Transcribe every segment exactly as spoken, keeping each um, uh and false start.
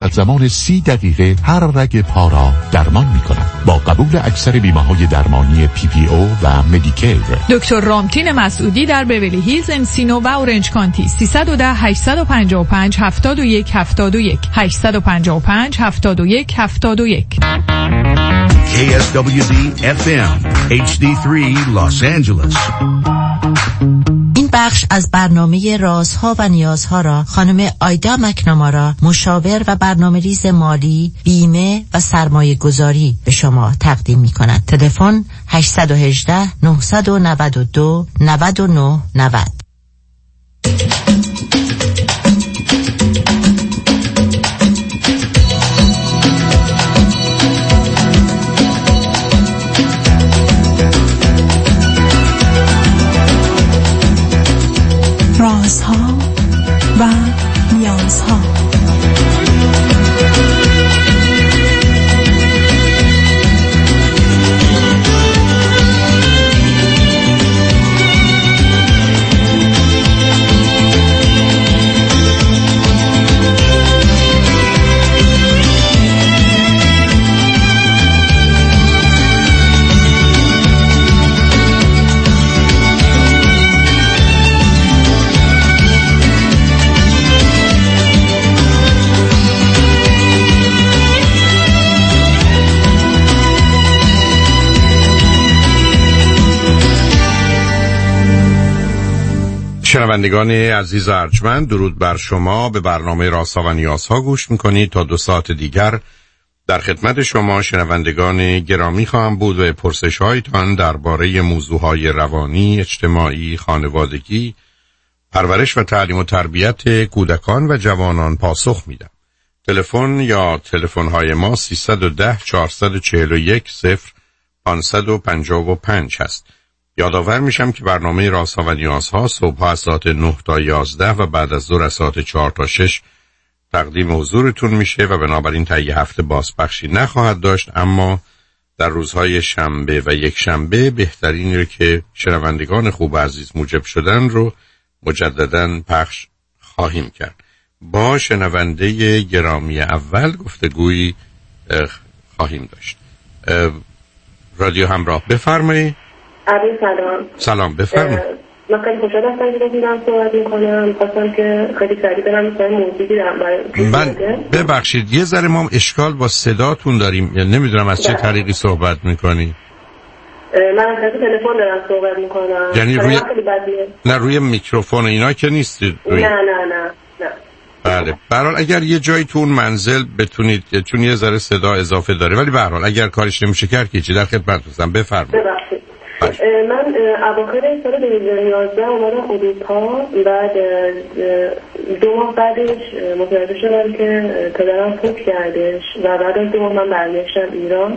در زمان سی دقیقه هر رگ پا را درمان می کند با قبول اکثر بیمه‌های درمانی پی پی او و مدیکیر. دکتر رامتین مسعودی در بیولی هیلز، انسینو و اورنج کانتی. سیصد و ده هشتصد و پنجاه و پنج هفتاد و یک هفتاد و یک هشتصد و پنجاه و پنج هفتاد و یک هفتاد و یک. کی اس دبلیو دی اف ام اچ دی سه Los Angeles. این بخش از برنامه رازها و نیازها را خانم آیدا مکنامارا، مشاور و برنامه‌ریز مالی، بیمه و سرمایه گذاری به شما تقدیم می کند. تلفن هشت یک هشت نه نه دو نه نه نه صفر. رازها و نیازها. شنوندگان عزیز ارجمند، درود بر شما. به برنامه رازها و نیازها گوش میکنید. تا دو ساعت دیگر در خدمت شما شنوندگان گرامی خواهم بود و پرسش هایتان درباره موضوعهای روانی، اجتماعی، خانوادگی، پرورش و تعلیم و تربیت کودکان و جوانان پاسخ میدم. تلفن یا تلفن های ما سیصد و ده چهارصد و چهل و یک صفر پانصد و پنجاه و پنج هست. یادآور میشم که برنامه رازها و نیازها صبح از ساعت نه تا یازده و بعد از ظهر از ساعت چهار تا شش تقدیم حضورتون میشه و بنابراین تا یه هفته بازپخشی نخواهد داشت، اما در روزهای شنبه و یک شنبه بهترینه که شنوندگان خوب عزیز موجب شدن رو مجدداً پخش خواهیم کرد. با شنونده گرامی اول گفتگویی خواهیم داشت. رادیو همراه، بفرمایید. علیه سلام. سلام، بفرمایید. من خیلی خوشحال هستم که دیدم صحبت میکنم. خواستم که خیلی سریع برم مثلا موضوعی دارم برای من ببخشید یه ذره ما اشکال با صداتون داریم، یعنی نمیدونم از چه طریقی صحبت میکنی. من از تلفن دارم صحبت میکنم. یعنی روی نه روی میکروفون اینا که نیستید روی... نه نه نه نه. بله، به هر حال اگر یه جایی تو اون منزل بتونید، چون یه ذره صدا اضافه داره، ولی به هر حال اگر کارش نمیشه کرد که چی، در خدمتتونم. بفرمایید. من اواخر سال دو هزار و یازده اومدم اروپا. بعد دو ماه بعدش متوجه شدم که پدرم فوت کردش و بعد از دو ماه من برگشتم ایران.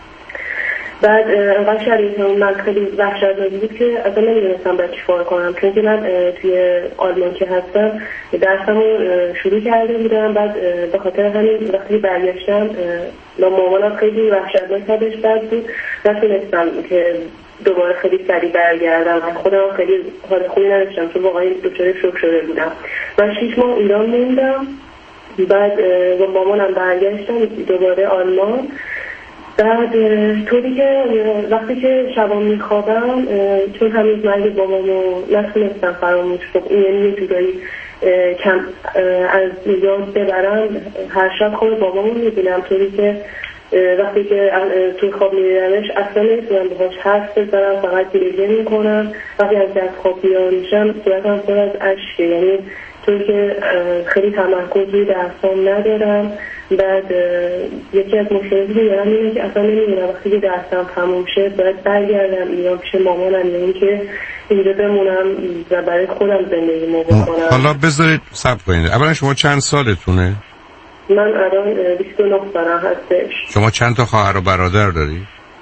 بعد انقدر شرایط من خیلی وحشتناک بود که اصلا نمیدونستم باید چیکار کنم، چون که من توی آلمان که هستم درسمو شروع کرده بودم. بعد به خاطر همین وقتی برگشتم مامانم خیلی وحشتناک حالش بد بود، نتونستم که دوباره خیلی سریع برگردم و خودم خیلی حال خوبی نداشتم چون واقعا دچار شوک شده بودم. من شیش ماه ایران موندم. بعد با مامانم برگشتم دوباره آلمان. بعد طوری که وقتی که شبا میخوابم، چون هنوز مرگ بابامو نتونستم فراموش کنم، یعنی یه جورایی کم از یاد ببرم، هر شب خواب بابامو میبینم، طوری که وقتی که توی خواب میبینمش اصلا نمیتونم باهاش حرف بزنم، فقط گریه میکنم. وقتی از دست خواب بیدار میشم صورتم پر از اشکه، یعنی طوری که خیلی تمرکز روی درسام ندارم. بعد یکی از مشکلاتی که دارم اینه که اصلا نمیدونم وقتی که درسم تموم شه باید برگردم ایران پیش مامانم، یعنی که اینجا بمونم و برای خودم زندگیمو بکنم. حالا بذارید صبر کنید. اولا شما چند سالتونه؟ من الان بیست و نه سالم هستش. شما چند تا خواهر و برادر داری؟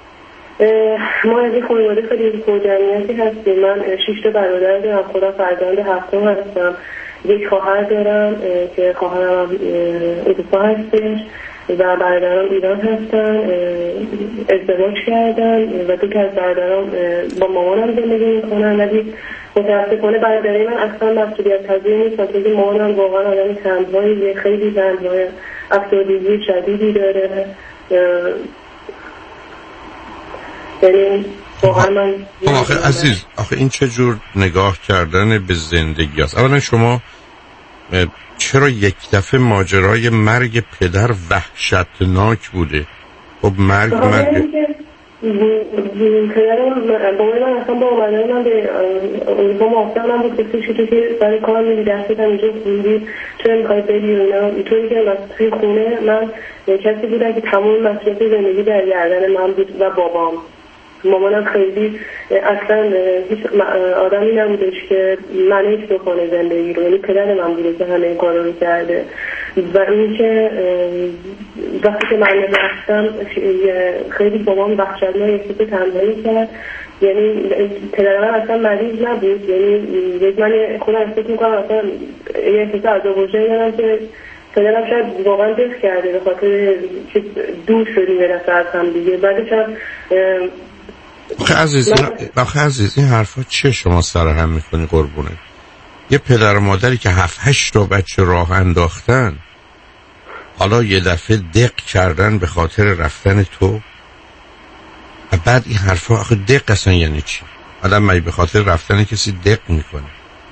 ما از این خانواده خیلی پرجمعیتی هستیم. من شش تا برادر دارم، خودم فرزند هفتم هستم. یک خواهر دارم که خواهرم اروپا هستش و برادران ایران هستن، ازدواج کردن و دو تا از برادران با مامانم زندگی میکنن، ولی متاسفانه برادرای من اصلا مسئولیت پذیر نیستن، چون مامانم واقعا آدم تنهاییه، خیلی تنهایه افسردگی شدیدی داره. یعنی واقعا من آخه عزیز، آخه این چه جور نگاه کردن به زندگی است؟ اولا شما چرا یک دفعه ماجرای مرگ پدر وحشتناک بوده؟ خب مرگ مرگ پدرم با من اصلا با اومدن من به اروپا موافق من بود گفتش که تو که برای کار میدی دستت هم اینجا خوندی چرا میخوای بری و اینا. اینطوری که توی خونه من کسی بودن که تمام مسئولیت زندگی در گردن من بود و بابام. مامانم خیلی اصلا هیچ آدمی نبودش که منیج بکنه زندگی رو، یعنی پدر من بوده که همه این کارا رو کرده. و این که وقتی که من رفتم خیلی بابام وحشتناک یک تنبیه کرد. یعنی پدر من اصلا مریض نبود، یعنی من خودم فکر میکنم اصلا یه حس عذاب وجدانی دارم که پدرم شاید واقعا دست کرده به خاطر که دور شدیم برسه از هم دیگه. بعدش هم آخه عزیز این آخه عزیز این حرفا چیه شما سر هم میکنی قربونه؟ یه پدر و مادری که هفت هشت تا بچه راه انداختن حالا یه دفعه دق کردن به خاطر رفتن تو و بعد این حرفا آخه دق اصلا یعنی چی؟ آدم مگه به خاطر رفتن کسی دق میکنه؟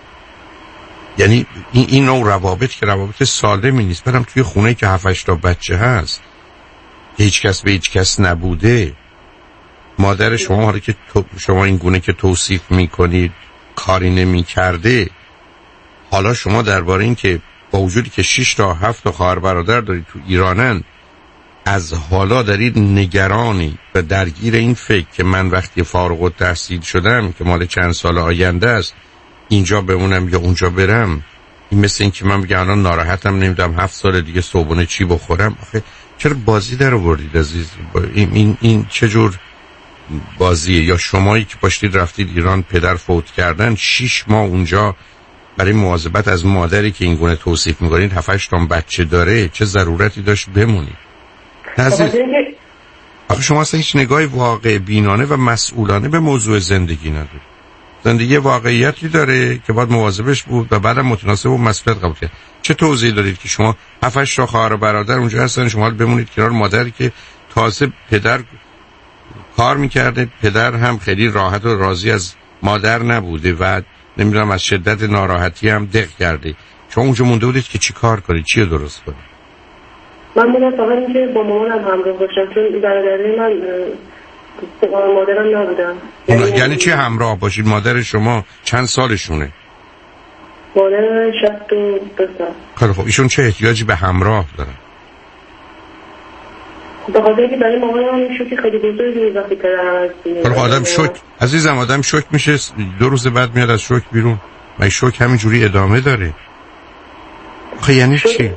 یعنی این, این نوع روابط که روابط سالمی نیست. برم توی خونه که هفت هشت تا بچه هست هیچ کس به هیچ کس نبوده، مادر شما حالا که شما این گونه که توصیف میکنید کاری نمی کرده، حالا شما درباره این که با وجودی که شش تا هفت تا خواهر برادر دارید تو ایرانن از حالا دارید نگرانی و درگیر این فکر که من وقتی فارغ التحصیل شدم که مال چند سال آینده است اینجا بمونم یا اونجا برم، این مثل این که من بگم الان ناراحتم نمیدونم هفت سال دیگه صبحونه چی بخورم. آخه چرا بازی در آوردید عزیز؟ این این این چه جور بازیه؟ یا شمایی که پاشتید رفتید ایران پدر فوت کردن شش ماه اونجا برای مواظبت از مادری که این گونه توصیف می‌کنید هفت هشت تا بچه داره چه ضرورتی داشت بمونید؟ عزیز آخه شما اصلا هیچ نگاهی واقع بینانه و مسئولانه به موضوع زندگی ندارید. زندگی واقعیتی داره که باید مواظبش بود و بعدم متناسب با مسئولیت قبول کرد. چه توضیحی دارید که شما هفت هشت تا خواهر و برادر اونجا هستن شما بمونید کنار مادری که تازه پدر کار میکرده، پدر هم خیلی راحت و راضی از مادر نبوده و نمیدونم از شدت ناراحتی هم دق کرده. شما اونجا مونده بودید که چی کار کنید، چی درست کنید؟ من بودم فقط اینکه با مامانم همراه باشم چون برادرای من مادرم نبودم. یعنی, یعنی چی همراه باشید؟ مادر شما چند سالشونه؟ مادر شصت و دو سال. خیلی خب ایشون چه احتیاجی به همراه دارن؟ به خاطر اینکه برای مامانم هم شوکی خیلی بزرگی وقتی پدرم هست. خب آدم شوک عزیزم آدم شوک میشه دو روز بعد میاد از شوک بیرون. مگه شوک همینجوری ادامه داره؟ خب یعنی چی؟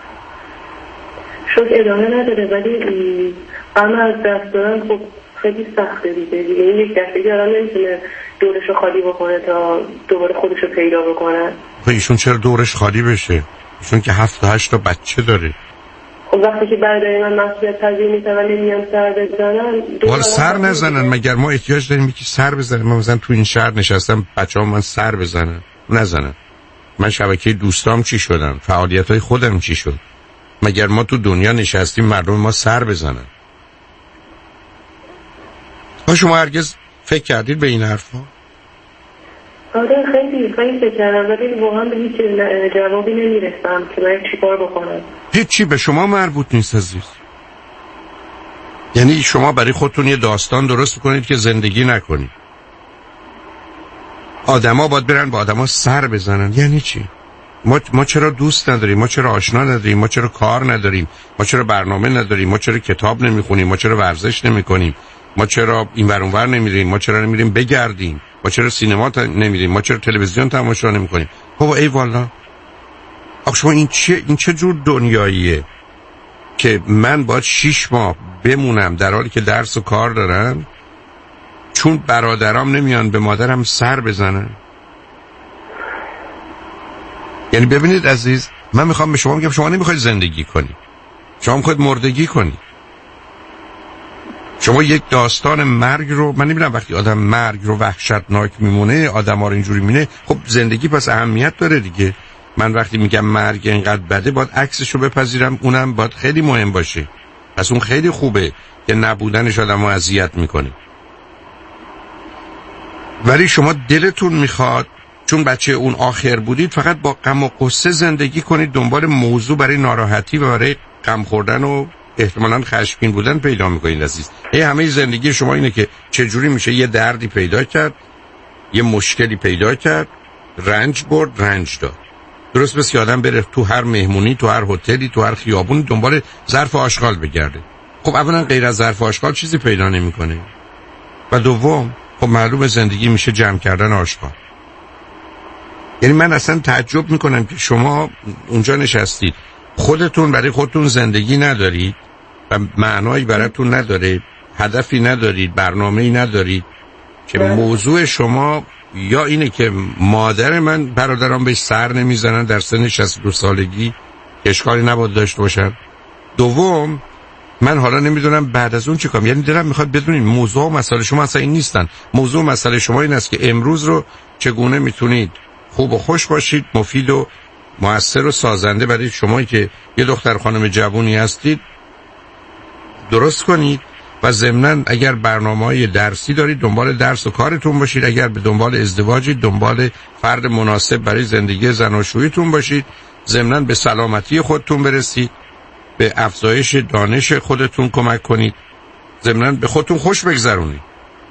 شوک ادامه نداره ولی غم از دست دادن خب خیلی سخته دیگه. دیگه این یک دفعه آدم نمیتونه دورشو خالی بکنه تا دوباره خودشو پیدا بکنه. خب ایشون چرا دورش خالی بشه؟ ایشون که هفت تا هشت تا بچه داره. خب وقتی که برادر من مسئولیت پذیر نیستن و نمیان سر بزنن ولی سر نزنن. مگر ما احتیاج داریم یکی سر بزنن؟ من مثلا تو این شهر نشستم بچه‌ها من سر بزنن نزنن. من شبکه دوستام چی شدن؟ فعالیت‌های خودم چی شد؟ مگر ما تو دنیا نشستیم مردم ما سر بزنن؟ ها شما هرگز فکر کردید به این حرفا؟ آره خیلی خیلی فکر کردم ولی واقعا به هیچ جوابی نمیرسم که من چی کار بکنم. هیچی به شما مربوط نیست عزیز. یعنی شما برای خودتون یه داستان درست کنید که زندگی نکنید. آدما باید برن با آدما سر بزنن. یعنی چی؟ ما ما چرا دوست نداریم؟ ما چرا آشنا نداریم؟ ما چرا کار نداریم؟ ما چرا برنامه نداریم؟ ما چرا کتاب نمیخونیم؟ ما چرا ورزش نمیکنیم؟ ما چرا این ور اون ور نمیریم؟ ما چرا نمیریم بگردیم؟ ما چرا سینما تا نمیریم؟ ما چرا تلویزیون تماشا نمیکنیم؟ بابا ای والا آخه شما این چه این چه جور دنیاییه که من باید شیش ماه بمونم در حالی که درس و کار دارم چون برادرام نمیان به مادرم سر بزنن؟ یعنی ببینید عزیز من میخوام به شما بگم شما نمیخواید زندگی کنی، شما میخواید مردگی کنی. شما یک داستان مرگ رو من نمیدونم وقتی آدم مرگ رو وحشتناک میمونه آدم ها رو اینجوری مینه خب زندگی پس اهمیت داره دیگه. من وقتی میگم مرگ اینقدر بده باید عکسشو بپذیرم، اونم باید خیلی مهم باشه. پس اون خیلی خوبه که نبودنش آدمو اذیت میکنه. ولی شما دلتون میخواد چون بچه اون آخر بودید فقط با غم و غصه زندگی کنید، دنبال موضوع برای ناراحتی و برای غم خوردن و احتمالاً خشمگین بودن پیدا میکنید عزیز. هی همه زندگی شما اینه که چجوری میشه یه دردی پیدا کرد، یه مشکلی پیدا کرد، رنج برد، رنج داد. درست مثل آدم بره تو هر مهمونی، تو هر هتلی، تو هر خیابون دنبال ظرف آشغال بگرده. خب اولا غیر از ظرف آشغال چیزی پیدا نمیکنه. و دوم خب معلومه زندگی میشه جمع کردن آشغال. یعنی من اصلا تعجب میکنم که شما اونجا نشستید خودتون برای خودتون زندگی ندارید و معنایی براتون نداره، هدفی ندارید، برنامه‌ای ندارید که موضوع شما یا اینه که مادر من برادران بهش سر نمیزنن در سن شصت و دو سالگی اشکالی نباید داشته باشن. دوم من حالا نمیدونم بعد از اون چه کنم. یعنی دلم میخواد بدونید موضوع و مسئله شما اصلا این نیستن. موضوع و مسئله شما این است که امروز رو چگونه میتونید خوب و خوش باشید، مفید و مؤثر و سازنده برای شمایی که یه دختر خانم جوونی هستید درست کنید و ضمناً اگر برنامه‌های درسی دارید دنبال درس و کارتون باشید، اگر به دنبال ازدواجید دنبال فرد مناسب برای زندگی زناشوییتون باشید، ضمناً به سلامتی خودتون برسید، به افزایش دانش خودتون کمک کنید، ضمناً به خودتون خوش بگذرونید.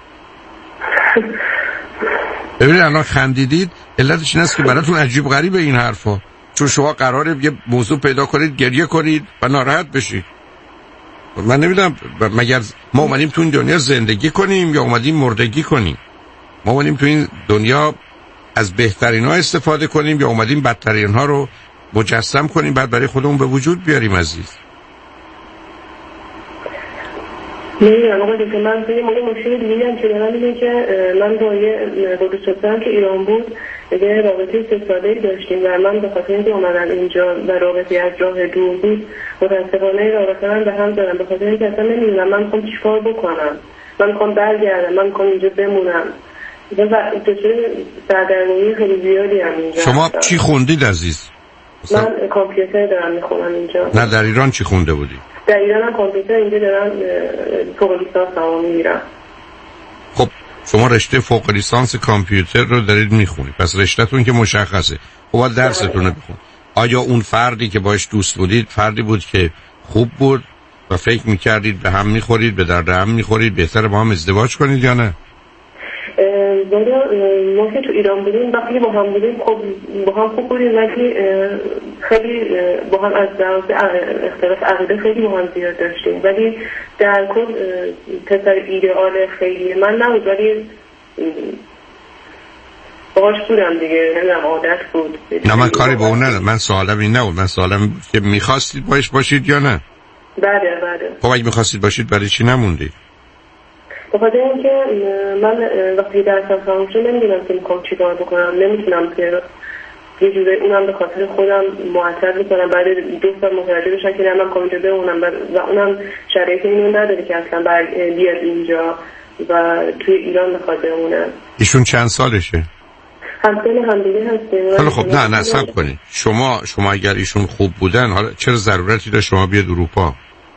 ببینید الان خندیدید، علتش این است که براتون عجیب غریبه این حرفا، چون شما قراره یه موضوع پیدا کنید گریه کنید و ناراحت بشید. من نمیدونم مگر ما اومدیم تو این دنیا زندگی کنیم یا اومدیم مردگی کنیم؟ ما اومدیم تو این دنیا از بهترین ها استفاده کنیم یا اومدیم بدترین ها رو مجسم کنیم بعد برای خودمون به وجود بیاریم عزیز؟ نمیدونم آقا که من توی موقع مشکل دیگه هم که دارم اینه که من با یه دوستم که ایران بود یه رابطه سه ساله‌ای داشتیم و من به خاطر اینکه اومدم اینجا و رابطه از راه دور بود متاسفانه رابطه من به هم زدم، به خاطر اینکه اصلا نمیدونم من میخوام چیکار بکنم، من میخوام برگردم، من میخوام اینجا بمونم. دچار سردرگمی خیلی زیادی هم اینجا. شما هستم. چی خوندید عزیز؟ من کامپیوتر دارم میخونم اینجا. نه در ایران چی خونده بودی؟ در ایران هم کامپیوتر، اینجا دارم فوق لیسانس هم میگیرم. خب شما رشته فوق لیسانس کامپیوتر رو دارید میخونید، پس رشته‌تون که مشخصه. خب درستون رو بخون. آیا اون فردی که باش دوست بودید فردی بود که خوب بود و فکر میکردید به هم میخورید، به درد هم میخورید، بهتره با هم ازدواج کنید یا نه؟ ولی ما که تو ایران بودیم وقتی با هم بودیم خب با هم خوب بودیم، ولی خیلی با هم از لحاظ اختلاف عقیده خیلی با هم زیاد داشتیم، ولی در کل پسر ایدئال خیلی من نبود، ولی باهاش بودم دیگه، نمیدونم عادت بود. نه من کاری با اون ندارم، من سوالم این نبود، من سوالم که میخواستید باش باشید یا نه؟ بله بله. خب اگه میخواستید باشید برای چی نموندید؟ بخاطر اینکه من وقتی درسم تموم شد نمیدونم که میخوام چی کار بکنم، نمیتونم که یه جوری اونم به خاطر خودم معطل بکنم بعد دو سال متوجه بشم که من میخوام اینجا بمونم و اونم شرایط اینو نداره که اصلا بیاد اینجا و توی ایران بخواد بمونم. ایشون چند سالشه؟ همسن هم دیگه هستیم. حالا خب نه نه صبر کنید، شما شما اگر ایشون خوب بودن حالا چرا ضرورتی داشت شما بیاد اروپا؟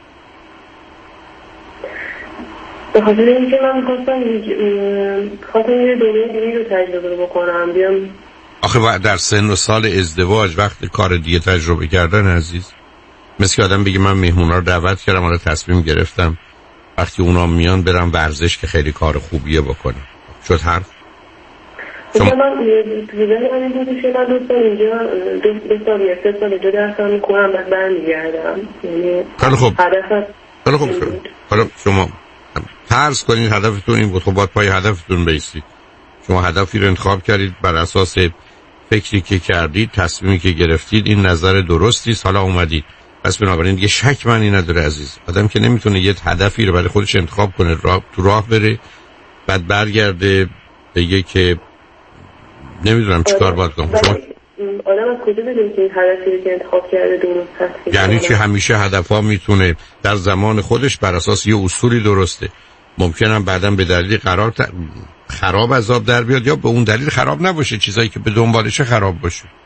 به خاطر اینکه من می‌خواستم خاطر یه دنیای دیگه رو تجربه بکنم بیام. آخه در سن و سال ازدواج وقت کار دیگه تجربه کردن عزیز، مثل که آدم بگه من مهمونا رو دعوت کردم حالا تصمیم گرفتم وقتی اونا میان برم ورزش که خیلی کار خوبیه بکنم. شد حرف؟ شما من توی من این بودی که من دوستان اینجا دو سال یا سه سال اینجا درسم میکنم بعد برمیگردم. یعنی هدف حالا خب حالا شما فرض کنید هدفتون این بود، خب باید پای هدفتون بیستید. شما هدفی رو انتخاب کردید بر اساس فکری که کردید، تصمیمی که گرفتید، این نظر درستی است، حالا اومدید. پس بنابراین دیگه شک معنی نداره عزیز. آدم که نمیتونه یه هدفی رو برای خودش انتخاب کنه، راه تو راه بره بعد برگرده بگه که نمیدونم چیکار باید کنم. شما آدم از کجا بدونه که این هدفی که انتخاب کرده درست هست؟ یعنی چه همیشه هدفها میتونه در زمان خودش بر اساس یه اصولی درسته، ممکنه بعداً به دلیل قرار ت... خراب از آب در بیاد یا به اون دلیل خراب نباشه، چیزایی که به دنبالشه خراب باشه.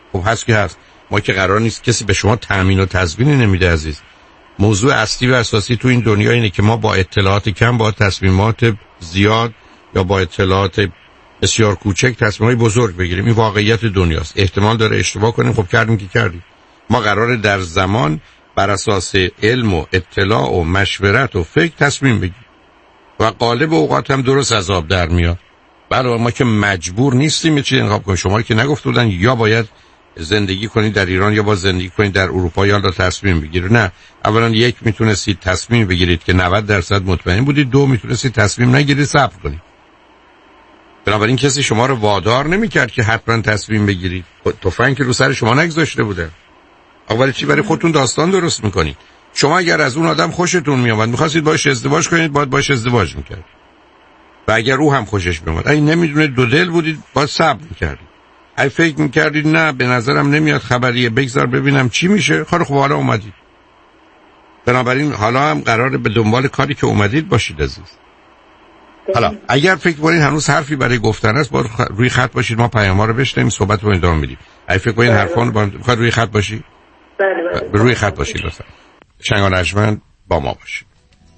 خب هست که هست. ما که قرار نیست کسی به شما تأمین و تضمینی نمیده عزیز. موضوع اصلی و اساسی تو این دنیا اینه که ما با اطلاعات کم با تصمیمات زیاد یا با اطلاعات بسیار کوچک تصمیمای بزرگ بگیریم. این واقعیت دنیاست. احتمال داره اشتباه کنیم، خب کردیم که کردیم. ما قراره در زمان بر اساس علم و اطلاع و مشورت و فکر تصمیم بگیریم و غالب اوقات هم درست از آب در میاد. بله ما که مجبور نیستیم یه چیزی انتخاب کنیم. شما که نگفته بودن یا باید زندگی کنید در ایران یا با زندگی کنید در اروپا یا تصمیم بگیرید. نه، اولا یک میتونستید تصمیم بگیرید که نود درصد مطمئن بودید، دو میتونستید تصمیم نگیرید، صبر کنید. بنابراین کسی شما رو وادار نمیکرد که حتما تصمیم بگیرید. تفنگ رو سر شما نگذاشته بوده. اول چی برای خودتون داستان درست میکنید. شما اگر از اون آدم خوشتون میومد میخواستید باهاش ازدواج کنید، باید باهاش ازدواج میکرد. و اگر او هم خوشش میومد، اگه نمیدونه دو دل بودید، باید صبر میکردید. اگه فکر میکردید نه به نظرم نمیاد خبریه، بگذار ببینم چی میشه، خب خب حالا اومدید. بنابراین حالا هم قراره به دنبال کاری که اومدید باشید عزیز. حالا اگر فکر کنید هنوز حرفی برای گفتن است، باید روی خط باشید، ما پیام‌ها رو بشنویم، صحبت رو ادامه میدیم. اگه فکر کنید حرفان با میخواد روی خط باشید، بله بله روی خط باشید لطفا. شنگان رجمن با ما باشید.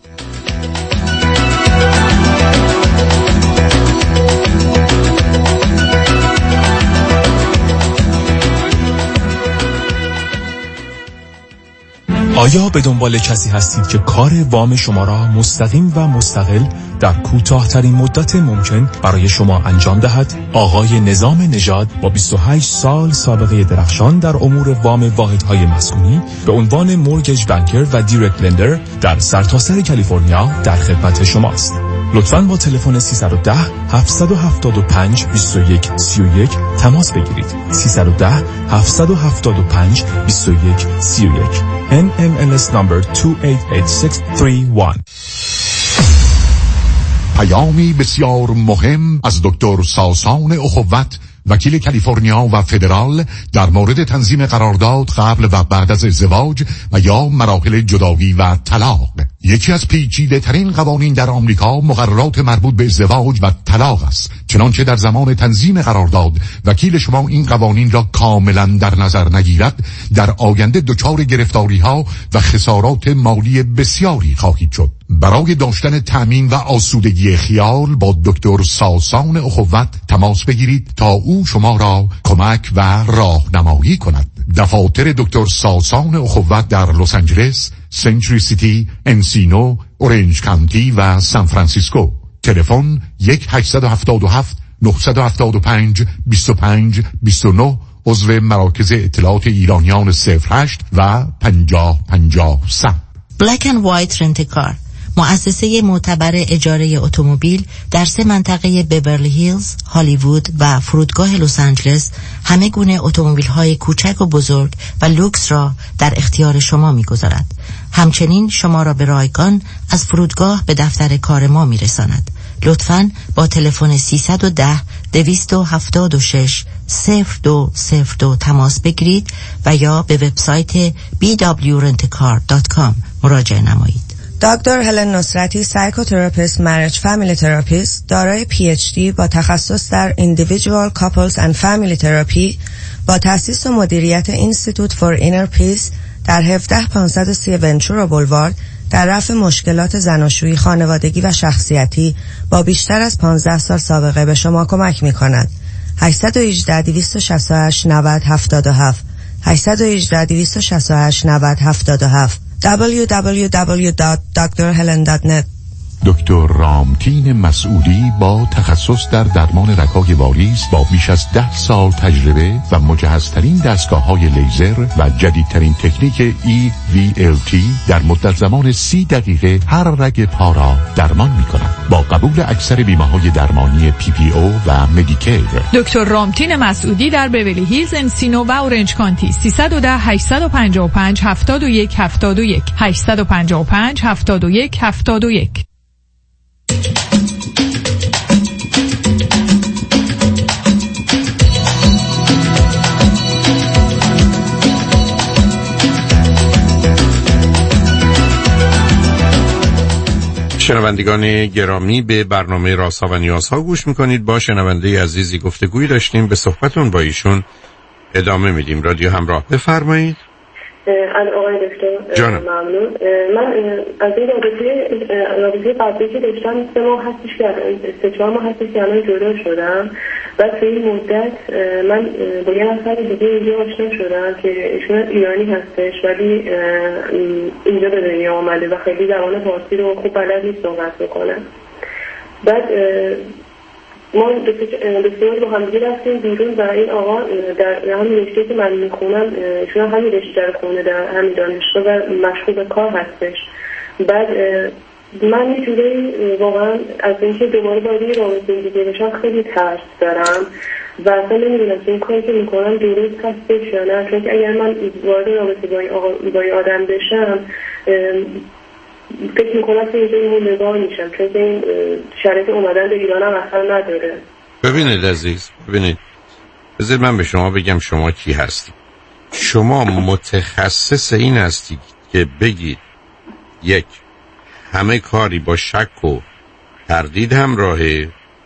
آیا به دنبال کسی هستید که کار وام شما را مستقیم و مستقل در کوتاه‌ترین مدت ممکن برای شما انجام دهد؟ آقای نظام نژاد با بیست و هشت سال سابقه درخشان در امور وام واحدهای مسکونی به عنوان مورگیج بانکر و دایرکت لندر در سرتاسر کالیفرنیا در خدمت شماست. لطفاً با تلفن سیصد و ده هفتصد و هفتاد و پنج بیست و یک سی و یک تماس بگیرید. سیصد و ده هفتصد و هفتاد و پنج بیست و یک سی و یک. ان ام ال اس number دو هشت هشت شش سه یک. پیامی بسیار مهم از دکتر ساسان اخوت، وکیل کالیفرنیا و فدرال در مورد تنظیم قرارداد قبل و بعد از ازدواج و یا مراحل جدایی و طلاق. یکی از پیچیده ترین قوانین در آمریکا مقررات مربوط به ازدواج و طلاق است. چنانچه در زمان تنظیم قرارداد وکیل شما این قوانین را کاملا در نظر نگیرد، در آینده دچار گرفتاری ها و خسارات مالی بسیاری خواهید شد. برای داشتن تأمین و آسودگی خیال با دکتر ساسان اخوت تماس بگیرید تا او شما را کمک و راهنمایی کند. دفاتر دکتر ساسان اخوت در لس آنجلس، سنچری سیتی، انسینو، اورنج کانتی و سان فرانسیسکو. تلفن یک هشت هفت هفت نه هفت پنج دو پنج دو نه، عضو مراکز اطلاعات ایرانیان صفر هشت و پنجاه پنجاه صد. بلک اند وایت رنت کار، مؤسسه معتبر اجاره اتومبیل در سه منطقه بیورلی هیلز، هالیوود و فرودگاه لس آنجلس همه گونه اتومبیل‌های کوچک و بزرگ و لوکس را در اختیار شما می‌گذارد. همچنین شما را به رایگان از فرودگاه به دفتر کار ما می‌رساند. لطفاً با تلفن سیصد و ده دویست و هفتاد و شش صفر دو صفر دو تماس بگیرید و یا به وبسایت بی دبلیو رنت کار دات کام مراجعه نمایید. دکتر هلن نصرتی، سایکوتراپیست، مریج فامیلی تراپیست، دارای پی اچ دی با تخصص در Individual Couples and Family Therapy با تأسیس و مدیریت Institute for Inner Peace در هفده پانصد و سی ونچورا بولوارد در رفع مشکلات زناشویی، خانوادگی و شخصیتی با بیشتر از پانزده سال سابقه به شما کمک می کند. هشت یک هشت دویست و شصت و هشت نود هفتاد و هفت هشت یک هشت دویست و شصت و هشت نود هفتاد و هفت دبلیو دبلیو دبلیو دات دکتر هلن دات نت. دکتر رامتین مسعودی با تخصص در درمان رگ‌های واریز با بیش از ده سال تجربه و مجهزترین دستگاه‌های لیزر و جدیدترین تکنیک ای وی ال تی در مدت زمان سی دقیقه هر رگ پا را درمان می‌کند. با قبول اکثر بیمه‌های درمانی پی پی او و مدیکیر. دکتر رامتین مسعودی در بیولی هیلز، انسینو و اورنج کانتی. سیصد و ده هشتصد و پنجاه و پنج هفتاد و یک هفتاد و یک هشتصد و پنجاه و پنج هفتاد و یک هفتاد و یک. شنوندگان گرامی، به برنامه رازها و نیازها گوش میکنید. با شنونده عزیزی گفتگویی داشتیم. به صحبتون با ایشون ادامه میدیم. رادیو همراه، بفرمایید. از آقای دکتر ممنون. من از این رابطه رابطه قبلی که داشتم سه ماه هستش که سه چهار ماه هستش که الان جدا شدم و توی این مدت من با یه نفر دیگه اینجا آشنا شدم که ایشون ایرانی هستش ولی اینجا به دنیا آمده و خیلی زبان فارسی رو خوب بلد نیست صحبت بکنه. بعد ما دکتر با هم دیگه رفتیم بیرون و این آقا در همین رشته که من میخونم ایشون همین رشته رو خونه در همین دانشگاه و مشغول به کار هستش. بعد من یه جوری واقعا از اینکه دوباره باید یه رابطه دیگه بشم خیلی ترس دارم و اصلا نمیدونم که این کاری که میکنم درست هستش یا نه، چون که اگر من وارد رابطه با این آقا با این آدم بشم فکر میکنم که اینجا این نگاه میشم، چون که این شرایط اومدن به ایران هم اصلا نداره. ببینید عزیز، ببینید بذارید من به شما بگم شما کی هستید. شما متخصص این هستید که بگید یک، همه کاری با شک و تردید همراهه،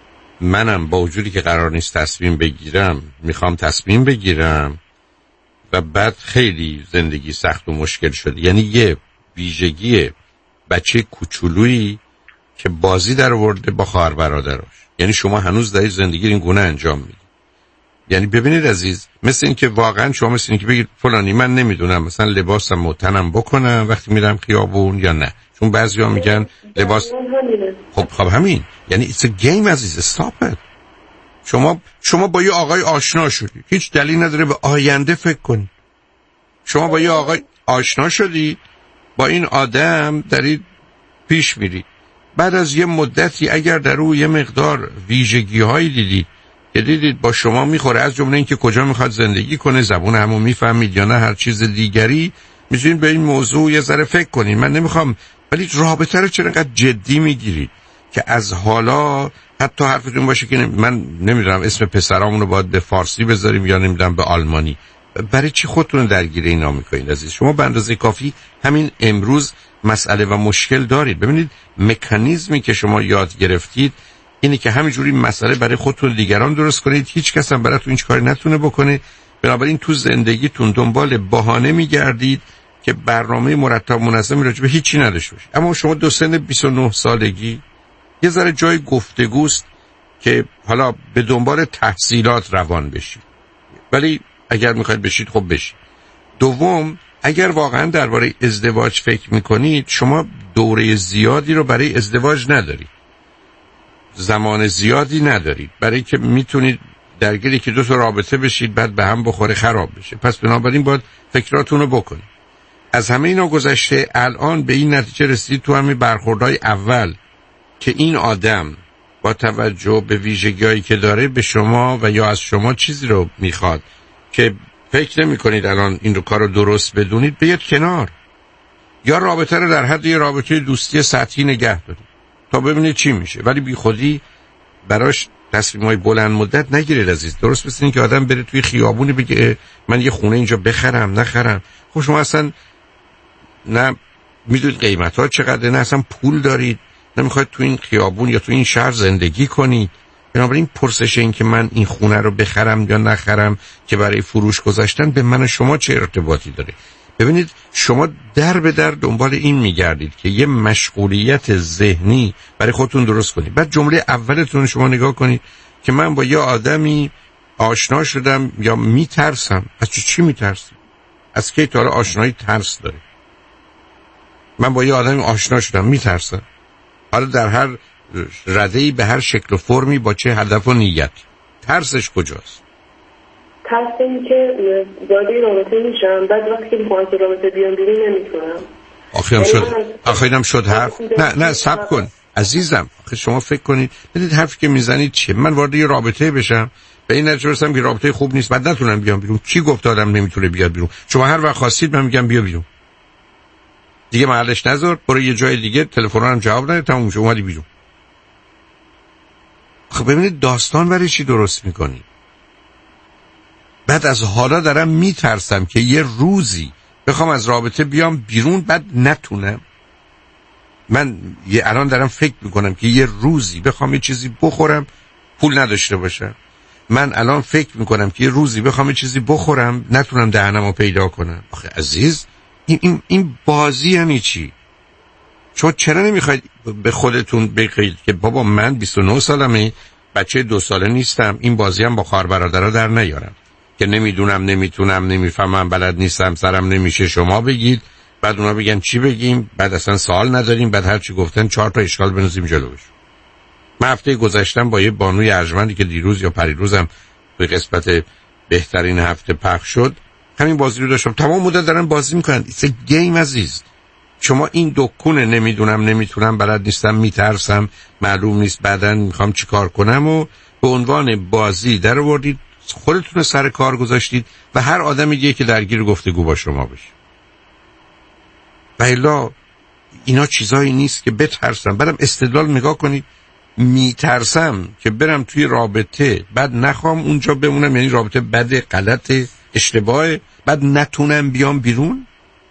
منم با وجودی که قرار نیست تصمیم بگیرم میخوام تصمیم بگیرم و بعد خیلی زندگی سخت و مشکل شده. یعنی یه ویژگی بچه کوچولویی که بازی در آورده با خواهر برادراش. یعنی شما هنوز دارید زندگی این گونه انجام میدید. یعنی ببینید عزیز، مثل این که واقعا شما مثل این که بگید فلانی من نمیدونم مثلا لباسم و تنم بکنم وقتی میرم خیابون یا نه، چون بعضیا میگن لباس. خب خب همین، یعنی it's a game عزیز. stop it. شما شما با یه آقای آشنا شدی، هیچ دلیل نداره به آینده فکر کنی. شما با یه آقای آشنا شدی، با این آدم دارید پیش میرید. بعد از یه مدتی اگر در او یه مقدار ویژگی هایی دیدید که دیدید با شما میخوره، از جمله این که کجا میخواد زندگی کنه، زبون همو میفهمید یا نه هر چیز دیگری، میتونید به این موضوع یه ذره فکر کنید. من نمیخوام، ولی رابطه رو چرا انقدر جدی میگیرید که از حالا حتی حرفتون باشه که من نمیدونم اسم پسرامون رو باید به فارسی بذاریم یا نمیدونم به آلمانی. برای چی خودتون درگیر اینا میکنید عزیز؟ شما به اندازه کافی همین امروز مسئله و مشکل دارید. ببینید مکانیزمی که شما یاد گرفتید اینه که همینجوری مسئله برای خودتون دیگران درست کنید، هیچ کس هم براتون هیچ کاری نتونه بکنه. بنابراین تو زندگیتون دنبال بهانه میگردید که برنامه مرتب منظمی راجع به هیچی نداشته باشید. اما شما دو سن بیست و نه سالگی یه ذره جای گفتگوست که حالا به دنبال تحصیلات روان بشید، ولی اگر میخواید بشید خب بشید. دوم، اگر واقعا درباره ازدواج فکر میکنید، شما دوره زیادی رو برای ازدواج ندارید، زمان زیادی ندارید برای که میتونید درگیری که دو تا رابطه بشید بعد به هم بخوره خراب بشه. پس بنابراین باید فکراتون رو بکنید. از همه اینا گذشته الان به این نتیجه رسید تو همین برخوردهای اول که این آدم با توجه به ویژگی‌هایی که داره به شما و یا از شما چیزی رو میخواد که فکر نمی کنید الان این رو کار رو درست بدونید، بیاد کنار. یا رابطه رو در حد یه رابطه دوستی سطحی نگه دارید تا ببینید چی میشه، ولی بی خودی براش تصمیمای بلند مدت نگیرید عزیز. درست مثل این که آدم بره توی خیابونی بگه من یه خونه اینجا بخرم نخرم. خب شما اصلا نه میدونید قیمت‌ها چقدره، نه اصلا پول دارید، نمیخواید تو این خیابون یا تو این شهر زندگی کنید. بنابراین پرسش این که من این خونه رو بخرم یا نخرم که برای فروش گذاشتن به من و شما چه ارتباطی داره؟ ببینید شما در به در دنبال این میگردید که یه مشغولیت ذهنی برای خودتون درست کنید. بعد جمله اولتون شما نگاه کنید که من با یه آدمی آشنا شدم یا میترسم. از چی چی میترسید؟ از کی تا حالا آشنایی ترس داره؟ من با یه آدمی آشنا شدم میترسم. حالا در هر رده‌ای به هر شکل و فرمی با چه هدف و نیت، ترسش کجاست؟ ترس این که وارد رابطه میشم، بعد وقتی که میخوام از رابطه بیام بیرون نمیتونم. آخه هم شد آخه هم شد حرف. نه نه صبر کن عزیزم. آخه شما فکر کنید بدید حرفی که میزنید چیه؟ من وارد یه رابطه بشم به این نتیجه برسم که رابطه خوب نیست بعد نتونم بیام بیرون. کی گفت آدم نمیتونه بیاد بیرون؟ شما هر وقت خواستید من میگم بیا بیرون. دیگه محلش نذار، برو یه جای دیگه، تلفن هم جواب نده، تموم شد، اومدی بیرون. خب ببینید داستان برای چی درست میکنی؟ بعد از حالا دارم میترسم که یه روزی بخوام از رابطه بیام بیرون بعد نتونم. من یه الان دارم فکر میکنم که یه روزی بخوام یه چیزی بخورم پول نداشته باشم، من الان فکر میکنم که یه روزی بخوام یه چیزی بخورم نتونم دهنمو پیدا کنم. آخه عزیز این این این بازی یعنی چی؟ شما چرا نمیخواید به خودتون بگید که بابا من بیست و نه سالمه، بچه دو ساله نیستم، این بازی هم با خواهر برادرها در نیارم که نمیدونم نمیتونم نمیفهمم بلد نیستم سرم نمیشه. شما بگید بعد اونا بگن چی بگیم، بعد اصلا سوال نداریم، بعد هر چی گفتن چهار تا اشکال بنویسیم جلوش. من هفته گذشتم با یه بانوی ارجمندی که دیروز یا پریروزم به قسمت بهترین هفته پخش شد همین بازی رو داشتم. تمام مدت دارن بازی میکنن. ایتس گیم عزیز. شما این دکونه نمیدونم نمیتونم بلد نیستم میترسم معلوم نیست بعدن میخوام چیکار کنم و به عنوان بازی در آوردید، خودتون سر کار گذاشتید و هر آدمی دیگه که درگیر گفتگو با شما بشه. و الا اینا چیزایی نیست که بترسم. بعدم استدلال نگاه کنید، میترسم که برم توی رابطه بعد نخوام اونجا بمونم، یعنی رابطه بد، غلط، اشتباه، بعد نتونم بیام بیرون.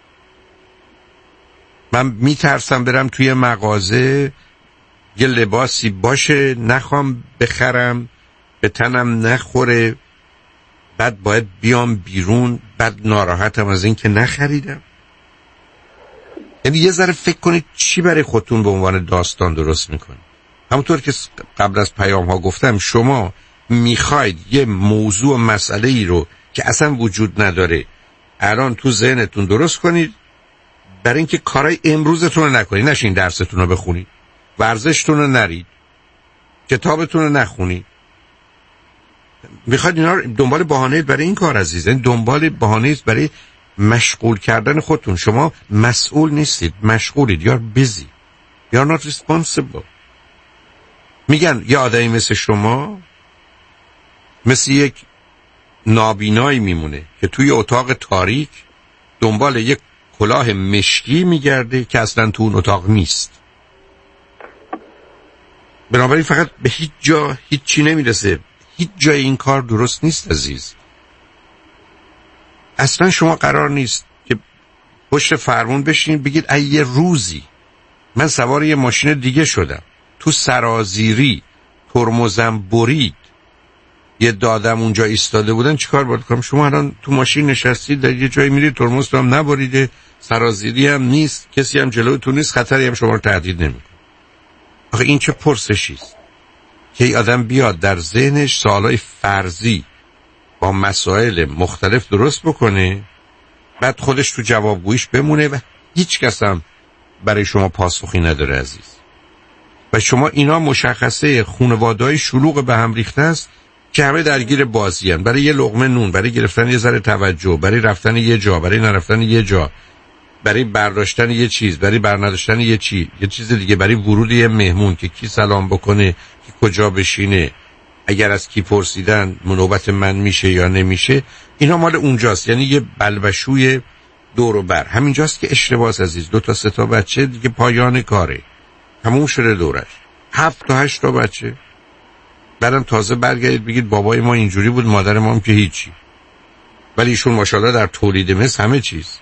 من میترسم برم توی مغازه یه لباسی باشه نخوام بخرم به تنم نخوره، بعد باید بیام بیرون، بعد ناراحتم از این که نخریدم. یعنی یه ذره فکر کنید چی برای خودتون به عنوان داستان درست میکنید. همونطور که قبل از پیام ها گفتم، شما میخواید یه موضوع مسئله ای رو که اصلا وجود نداره الان تو ذهنتون درست کنید برای اینکه کارهای امروزتون رو نکنید. نشین درستون رو بخونید، ورزشتون رو نرید، کتابتون رو نخونید. میخواید اینا دنبال بهانه برای این کار عزیز، این دنبال بهانه است برای مشغول کردن خودتون. شما مسئول نیستید، مشغولید. you're busy, you're not responsible. میگن یه آدمی مثل شما مثل یک نابینایی میمونه که توی اتاق تاریک دنبال یک کلاه مشکی میگرده که اصلا تو اون اتاق نیست. بنابراین فقط به هیچ جا هیچ چی نمیرسه. هیچ جای این کار درست نیست عزیز. اصلا شما قرار نیست که پشت فرمون بشین بگید ای یه روزی من سوار یه ماشین دیگه شدم، تو سرازیری ترمزم برید، یه دادم اونجا ایستاده بودن، چیکار باید کنم؟ شما الان تو ماشین نشستید در یه جایی میرید ترمز تو هم نبریده، سرازیری هم نیست، کسی هم جلوتون نیست، خطری هم شما رو تهدید نمیکنه. آخه این چه پرسشیست که ای آدم بیاد در ذهنش سوالای فرضی با مسائل مختلف درست بکنه، بعد خودش تو جوابگویش بمونه و هیچ کس هم برای شما پاسخی نداره عزیز. و شما اینا مشخصه خانواده‌های شلوغ به هم ریخته است که همه درگیر بازی هستند، برای یه لقمه نون، برای گرفتن یه ذره توجه، برای رفتن یه جا، برای نرفتن یه جا، برای برداشتن یه چیز، برای برنداشتن یه چی، یه چیز دیگه، برای ورود یه مهمون که کی سلام بکنه، کی کجا بشینه، اگر از کی پرسیدن نوبت من میشه یا نمیشه. اینا مال اونجاست، یعنی یه بلبشوی دور و بر. همینجاست که اشتباه عزیز. دو تا سه تا بچه دیگه پایان کاره، تموم شده دورش. هفت تا هشت تا بچه، بعدم تازه برگردید بگید بابای ما اینجوری بود، مادر ما هم که هیچی، ولی ایشون ماشاءالله در تولید مثل همه چیز.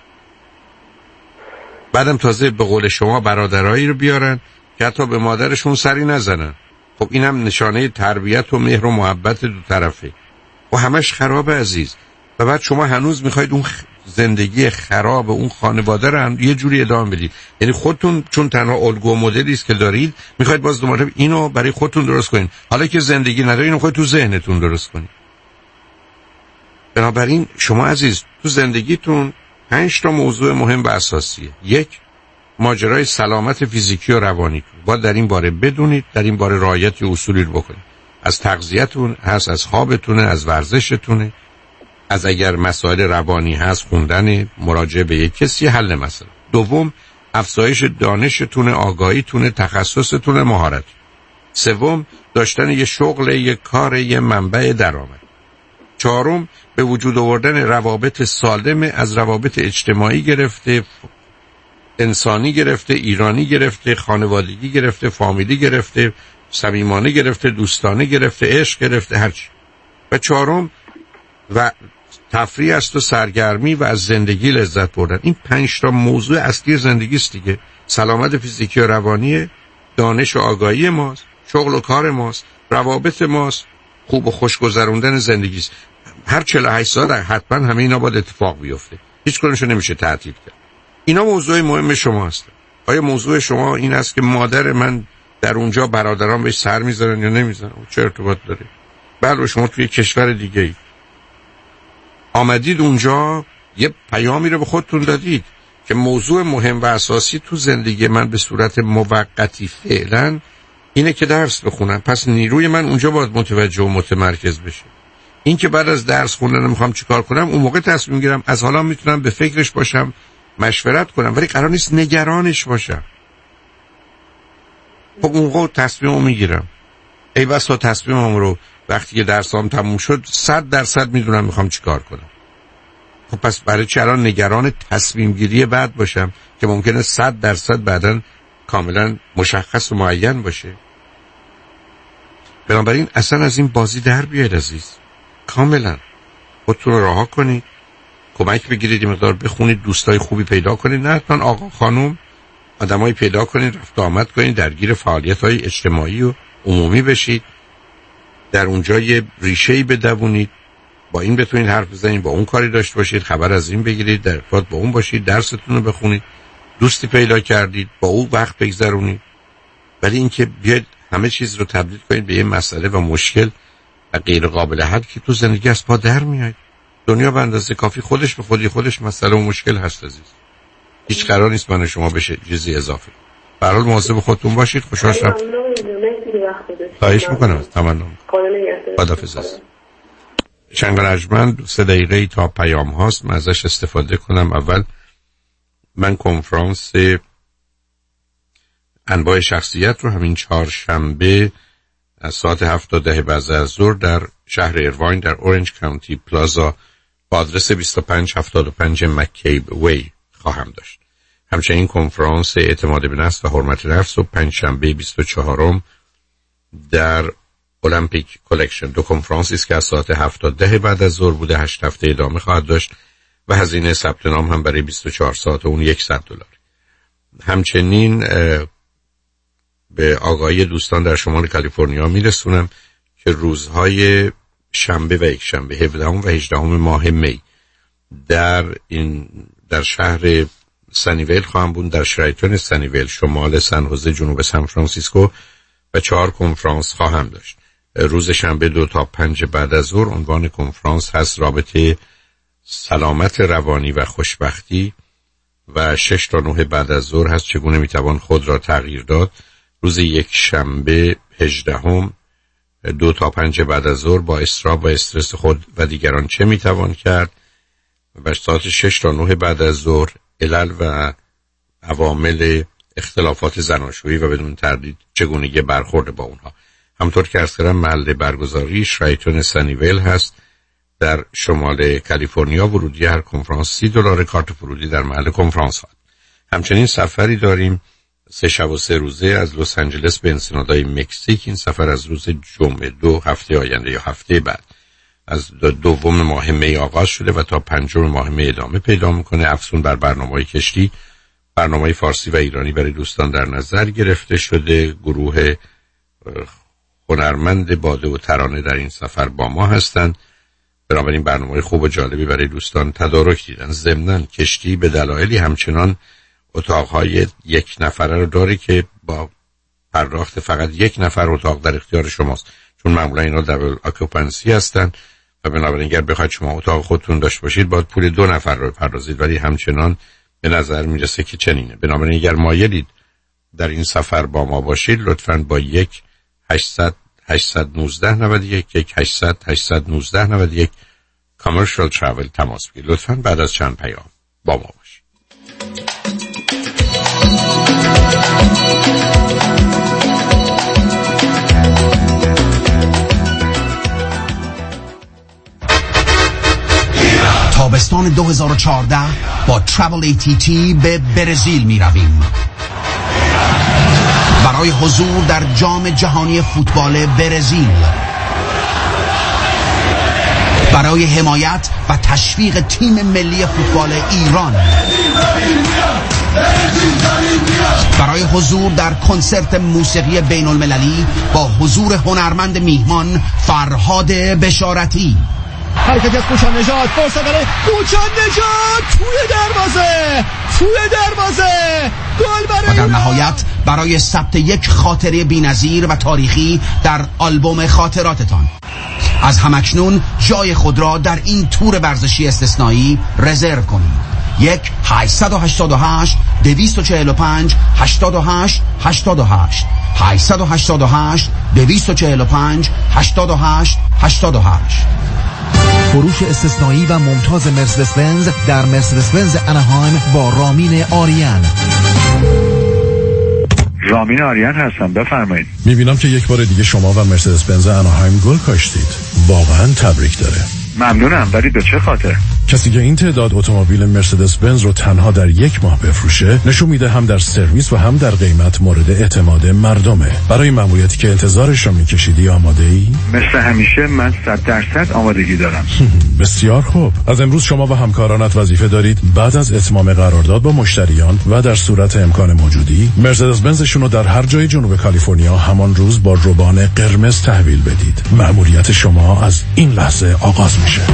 بعدم تازه به قول شما برادرایی رو بیارن که حتی به مادرشون سری نزنن. خب اینم نشانه تربیت و مهر و محبت دو طرفه و همش خرابه عزیز. و بعد شما هنوز میخواید اون زندگی خراب اون خانواده رو هم یه جوری ادامه بدید. یعنی خودتون چون تنها الگو و مدلی است که دارید، میخواید باز دوباره اینو برای خودتون درست کنید، حالا که زندگی ندارید اینو خودتون تو ذهنتون درست کنید. بنابراین شما عزیز تو زندگیتون پنج تا موضوع مهم و اساسیه. یک، ماجرای سلامت فیزیکی و روانی باید در این باره بدونید، در این باره رعایت اصولی رو بکنید. از تغذیه‌تون هست، از خوابتونه، از ورزشتونه، از اگر مسائل روانی هست خوندن، مراجعه به یک کسی، حل مسئله. دوم، افزایش دانشتون، آگاهیتون، تخصصتون، مهارت. سوم، داشتن یه شغل، یه کار، یه منبع درآمد. چهارم، به وجود آوردن روابط سالم، از روابط اجتماعی گرفته، انسانی گرفته، ایرانی گرفته، خانوادگی گرفته، فامیلی گرفته، صمیمانه گرفته، دوستانه گرفته، عشق گرفته، هرچی. و چهارم و تفریح است و سرگرمی و از زندگی لذت بردن. این پنج تا موضوع اصلی زندگی است دیگه. سلامت فیزیکی و روانی، دانش و آگاهی ماست، شغل و کار ماست، روابط ماست، خوب و خوش گذروندن زندگی است. هر چهل و هشت سال حتما همه اینا باید اتفاق بیفته، هیچ کدومش نمیشه تعطیل کرد. اینا موضوع مهم شما هست. آیا موضوع شما این است که مادر من در اونجا برادران بهش سر میذارن یا نمیذارن؟ چه ارتباط داره؟ بله شما توی کشور دیگه ای آمدید اونجا، یه پیامی رو به خودتون دادید که موضوع مهم و اساسی تو زندگی من به صورت موقتی فعلا اینه که درس بخونم، پس نیروی من اونجا باید متوجه و متمرکز بشه. این که بعد از درس خوندن میخوام چیکار کنم، اون موقع تصمیم میگیرم. از حالا میتونم به فکرش باشم، مشورت کنم، ولی قرار نیست نگرانش باشم. خب اون موقع تصمیمو میگیرم. ای بسا تصمیمم رو وقتی که درسام تموم شد صد درصد میدونم میخوام چیکار کنم. خب پس برای چه الان نگران تصمیم گیری بعد باشم که ممکنه صد درصد بعداً کاملا مشخص و معین باشه؟ بنابراین اصلا از این بازی در بیاید عزیز، کاملا خودتون رو رها کنید، کمک بگیرید، یه مقدار بخونید، دوستای خوبی پیدا کنید، نه حتما آقا خانم، آدمایی پیدا کنید، رفت و آمد کنید، درگیر فعالیت‌های اجتماعی و عمومی بشید، در اونجا یه ریشه‌ای بدوونید، با این بتونید حرف بزنید، با اون کاری داشته باشید، خبر از این بگیرید، در ارتباط با اون باشید، درستون رو بخونید، دوستی پیدا کردید، با او وقت بگذرونید. ولی اینکه بیاید همه چیز رو تبدیل کنید به یه مسئله و مشکل و غیر قابل حل که تو زندگی از پا در میاد. دنیا به اندازه کافی خودش به خودی خودش مسئله و مشکل هست عزیز. هیچ قرار نیست من شما بشه چیزی اضافه. به هر حال مواظب خودتون باشید. خوشحال شدم. خواهش میکنم. تمام. خداحافظ. چند رجمند سه دقیقه تا پیام هاست، من ازش استفاده کنم. اول من کنفرانس انواع شخصیت رو همین چهارشنبه از ساعت هفت تا ده بعد از ظهر در شهر ایرواین در اورنج کانتی پلازا با آدرس بیست و پنج هفتاد و پنج مکیب وی خواهم داشت. همچنین کنفرانس اعتماد به نفس و حرمت نفس و پنجشنبه بیست و چهارم در المپیک کلکشن. دو کنفرانسی است که از ساعت هفت تا ده بعد از ظهر بوده، هشت هفته ادامه خواهد داشت و هزینه ثبت نام هم برای بیست و چهار ساعت اون صد دلار. همچنین به آگاهی دوستان در شمال کالیفرنیا میرسونم که روزهای شنبه و یک شنبه هفدهم و هجدهم ماه می در این در شهر سنیویل خواهم بود، در شرایتون سنیویل شمال سن خوزه جنوب سان فرانسیسکو، و چهار کنفرانس خواهم داشت. روز شنبه دو تا پنج بعد از ظهر عنوان کنفرانس هست رابطه سلامت روانی و خوشبختی، و شش تا نه بعد از ظهر هست چگونه میتوان خود را تغییر داد. روز یک شنبه هجدهم دو تا پنج بعد از ظهر با اضطراب و استرس خود و دیگران چه میتوان کرد، و ساعت شش تا نه بعد از ظهر علل و عوامل اختلافات زناشویی و بدون تردید چگونگی برخورد با اونها. همطور که عرض کردم محل برگزاری شرایتون سنیویل هست در شمال کالیفرنیا. ورودی هر کنفرانس سی دلار، کارت ورودی در محل کنفرانس ها. همچنین سفری داریم سه شب و سه روزه از لس آنجلس به انسنادای مکزیک. این سفر از روز جمعه دو هفته آینده یا هفته بعد از دوم ماه می آغاز شده و تا پنجم ماه می ادامه پیدا میکنه. افزون بر برنامه‌های کشتی، برنامه فارسی و ایرانی برای دوستان در نظر گرفته شده. گروه هنرمند باده و ترانه در این سفر با ما هستند، بنابراین برنامه خوب و جالبی برای دوستان تدارک دیدن. ضمناً کشتی به دلایلی همچنان اتاقهای یک نفره رو داره که با پرداخت فقط یک نفر اتاق در اختیار شماست، چون معمولا اینا دبل اکوپنسی هستن و بنابراین اگر بخواید شما اتاق خودتون داشته باشید باید پول دو نفر رو بپردازید، ولی همچنان به نظر میرسه که چنینه. بنابراین اگر مایلید در این سفر با ما باشید لطفاً با یک هشتصد هشتصد و نوزده نود و یک یک هشتصد هشتصد و نوزده نود و یک کامرشال تراول تماس بگیرید. لطفاً بعد از چند پیام با ما باشید. تابستان دو هزار و چهارده با ترافل ای تی تی به برزیل می رویم برای حضور در جام جهانی فوتبال برزیل، برای حمایت و تشویق تیم ملی فوتبال ایران. برای حضور در کنسرت موسیقی بین المللی با حضور هنرمند میهمان فرهاد بشارتی. حرکت از کوچان نجات، فرصت برای کوچان نجات، توی دروازه توی دروازه گل برای و در نهایت برای ثبت یک خاطره بی‌نظیر و تاریخی در آلبوم خاطراتتان از همکنون جای خود را در این تور ورزشی استثنایی رزرو کنید. یک هشت هشت هشت دویست و چهل و پنج هشتاد و هشت هشتاد و هشت هشت هشت هشت دویست و چهل و پنج هشتاد و هشت هشتاد و هشت. فروش استثنایی و ممتاز مرسدس بنز در مرسدس بنز اناهایم با رامین آریان. رامین آریان هستم، بفرمایید. میبینم که یک بار دیگه شما و مرسدس بنز اناهایم گل کاشتید. واقعا تبریک داره. ممنونم، ولی به چه خاطر؟ کسی که این تعداد اتومبیل مرسدس بنز رو تنها در یک ماه بفروشه نشون میده هم در سرویس و هم در قیمت مورد اعتماد مردمه. برای ماموریتی که انتظارش رو میکشیدی آماده ای؟ مثل همیشه من صد درصد آمادگی دارم. بسیار خوب. از امروز شما و همکارانت وظیفه دارید بعد از اتمام قرارداد با مشتریان و در صورت امکان موجودی مرسدس بنزشون رو در هر جای جنوب کالیفرنیا همان روز با روبان قرمز تحویل بدید. ماموریت شما از این لحظه آغاز میشه.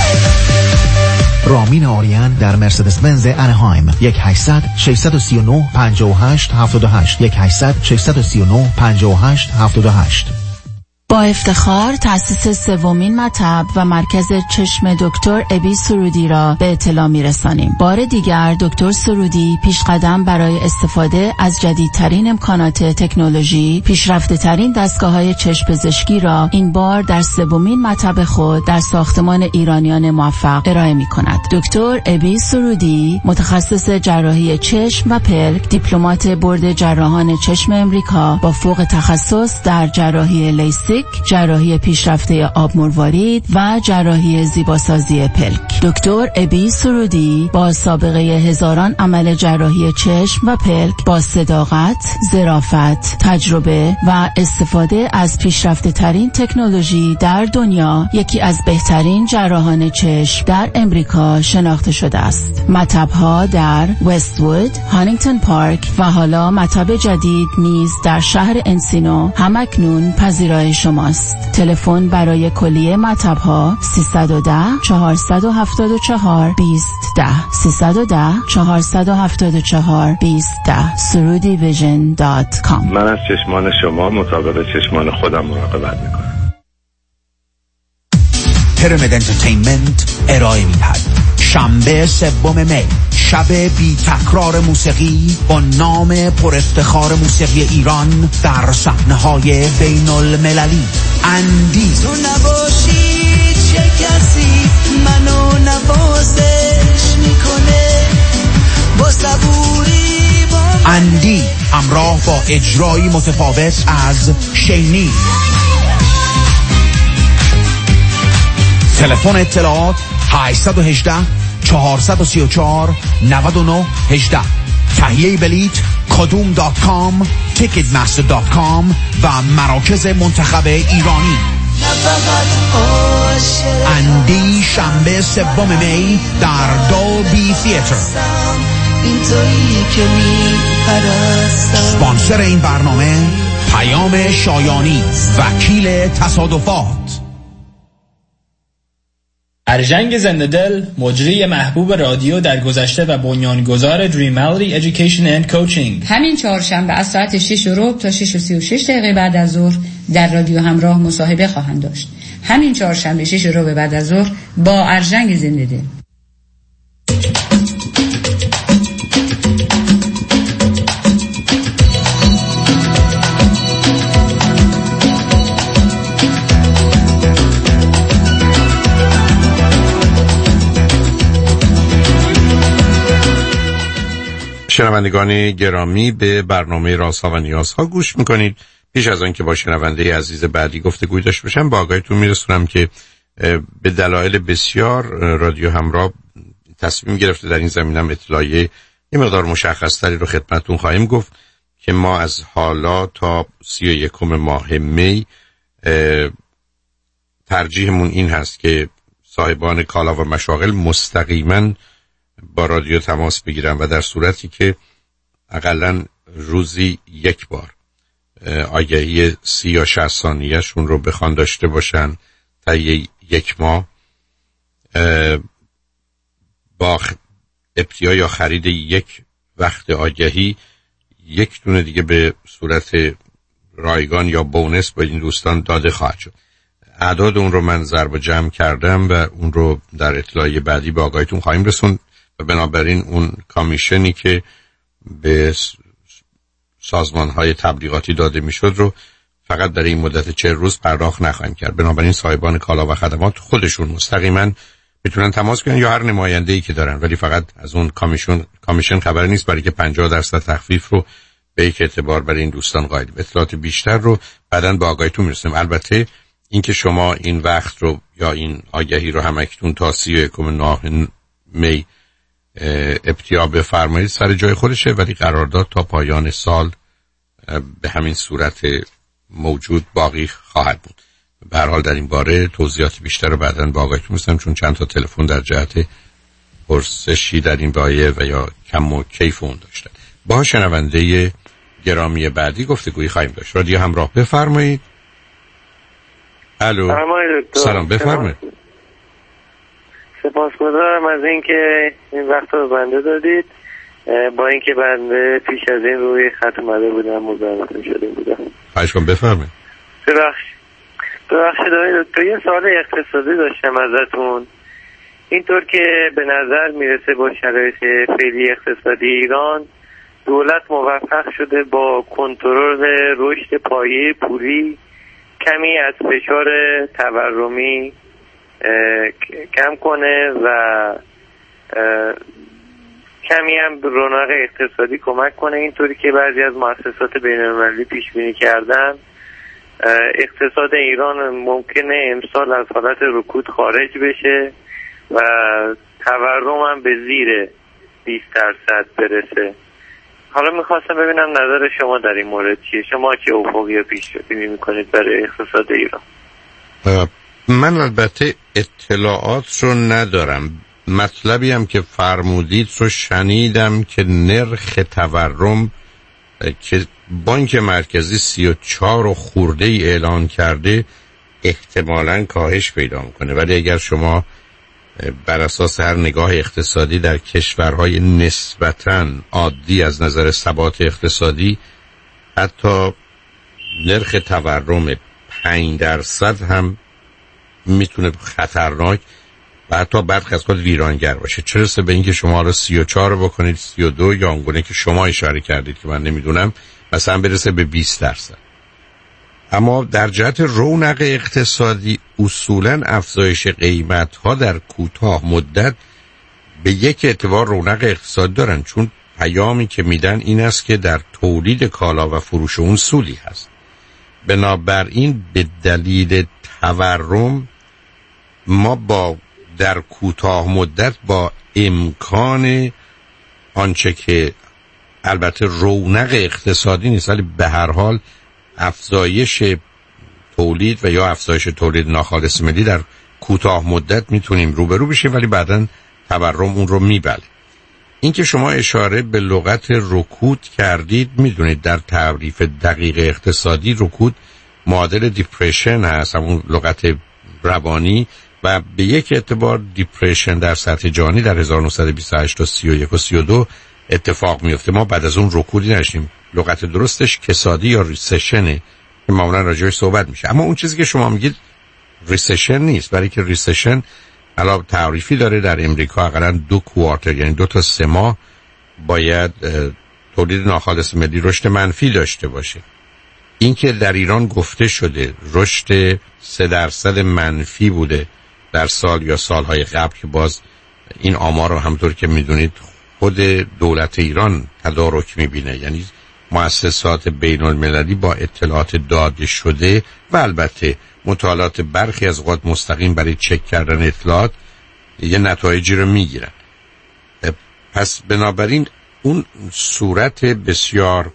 رامین آریان در مرسدس بنز اناهایم. یک هشتصد ششصد و سی و نه پنجاه و هشت هفتاد و هشت یک هشتصد ششصد و سی و نه پنجاه و هشت هفتاد و هشت. با افتخار تأسیس سومین مطب و مرکز چشم دکتر ابی سرودی را به اطلاع می‌رسانیم. بار دیگر دکتر سرودی پیشقدم برای استفاده از جدیدترین امکانات تکنولوژی، پیشرفته‌ترین دستگاه‌های چشم پزشکی را این بار در سومین مطب خود در ساختمان ایرانیان موفق ارائه می‌کند. دکتر ابی سرودی متخصص جراحی چشم و پلک، دیپلمات بورد جراحان چشم امریکا با فوق تخصص در جراحی لیزر، جراحی پیشرفته آب مروارید و جراحی زیباسازی پلک. دکتر ابی سرودی با سابقه هزاران عمل جراحی چشم و پلک با صداقت، ظرافت، تجربه و استفاده از پیشرفته ترین تکنولوژی در دنیا یکی از بهترین جراحان چشم در امریکا شناخته شده است. مطب‌ها در وست‌وود، هانینگتون پارک و حالا مطب جدید نیز در شهر انسینو همکنون پذیرای شماست. تلفن برای کلیه مطب‌ها سیصد و ده چهارصد و هفتاد و چهار بیست ده سیصد و ده چهارصد و هفتاد و چهار بیست ده سرودی ویژن دات کام. من از چشمان شما مطابق چشمان خودم مراقبت میکنم. پیرامید انترتینمنت ارائه میدهد شنبه سوم می شب بی تکرار موسیقی با نام پر افتخار موسیقی ایران در صحنه‌های بین المللی. اندی تو نباشی چه کسی منو نوازش میکنه با صبوری با اندی همراه با اجرایی متفاوت از شینی. تلفن اطلاعات هشت یک هشت چهار سه چهار نه نه یک هشت. تهیه بلیت کدوم دات کام، تیکت مستر دات کام و مراکز منتخب ایرانی. اندی شنبه سوم می در دولبی تیاتر. اسپانسر این برنامه پیام شایانی، وکیل تصادفات. ارژنگ زنده دل، مجری محبوب رادیو در گذشته و بنیانگذار دریمالتی ایژوکیشن اند کوچینگ، همین چهارشنبه از ساعت شش و ربع تا شش و سی و شش دقیقه بعد از ظهر در رادیو همراه مصاحبه خواهند داشت. همین چهارشنبه شش و ربع بعد از ظهر با ارژنگ زنده دل. شنوندگان گرامی، به برنامه رازها و نیازها گوش میکنید. پیش از آن که با شنونده عزیز بعدی گفتگوی داشته باشم، با آگاهیتون میرسونم که به دلایل بسیار رادیو همراه تصمیم گرفته در این زمینه اطلاعیه یه مقدار مشخصتری رو خدمتتون خواهیم گفت که ما از حالا تا سی و یکم ماه می ترجیحمون این هست که صاحبان کالا و مشاغل مستقیما با رادیو تماس بگیرن و در صورتی که حداقل روزی یک بار آگهی سی یا شصت ثانیه‌شون رو بخوان داشته باشن تا یک ماه با ابتدا یا خرید یک وقت آگهی یک دونه دیگه به صورت رایگان یا بونس به این دوستان داده خواهد شد. اعداد اون رو من ضرب و جمع کردم و اون رو در اطلاعیه بعدی به آگاهیتون خواهیم رسوند و بنابراین اون کامیشنی که به سازمان‌های تبلیغاتی داده میشد رو فقط در این مدت چهل روز پرداخت نخواهیم کرد. بنابراین صاحبان کالا و خدمات خودشون مستقیما میتونن تماس بگیرن یا هر نماینده‌ای که دارن، ولی فقط از اون کامیشن کامیشن خبر نیست، برای که پنجاه درصد تخفیف رو به یک اعتبار برای این دوستان قائلیم. اطلاعات بیشتر رو بعداً به آگاهیتون میرسیم. البته اینکه شما این وقت رو یا این آگهی رو همکنون تا سی و یکم می ابتدا بفرمایید سر جای خودشه، ولی قرارداد تا پایان سال به همین صورت موجود باقی خواهد بود. به هر حال در این باره توضیحات بیشتر رو بعداً با آگاهیتون می‌رسم، چون چند تا تلفن در جهت پرسشی در این باره و یا کم و کیف اون داشتن. با شنونده گرامی بعدی گفتگویی خواهیم داشت. رادیو همراه، بفرمایید. الو، سلام، بفرمایید. سپاسگزارم از اینکه این وقت رو بنده دادید. با اینکه بنده پیش از این روی خط اومده بودم مزاحمتون شده بودم. خواهش کنم بفرمایید. ببخشید ببخشید دکتر، یه سوال اقتصادی داشتم ازتون. اینطور که به نظر میرسه با شرایط فعلی اقتصادی ایران، دولت موفق شده با کنترل رشد پایه پولی کمی از فشار تورمی کم کنه و کمی هم رونق اقتصادی کمک کنه، اینطوری که بعضی از مؤسسات بین‌المللی پیش بینی کردن اقتصاد ایران ممکنه امسال از حالت رکود خارج بشه و تورم هم به زیر بیست درصد برسه. حالا میخواستم ببینم نظر شما در این مورد چیه؟ شما چه افقی پیش بینی میکنید برای اقتصاد ایران؟ من البته اطلاعات رو ندارم. مطلبی هم که فرمودید رو شنیدم که نرخ تورم که بانک مرکزی سی و چهار و خورده ای اعلان کرده احتمالاً کاهش پیدا میکنه، ولی اگر شما بر اساس هر نگاه اقتصادی در کشورهای نسبتاً عادی از نظر ثبات اقتصادی حتی نرخ تورم پنج درصد هم میتونه خطرناک و حتی برخی از خود ویرانگر باشه، چه رسه به اینکه شما رو سی و چهار بکنید سی و دو یا اونگونه که شما اشاره کردید که من نمیدونم مثلا برسه به بیست درصد. اما در جهت رونق اقتصادی اصولاً افزایش قیمت ها در کوتاه مدت به یک اعتبار رونق اقتصادی دارن، چون پیامی که میدن این است که در تولید کالا و فروش اون سودی هست. بنابراین به دلیل تورم ما با در کوتاه مدت با امکان آنچه که البته رونق اقتصادی نیست ولی به هر حال افزایش تولید و یا افزایش تولید ناخالص ملی در کوتاه مدت میتونیم روبرو بشیم، ولی بعداً تورم اون رو میبله. این که شما اشاره به لغت رکود کردید، میدونید در تعریف دقیق اقتصادی رکود معادل دیپرشن هست، همون لغت روانی، و به یک اعتبار دیپرشن در سطح جهانی در هزار و نهصد و بیست و هشت تا سی و یک و سی و دو اتفاق میفته. ما بعد از اون رکودی نشیم. لغت درستش کسادی یا ریسشنه که معمولا راجعش صحبت میشه. اما اون چیزی که شما میگید ریسشن نیست، برای که ریسشن علاوه تعریفی داره در امریکا حداقل دو کوارتر یعنی دو تا سه ماه باید تولید ناخالص ملی رشد منفی داشته باشه. این که در ایران گفته شده رشد سه درصد منفی بوده در سال یا سالهای قبل، که باز این آمار رو همطور که میدونید خود دولت ایران تدارک میبینه، یعنی مؤسسات بین المللی با اطلاعات داده شده و البته مطالعات برخی از اوقات مستقیم برای چک کردن اطلاعات یه نتایجی رو میگیرن. پس بنابراین اون صورت بسیار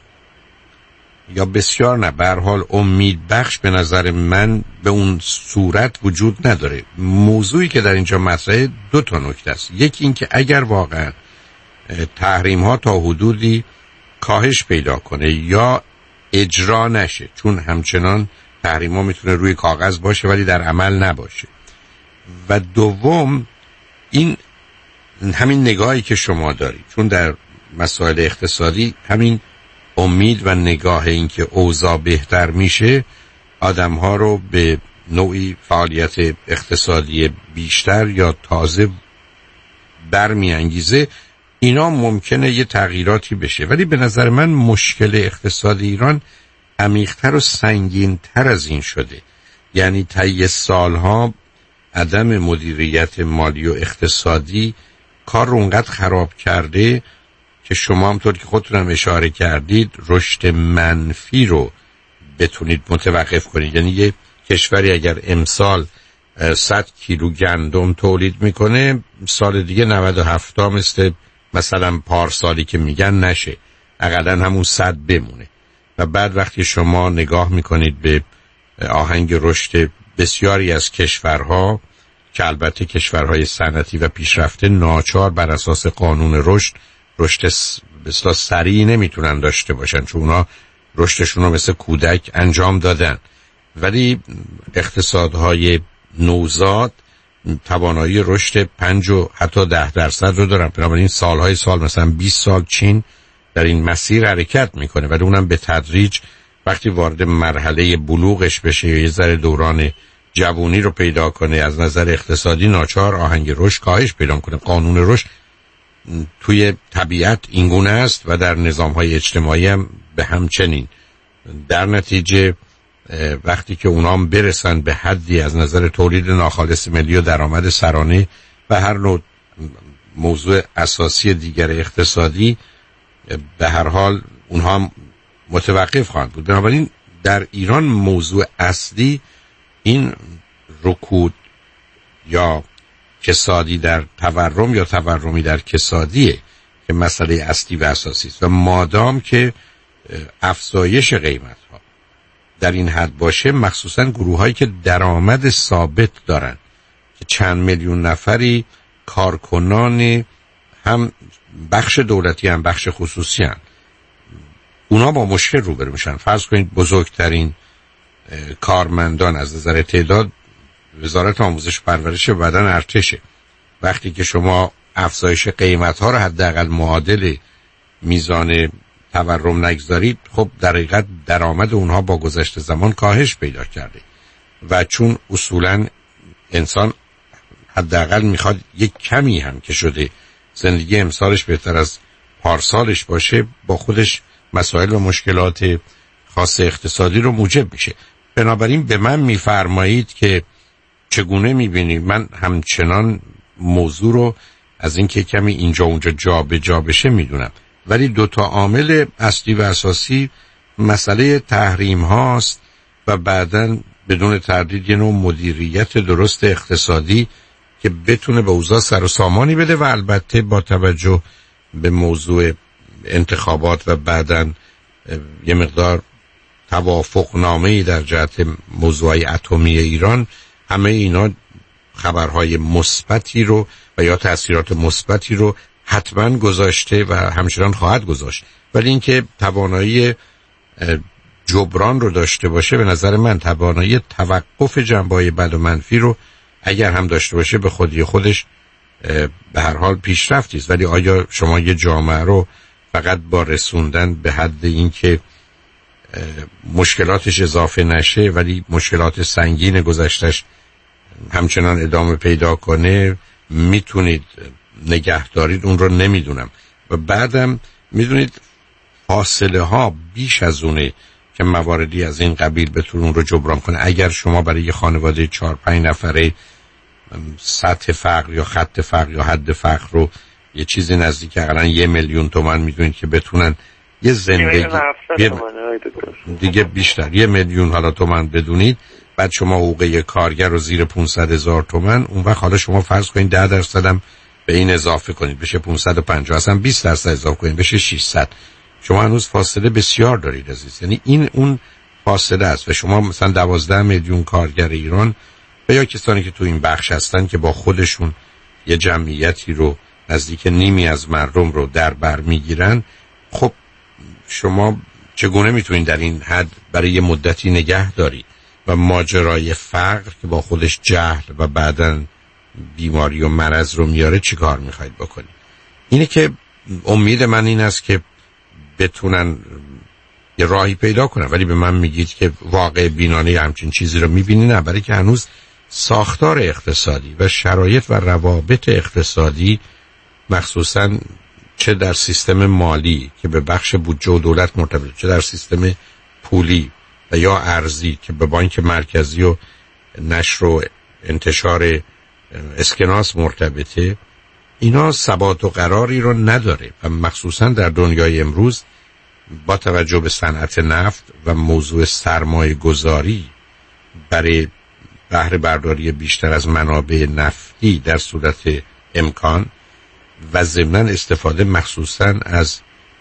یا بسیار نه به هر حال امید بخش به نظر من به اون صورت وجود نداره. موضوعی که در اینجا مطرحه دو تا نکته است. یکی این که اگر واقعا تحریم ها تا حدودی کاهش پیدا کنه یا اجرا نشه، چون همچنان تحریما میتونه روی کاغذ باشه ولی در عمل نباشه. و دوم این همین نگاهی که شما دارید، چون در مسائل اقتصادی همین امید و نگاه این که اوضاع بهتر میشه آدم‌ها رو به نوعی فعالیت اقتصادی بیشتر یا تازه برمی‌انگیزه، اینا ممکنه یه تغییراتی بشه. ولی به نظر من مشکل اقتصادی ایران عمیق‌تر و سنگین‌تر از این شده. یعنی طی سالها عدم مدیریت مالی و اقتصادی کار رو اونقدر خراب کرده که شما همطور که خودتونم اشاره کردید رشد منفی رو بتونید متوقف کنید. یعنی یه کشوری اگر امسال صد کیلو گندم تولید میکنه، سال دیگه نود و هفت تا مثل مثلا پارسالی که میگن نشه، اقلا همون صد بمونه. و بعد وقتی شما نگاه میکنید به آهنگ رشد بسیاری از کشورها که البته کشورهای صنعتی و پیشرفته ناچار بر اساس قانون رشد رشد بسیار سریع نمیتونن داشته باشن، چون اونا رشدشون رو مثل کودک انجام دادن، ولی اقتصادهای نوزاد توانایی رشد پنج و حتی ده درصد رو دارن. بنابراین سالهای سال مثلا بیست سال چین در این مسیر حرکت میکنه، ولی اونم به تدریج وقتی وارد مرحله بلوغش بشه یا یه ذره دوران جوونی رو پیدا کنه از نظر اقتصادی ناچار آهنگ رشد کاهش پیدا کنه. قانون رشد توی طبیعت اینگونه است و در نظام‌های اجتماعی هم به همچنین. در نتیجه وقتی که اونام برسن به حدی از نظر تولید ناخالص ملی و درآمد سرانه و هر نوع موضوع اساسی دیگر اقتصادی، به هر حال اونها هم متوقف خواهند بود. بنابراین در ایران موضوع اصلی این رکود یا کسادی در تورم یا تورمی در کسادیه که مسئله اصلی و اساسی است. و مادام که افزایش قیمت ها در این حد باشه، مخصوصا گروه هایی که درآمد ثابت دارن که چند میلیون نفری کارکنان هم بخش دولتی هم بخش خصوصی هم، اونا با مشکل روبرو میشن. فرض کنید بزرگترین کارمندان از نظر تعداد وزارت آموزش و پرورش و بعدن ارتشه. وقتی که شما افزایش قیمت ها رو حداقل معادل میزان تورم نگذارید، خب در حقیقت درآمد اونها با گذشت زمان کاهش پیدا کرده و چون اصولا انسان حداقل میخواد یک کمی هم که شده زندگی امسالش بهتر از پارسالش باشه، با خودش مسائل و مشکلات خاص اقتصادی رو موجب میشه. بنابراین به من میفرمایید که چگونه میبینید؟ من همچنان موضوع رو از اینکه کمی اینجا اونجا جا به جا بشه میدونم، ولی دو تا عامل اصلی و اساسی مسئله تحریم هاست و بعداً بدون تردید یه نوع مدیریت درست اقتصادی که بتونه به اوضاع سر و سامانی بده و البته با توجه به موضوع انتخابات و بعداً یه مقدار توافق نامه‌ای در جهت موضوع اتمی ایران، همه اینا خبرهای مثبتی رو و یا تأثیرات مثبتی رو حتما گذاشته و همچنان خواهد گذاشت. ولی اینکه توانایی جبران رو داشته باشه، به نظر من توانایی توقف جنبه‌های بد و منفی رو اگر هم داشته باشه به خودی خودش به هر حال پیشرفتی است. ولی آیا شما یه جامعه رو فقط با رسوندن به حد اینکه مشکلاتش اضافه نشه ولی مشکلات سنگین گذشتش همچنان ادامه پیدا کنه میتونید نگه دارید؟ اون رو نمیدونم. و بعدم میدونید فاصله ها بیش از اونه که مواردی از این قبیل بتونه اون رو جبران کنه. اگر شما برای یه خانواده چهار پنج نفره سطح فقر یا خط فقر یا حد فقر رو یه چیزی نزدیک اقلا یه میلیون تومان میدونید که بتونن یه زندگی یه دیگه بیشتر یه میلیون حالا تومان بدونید، بعد شما حقوق کارگر رو زیر پانصد هزار تومان، اون وقت حالا شما فرض کنید ده درصد هم به این اضافه کنید بشه پانصد و پنجاه، اصلا بیست درصد اضافه کنید بشه ششصد. شما هنوز فاصله بسیار دارید عزیز. یعنی این اون فاصله است و شما مثلا دوازده میلیون کارگر ایران و یا کسانی که تو این بخش هستن که با خودشون یه جمعیتی رو نزدیک نیمی از مردم رو در بر میگیرن، خب شما چگونه میتونید در این حد برای یه مدتی نگه دارید و ماجرای فقر که با خودش جهل و بعداً بیماری و مرض رو میاره چی کار میخواید بکنید؟ اینه که امید من این است که بتونن یه راهی پیدا کنن، ولی به من میگید که واقع بینانه همچین چیزی رو میبینی؟ نه، برای که هنوز ساختار اقتصادی و شرایط و روابط اقتصادی مخصوصاً چه در سیستم مالی که به بخش بودجه و دولت مرتبط، چه در سیستم پولی و یا ارزی که به بانک مرکزی و نشر و انتشار اسکناس مرتبطه، اینا ثبات و قراری رو نداره و مخصوصا در دنیای امروز با توجه به صنعت نفت و موضوع سرمایه گذاری برای بهره برداری بیشتر از منابع نفتی در صورت امکان و ضمن استفاده مخصوصا از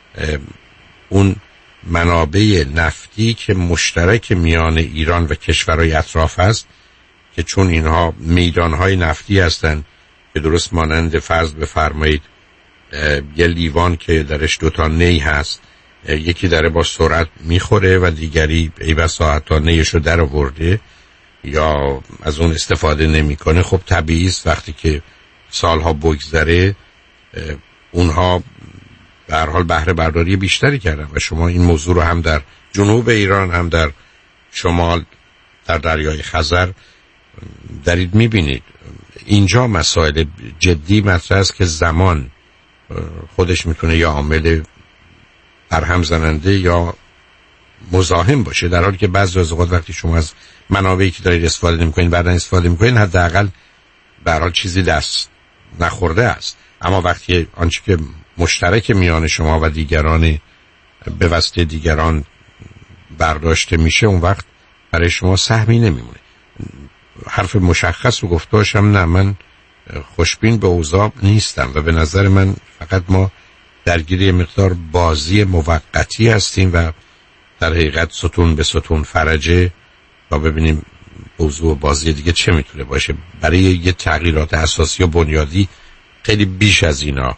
اون منابع نفتی که مشترک میان ایران و کشورهای اطراف است، که چون اینها میدانهای نفتی هستند که درست مانند فرض بفرمایید یه لیوان که درش دوتا نی هست، یکی داره با سرعت میخوره و دیگری ای بسا حتی نیشو در آورده یا از اون استفاده نمیکنه، خب طبیعی است وقتی که سالها بگذره اونها به هر حال بهره برداری بیشتری کردن و شما این موضوع رو هم در جنوب ایران هم در شمال در دریای خزر دارید میبینید. اینجا مسائل جدی مطرح است که زمان خودش میتونه یا عامل برهم زننده یا مزاحم باشه، در حالی که بعضی از اوقات وقتی شما از منابعی که دارید استفاده نمی‌کنید بعداً استفاده می‌کنید حداقل به هر حال چیزی دست نخورده است. اما وقتی آنچه که مشترک میان شما و دیگران به واسطه دیگران برداشته میشه، اون وقت برای شما سهمی نمیمونه. حرف مشخص رو گفته باشم، نه من خوشبین به اوضاع نیستم و به نظر من فقط ما درگیری مقدار بازی موقتی هستیم و در حقیقت ستون به ستون فرجه و ببینیم موضوع بازی دیگه چه میتونه باشه. برای یه تغییرات اساسی و بنیادی خیلی بیش از اینا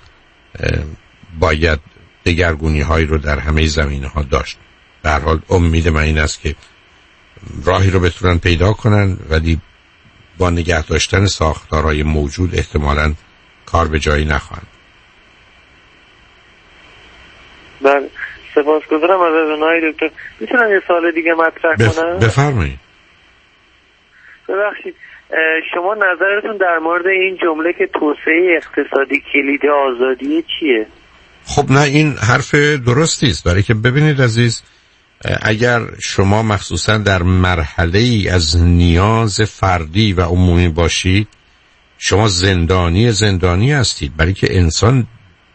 باید دگرگونی هایی رو در همه زمینه ها داشت. به هر حال امید من این است که راهی رو بتونن پیدا کنن، ولی با نگه داشتن ساختارهای موجود احتمالاً کار به جایی نخواهند. بله، سپاسگزارم از اونهای دکتر. میتونم یه سوال دیگه مطرح بف... کنم؟ بفرمایید. ببخشید، شما نظرتون در مورد این جمله که توسعه اقتصادی کلید آزادی چیه؟ خب نه، این حرف درستی است، برای که ببینید عزیز، اگر شما مخصوصا در مرحله ای از نیاز فردی و عمومی باشید، شما زندانی زندانی هستید، برای که انسان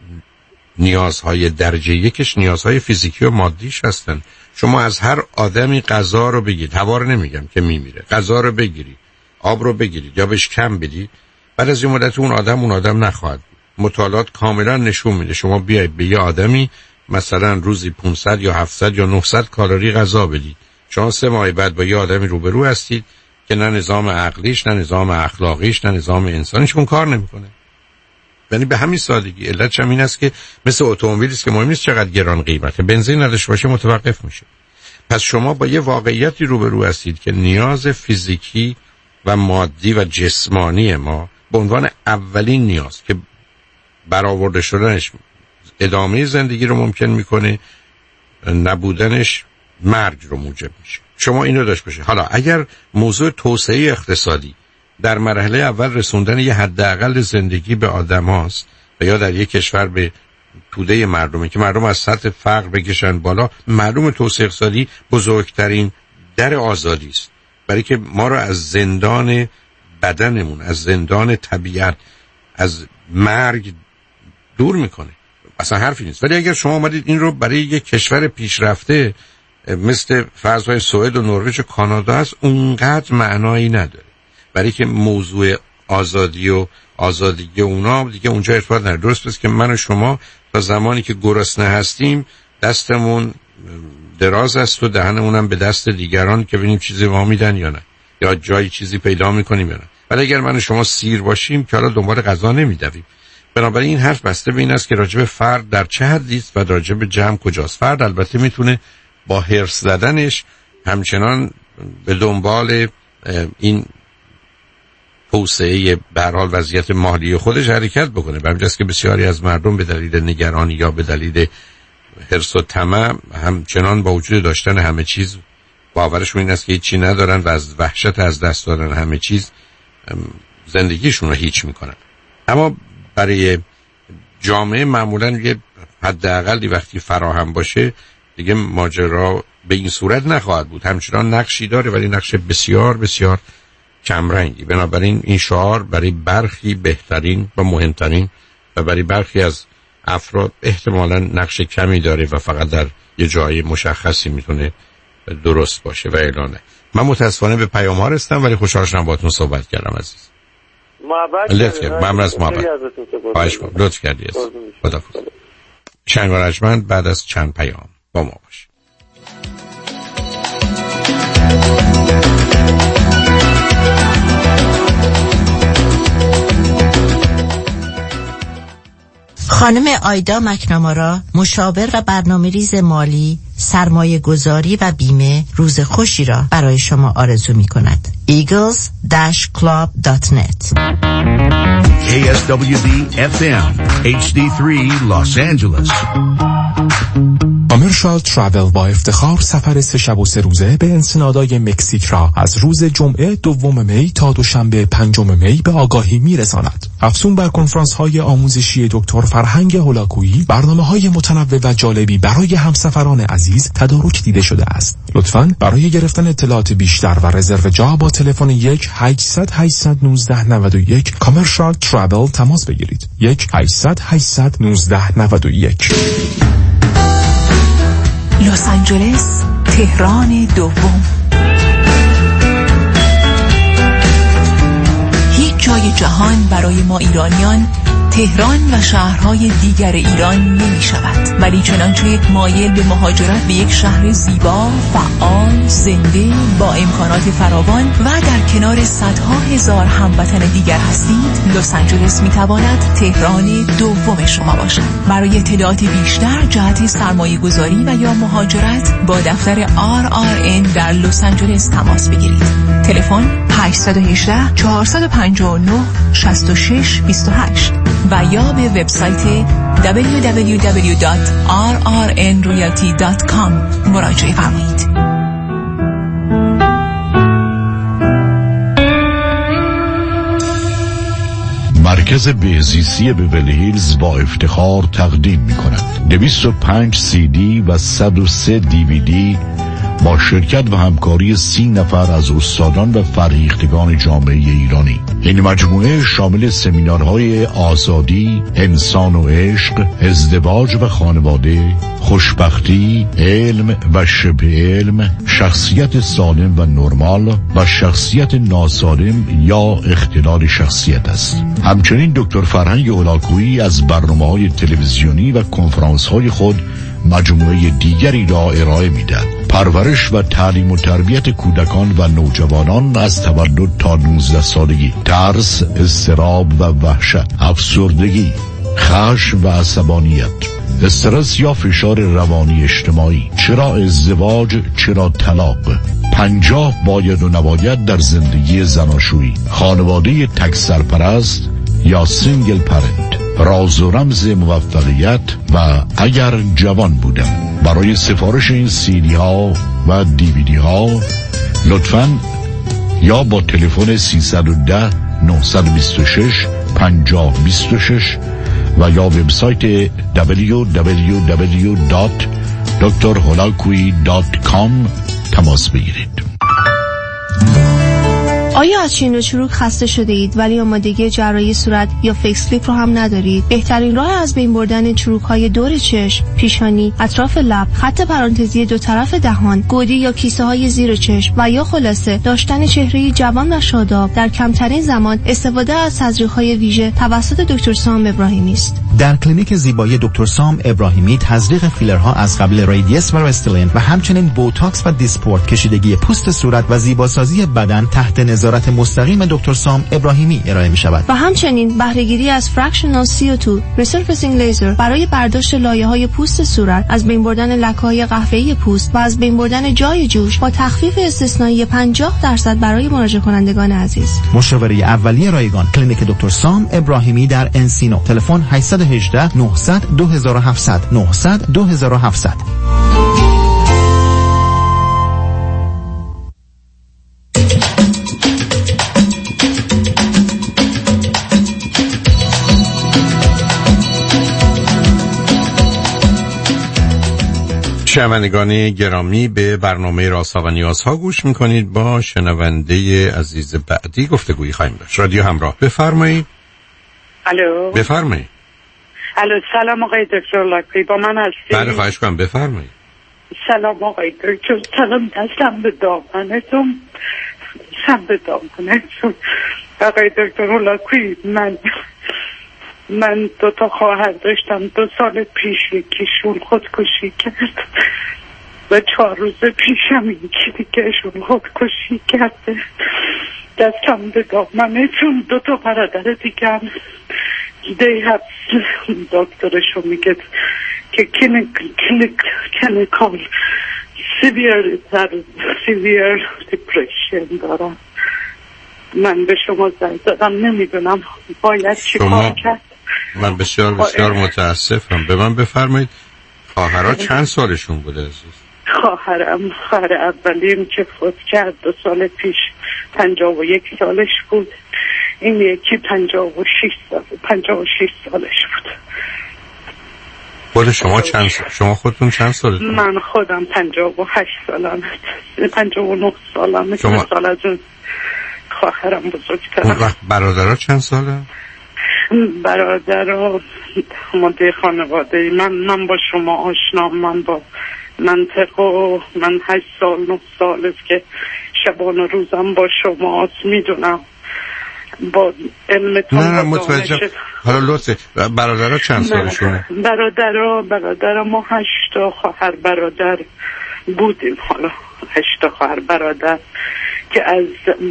نیازهای درجه یکش نیازهای فیزیکی و مادیش هستن. شما از هر آدمی غذا رو بگید، هوا رو نمیگم که میمیره، غذا رو بگیرید، آب رو بگیرید یا بهش کم بدید، بعد از این مدت اون آدم اون آدم نخواهد. مطالعات کاملا نشون میده شما بیاید به یه آدمی مثلا روزی پانصد یا هفتصد یا نهصد کالری غذا بدید، شما سه ماه بعد با یه آدمی روبرو هستید که نه نظام عقلیش، نه نظام اخلاقیش، نه نظام انسانیش اون کار نمیکنه. یعنی به همین سادگی. علتش هم این است که مثل اتومبیلی است که مهم نیست چقدر گران قیمته، بنزین نداشته باشه متوقف میشه. پس شما با یه واقعیتی روبرو هستید که نیاز فیزیکی و مادی و جسمانی ما به عنوان اولین نیاز که برآورده شدنش ادامه زندگی رو ممکن میکنه، نبودنش مرگ رو موجب میشه. شما اینو داشت باشه. حالا اگر موضوع توسعه اقتصادی در مرحله اول رسوندن یه حداقل زندگی به آدم هاست و یا در یک کشور به توده مردمه که مردم از سطح فقر بکشن بالا، معلوم توسعه اقتصادی بزرگترین در آزادی است، برای که ما رو از زندان بدنمون، از زندان طبیعت، از مرگ دور میکنه. اصلا حرفی نیست. ولی اگر شما اومدید این رو برای یک کشور پیشرفته مثل فرض‌های سوئد و نروژ و کانادا است، اونقدر معنایی نداره، برای که موضوع آزادی و آزادی اونا دیگه اونجا ارتباط نداره. درست است که من و شما تا زمانی که گرسنه هستیم دستمون دراز است و دهنمونم به دست دیگران که ببینیم چیزی ما میدن یا نه، یا جایی چیزی پیدا میکنیم یا نه. ولی اگر من و شما سیر باشیم که حالا دنبال غذا نمیدویم بنابراین این حرف بسته به این است که راجب فرد در چه حدی است و راجب جمع کجاست. فرد البته میتونه با هرس زدنش همچنان به دنبال این توسعه به هر حال وضعیت مالی خودش حرکت بکنه. به همین جاست که بسیاری از مردم به دلیل نگرانی یا به دلیل حرص و طمع همچنان با وجود داشتن همه چیز باورشون این است که هیچی ندارن و از وحشت از دست دادن همه چیز زندگیشون رو هیچ میکنن. اما برای جامعه معمولا یه حداقلی وقتی فراهم باشه دیگه ماجرا به این صورت نخواهد بود. همچنان نقشی داره ولی نقش بسیار بسیار کمرنگی. بنابراین این شعار برای برخی بهترین و مهمترین و برای برخی از افراد احتمالاً نقش کمی داره و فقط در یه جای مشخصی میتونه درست باشه و اعلانه. من متاسفانه به پیام ها رسیدم ولی خوشحال شدم باهاتون صحبت کردم عزیز. محبت لطف کردید. ممنون از محبت. خواهش می‌کنم. لطف کردید. خداحافظ. شنگ و رجمند بعد از چند پیام با ما باش. خانم آیدا مکنامارا، مشاور و برنامه‌ریز مالی، سرمایه گذاری و بیمه، روز خوشی را برای شما آرزو می کند. ایگلز کلاب دات نت کی اس دبلیو دی اف ام اچ دی سه Los Angeles. کامرشال ترافل با افتخار سفر سه شب و سه روزه به انسنادای مکزیک را از روز جمعه دوم می تا دوشنبه پنجم می به آگاهی میرساند. افزون بر کنفرانس های آموزشی دکتر فرهنگ هولاکویی، برنامه های متنوع و جالبی برای همسفران عزیز تدارک دیده شده است. لطفاً برای گرفتن اطلاعات بیشتر و رزرو جا با تلفن یک هشتصد هشتصد و نوزده نود و یک کامرشال ترافل تماس بگیرید. یک هشتصد هشتصد و نوزده نود و یک. لس آنجلس، تهران دوم. هیچ جای جهان برای ما ایرانیان تهران و شهرهای دیگر ایران نمی شود، ولی چنانچه مایل به مهاجرت به یک شهر زیبا، فعال، زنده، با امکانات فراوان و در کنار صدها هزار هموطن دیگر هستید، لس آنجلس می تواند تهران دوم شما باشد. برای اطلاعات بیشتر جهت سرمایه گذاری و یا مهاجرت با دفتر آر آر ان در لس آنجلس تماس بگیرید. تلفن هشت یک هشت چهار پنج نه شش شش دو هشت و یا به وبسایت دبلیو دبلیو دبلیو دات آر آر ان ریالتی دات کام مراجعه فرمایید. مرکز بهزیستی بیولی هیلز با افتخار تقدیم می کند دویست و پنج سی دی و صد و سه دی وی دی با شرکت و همکاری سی نفر از استادان و فرهیختگان جامعه ایرانی. این مجموعه شامل سمینارهای آزادی، انسان و عشق، ازدواج و خانواده، خوشبختی، علم و شبه علم، شخصیت سالم و نرمال و شخصیت ناسالم یا اختلال شخصیت است. همچنین دکتر فرهنگ هولاکویی از برنامه‌های تلویزیونی و کنفرانس‌های خود مجموعه دیگری را ارائه می‌دهد. پرورش و تعلیم و تربیت کودکان و نوجوانان از تولد تا نوزده سالگی، ترس، اضطراب و وحشت، افسردگی، خشم و عصبانیت، استرس یا فشار روانی اجتماعی، چرا ازدواج، چرا طلاق، پنجاه باید و نباید در زندگی زناشویی، خانواده تک سرپرست یا سینگل پرنت، راز و رمز موفقیت و اگر جوان بودم. برای سفارش این سیدی ها و دیویدی ها لطفاً یا با تلفن سیصد و ده نهصد و بیست و شش پنجاه بیست و شش و یا وبسایت دبلیو دبلیو دبلیو دات دکتر هولاکویی دات کام تماس بگیرید. آیا از چین و چروک خسته شده اید ولی آمادگی جراحی صورت یا فیس لیفت رو هم ندارید؟ بهترین راه از بین بردن چروک های دور چشم، پیشانی، اطراف لب، خط پرانتزی دو طرف دهان، گودی یا کیسه های زیر چشم و یا خلاصه داشتن چهره جوان و شاداب در کمترین زمان استفاده از تزریق های ویژه توسط دکتر سام ابراهیمی است. در کلینیک زیبایی دکتر سام ابراهیمی تزریق فیلرها از قبل ریدیس و رستلین و همچنین بوتاکس و دیسپورت، کشیدگی پوست صورت و زیباسازی بدن تحت نظارت نظارت مستقیم دکتر سام ابراهیمی ارائه می شود. و همچنین بهره‌گیری از فرکشنال سی او دو ریسرفیسینگ لیزر برای برداشت لایه‌های پوست صورت، از بین بردن لکه‌های قهوه‌ای پوست و از بین بردن جای جوش با تخفیف استثنایی پنجاه درصد برای مراجعه کنندگان عزیز. مشاوره اولیه رایگان کلینیک دکتر سام ابراهیمی در انسینو. تلفن هشت یک هشت نه صفر صفر دو هفت صفر صفر نه صفر صفر دو هفت صفر صفر. شنوندگان گرامی، به برنامه رازها و نیازها گوش میکنید. با شنونده عزیز بعدی گفتگویی خواهیم داشت. رادیو همراه، بفرمایید. الو، بفرمایید. الو، سلام آقای دکتر لاکی، با من هستی؟ بله، خواهش کنم، بفرمایید. سلام آقای دکتر، سلام، دستم به دامنتون، دستم به دامنتون. آقای دکتر لاکی، من من دو تا خواهر داشتم. دو سال پیش یکیشون خودکشی کرد و چهار روز پیشم یکی دیگهشون خودکشی کرده. دستم به دامنتون. دو تا برادر دیگه هم they have دکترشون میگه که clinical severe severe depression دارم. من به شما زنگ دادم، نمیدونم باید چی کار کرد. من بسیار بسیار متاسفم. به من بفرمایید خواهرها چند سالشون بوده عزیز؟ خواهرم خواهر اولیم که فوت کرد دو سال پیش پنجاه و یک سالش بود. این یکی پنجاه و شش سال پنجاه و شش سالش بود. خود شما چند سال؟ شما خودتون چند سالتون؟ من خودم پنجاه و هشت سالم، پنجاه و نه سالم. شما سال از اون خواهرم بزرگترم. اون وقت برادرها چند ساله؟ برادرها ماده خانواده من من با شما آشنام. من با منطق و من هشت سال نه سال است که شبان و روزم با شما است. میدونم با علمتون. نه نه متوجه. حالا لطفه برادرها چند سالشونه؟ برادرها برادرها ما هشت تا خواهر برادر بودیم. حالا هشت تا خواهر برادر که از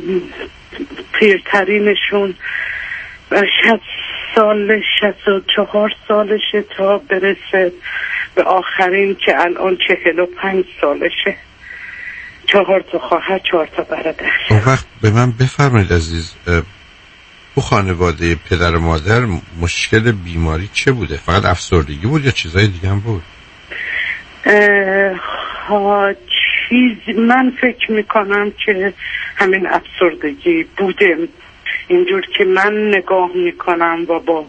پیرترینشون شصت سال شصت و چهار سالشه تا برسه به آخرین که الان چهل و پنج سالشه. چهار تا خواهر، چهار تا برادر. اون وقت به من بفرمایید عزیز، تو خانواده پدر و مادر مشکل بیماری چه بوده؟ فقط افسردگی بود یا چیزای دیگه هم بود؟ ها چیز من فکر میکنم که همین افسردگی بوده. اینجور که من نگاه میکنم و با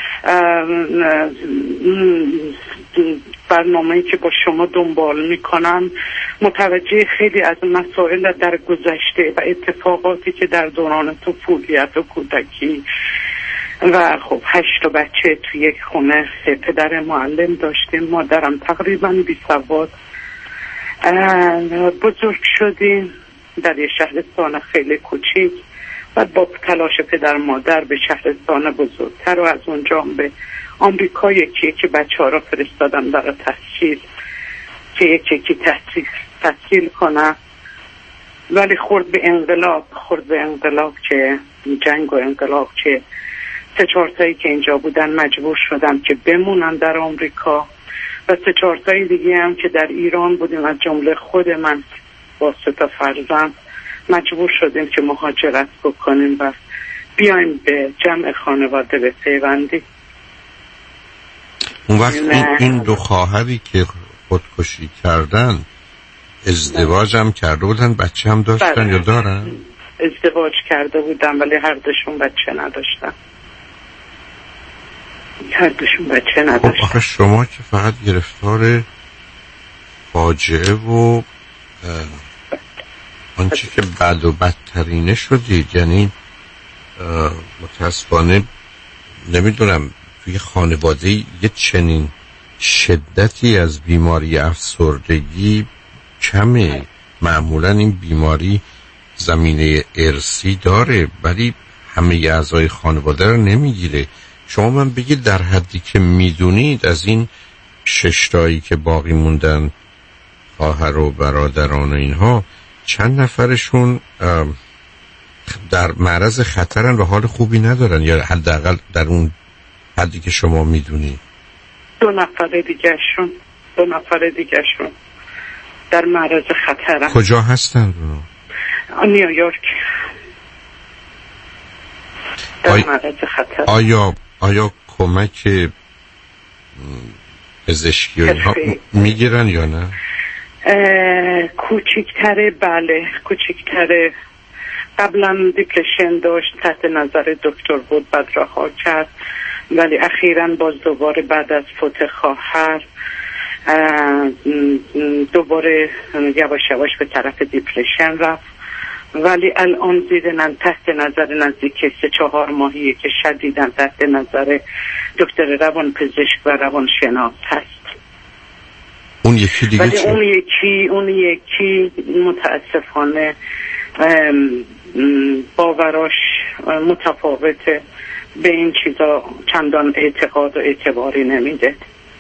برنامه‌ای که با شما دنبال میکنم متوجه خیلی از مسائل در گذشته و اتفاقاتی که در دوران طفولیت و کودکی و خب هشت بچه توی یک خونه، پدر معلم داشتیم، مادرم تقریبا بی سواد، بزرگ شدیم در یه شهرستان خیلی کوچیک. بعد با تلاش پدر مادر به شهرستان بزرگتر و از اونجا به آمریکا یکی یکی بچه ها را فرستادم برای تحصیل که یکی یکی تحصیل تحصیل کنم. ولی خورد به انقلاب خورد به انقلاب که جنگ و انقلاب که سه چهار تایی که اینجا بودن مجبور شدم که بمونن در آمریکا و سه چهار تایی دیگه هم که در ایران بودیم از جمله خود من با سه تا فرزند مجبور شدیم که مهاجرت بکنیم و بیایم به جمع خانواده به پیوندی. اون وقت این, این دو خواهری که خودکشی کردن ازدواج هم کرده بودن، بچه هم داشتن بله. یا دارن؟ ازدواج کرده بودن ولی هر دوشون بچه نداشتن. هر دوشون بچه نداشتن. خب آخه شما که فقط گرفتار فاجعه و آنچه که بد و بدترینه شدید، یعنی متاسفانه نمیدونم توی خانواده یه چنین شدتی از بیماری افسردگی کمه. معمولا این بیماری زمینه ارثی داره ولی همه اعضای خانواده رو نمیگیره. شما من بگید در حدی که میدونید از این ششتایی که باقی موندن، خواهر و برادران و اینها، چند نفرشون در معرض خطرن و حال خوبی ندارن یا حداقل در اون حدی که شما میدونی؟ دو نفر دیگهشون دو نفر دیگهشون در معرض خطرن. کجا هستن؟ نیویورک. در آی... معرض خطر. آیا آیا کمک پزشکی و اینها میگیرن یا نه؟ کوچکتره، بله کوچکتره. قبلا دیپرشن داشت، تحت نظر دکتر بود، بعد رها کرد، ولی اخیراً باز دوباره بعد از فوت خواهر دوباره یواش یواش به طرف دیپرشن رفت، ولی الان دیدن تحت نظر نزدیک سه چهار ماهیه که شدیداً تحت نظر دکتر روان پزشک و روان شناس هست. اون یکی دیگه ولی چه؟ اون یکی اون یکی متاسفانه باوراش متفاوته، به این چیزا چندان اعتقاد و اعتباری نمیده.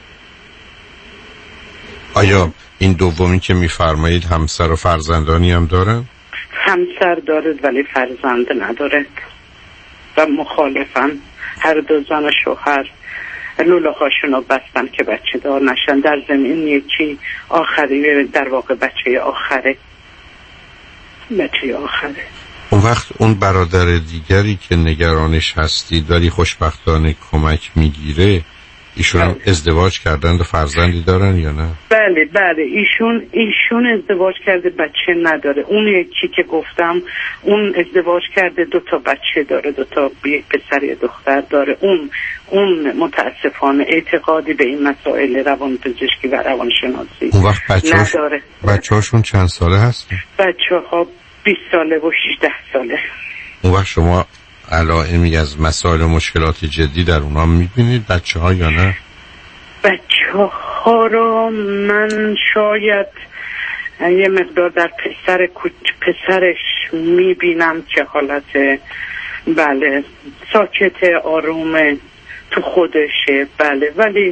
آیا این دومی که میفرمایید همسر و فرزندانی هم دارن؟ همسر داره ولی فرزند نداره و مخالفن. هر دو زن و شوهر لوله هاشون رو بستن که بچه دار نشن. در زمین یکی آخری، در واقع بچه آخره بچه آخره. اون وقت اون برادر دیگری که نگرانش هستید ولی خوشبختانه کمک میگیره، ایشون هم ازدواج کردن و فرزندی دارن یا نه؟ بله بله ایشون ایشون ازدواج کرده، بچه نداره. اون یکی که گفتم اون ازدواج کرده، دو تا بچه داره، دو تا یک پسر یک دختر داره. اون اون متاسفانه اعتقادی به این مسائل روانپزشکی و روانشناسی اون وقت بچه‌هاش... نداره. بچه‌هاشون چند ساله هستن؟ بچه‌ها بیست ساله و شانزده ساله. اون وقت شما علائمی از مسائل و مشکلات جدی در اونا میبینید بچه ها یا نه؟ بچه ها رو من شاید یه مقدار در پسر کوچ پسرش میبینم که حالت بله ساکت آروم تو خودشه، بله، ولی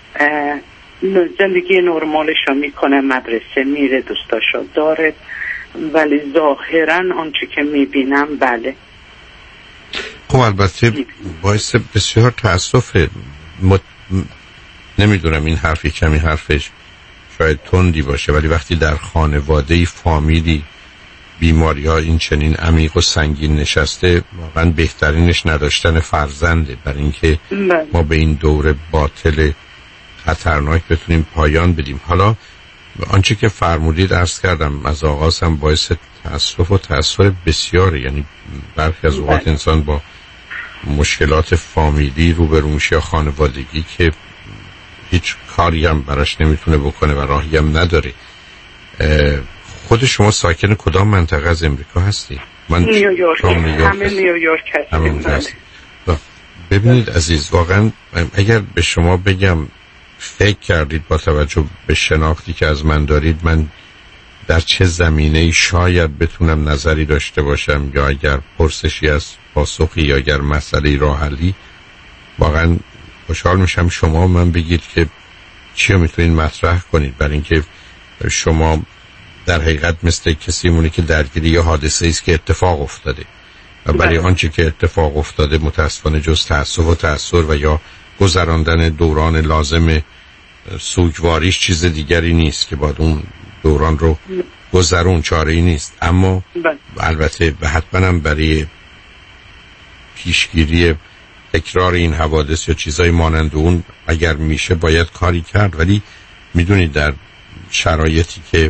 زندگی نرمالش رو میکنه، مدرسه میره، دوستاشو داره، ولی ظاهرا آنچه که میبینم بله. خب البته باعث بسیار تأسفه. مت... نمیدونم این حرفی کمی حرفش شاید تندی باشه، ولی وقتی در خانواده فامیلی بیماری ها این چنین عمیق و سنگین نشسته، واقعا بهترینش نداشتن فرزنده، برای اینکه ما به این دور باطل خطرناک بتونیم پایان بدیم. حالا آنچه که فرمودید عرض کردم از آغاز هم باعث تأسف و تأثیر بسیاره، یعنی برخی از اوقات انسان با مشکلات فامیلی روبرو میشه یا خانوادگی که هیچ کاری هم براش نمیتونه بکنه و راهی هم نداره. خود شما ساکن کدام منطقه از امریکا هستی؟ من نیویورک. همه نیویورک هستیم. ببینید عزیز، واقعا اگر به شما بگم فکر کردید با توجه به شناختی که از من دارید من در چه زمینه‌ای شاید بتونم نظری داشته باشم، یا اگر پرسشی از پاسخی یا اگر مسئله راه حلی، واقعا خوشحال میشم شما من بگید که چی رو میتونید مطرح کنید، برای اینکه شما در حقیقت مثل کسی مونی که درگیری یه حادثه است که اتفاق افتاده و برای آنچه که اتفاق افتاده متاسفانه جز تأسف و تأثیر و یا گذراندن دوران لازم سوگواریش چیز دیگری نیست که باید اون دوران رو گذرون، چاره ای نیست. اما البته و حتما هم برای پیشگیری تکرار این حوادث یا چیزای مانند اون اگر میشه باید کاری کرد، ولی میدونید در شرایطی که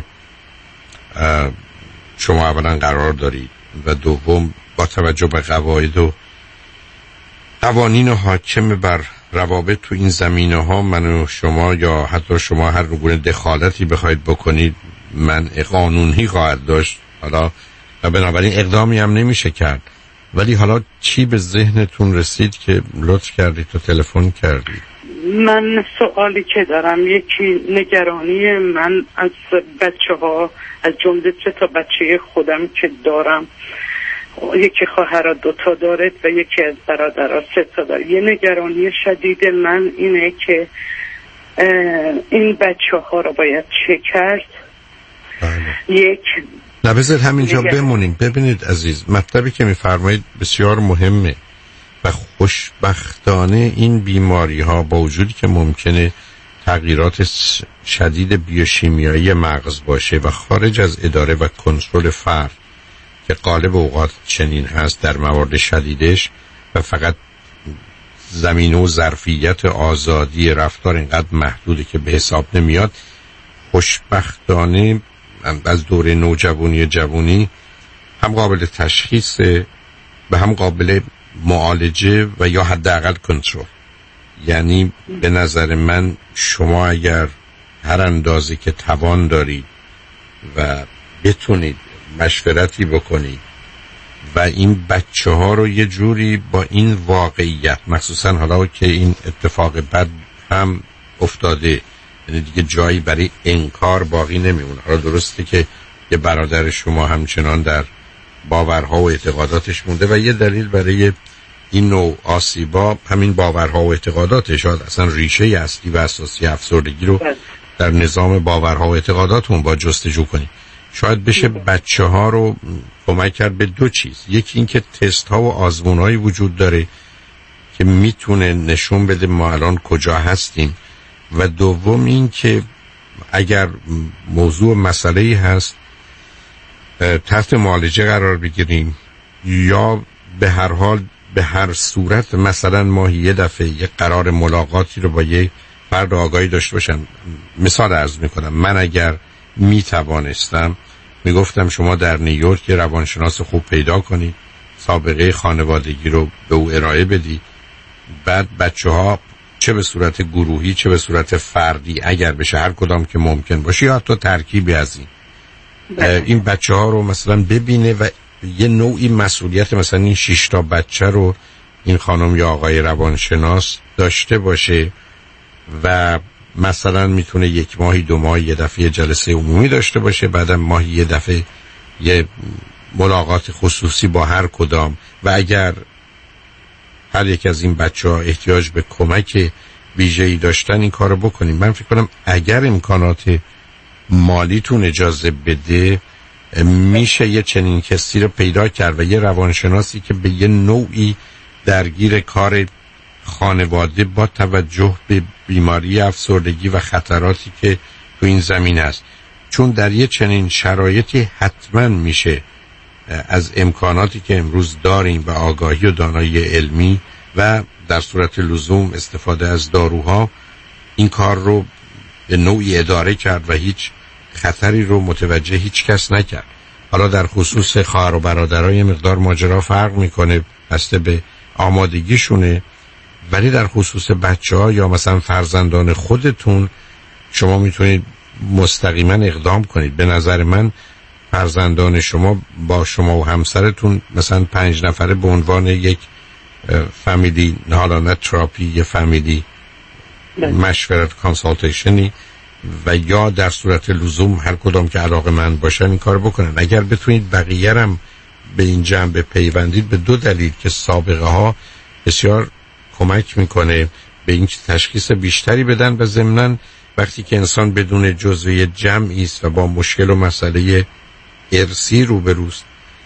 شما اولا قرار دارید و دوم با توجه به قواعد و قوانین حاکم بر روابط تو این زمینه ها، من و شما یا حتی شما هر گونه دخالتی بخواید بکنید منع قانونی خواهد داشت. حالا و بنابراین اقدامی هم نمیشه کرد. ولی حالا چی به ذهنتون رسید که لطف کردید تو تلفن کردید؟ من سوالی که دارم، یکی نگرانی من از بچه ها، از جمله سه تا بچه خودم که دارم، یکی خواهر دوتا دارد و یکی از برادرها سه تا داره. یه نگرانی شدید من اینه که این بچه ها رو باید چه کرد؟ بله. یک نه نه بذار همینجا بمونیم. ببینید عزیز، مطلبی که میفرمایید بسیار مهمه و خوشبختانه این بیماری ها با وجودی که ممکنه تغییرات شدید بیوشیمیایی مغز باشه و خارج از اداره و کنترل فرد که غالب اوقات چنین هست در موارد شدیدش و فقط زمینه و ظرفیت آزادی رفتار اینقدر محدوده که به حساب نمیاد، خوشبختانه از دوره نوجوانی جوانی هم قابل تشخیص و هم قابل معالجه و یا حداقل کنترل. یعنی به نظر من شما اگر هر اندازه که توان دارید و بتونید مشورتی بکنید و این بچه ها رو یه جوری با این واقعیت، مخصوصا حالا که این اتفاق بد هم افتاده، یعنی دیگه جایی برای انکار باقی نمیمونه. حالا درسته که یه برادر شما همچنان در باورها و اعتقاداتش مونده و یه دلیل برای این نوع آسیبا همین باورها و اعتقاداتش، شاید اصلا ریشه اصلی و اساسی افسردگی رو در نظام باورها و اعتقاداتون با جستجو کنید. شاید بشه بچه ها رو کمک کرد به دو چیز. یکی این که تست ها و آزمون هایی وجود داره که میتونه نشون بده ما الان کجا هستیم، و دوم این که اگر موضوع مسئله‌ای هست تحت معالجه قرار بگیریم یا به هر حال به هر صورت مثلا ماهی یه دفعه یه قرار ملاقاتی رو با یه فرد آگاهی داشته باشم. مثال عرض میکنم، من اگر میتوانستم میگفتم شما در نیویورک یه روانشناس خوب پیدا کنید، سابقه خانوادگی رو به او ارائه بدی، بعد بچه ها چه به صورت گروهی چه به صورت فردی اگر بشه هر کدام که ممکن باشه یا حتی ترکیبی از این این بچه ها رو مثلا ببینه و یه نوعی مسئولیت مثلا این شش تا بچه رو این خانم یا آقای روانشناس داشته باشه و مثلا میتونه یک ماهی دو ماهی یه دفعه جلسه عمومی داشته باشه، بعدم ماهی یه دفعه یه ملاقات خصوصی با هر کدام، و اگر هر یک از این بچه ها احتیاج به کمک ویژه‌ای داشتن این کارو بکنیم. من فکر کنم اگر امکانات مالیتون اجازه بده میشه یه چنین کسی رو پیدا کرد و یه روانشناسی که به یه نوعی درگیر کار خانواده با توجه به بیماری افسردگی و خطراتی که تو این زمین است، چون در یه چنین شرایطی حتما میشه از امکاناتی که امروز داریم و آگاهی و دانایی علمی و در صورت لزوم استفاده از داروها این کار رو به نوعی اداره کرد و هیچ خطری رو متوجه هیچ کس نکرد. حالا در خصوص خواهر و برادرها یه مقدار ماجرا فرق میکنه بسته به آمادگیشونه، ولی در خصوص بچه ها یا مثلا فرزندان خودتون شما میتونید مستقیما اقدام کنید. به نظر من فرزندان شما با شما و همسرتون مثلا پنج نفره به عنوان یک فامیلی، حالا نه تراپی، یه فامیلی مشورت کانسالتیشنی و یا در صورت لزوم هر کدام که علاقه من باشن این کار بکنن. اگر بتونید بقیه هم به این جنبه پیوندید به دو دلیل که سابقه ها بسیار کمک میکنه به این تشخیص بیشتری بدن و ضمناً وقتی که انسان بدون جزوی جمعی است و با مشکل و مسئله ارثی روبروست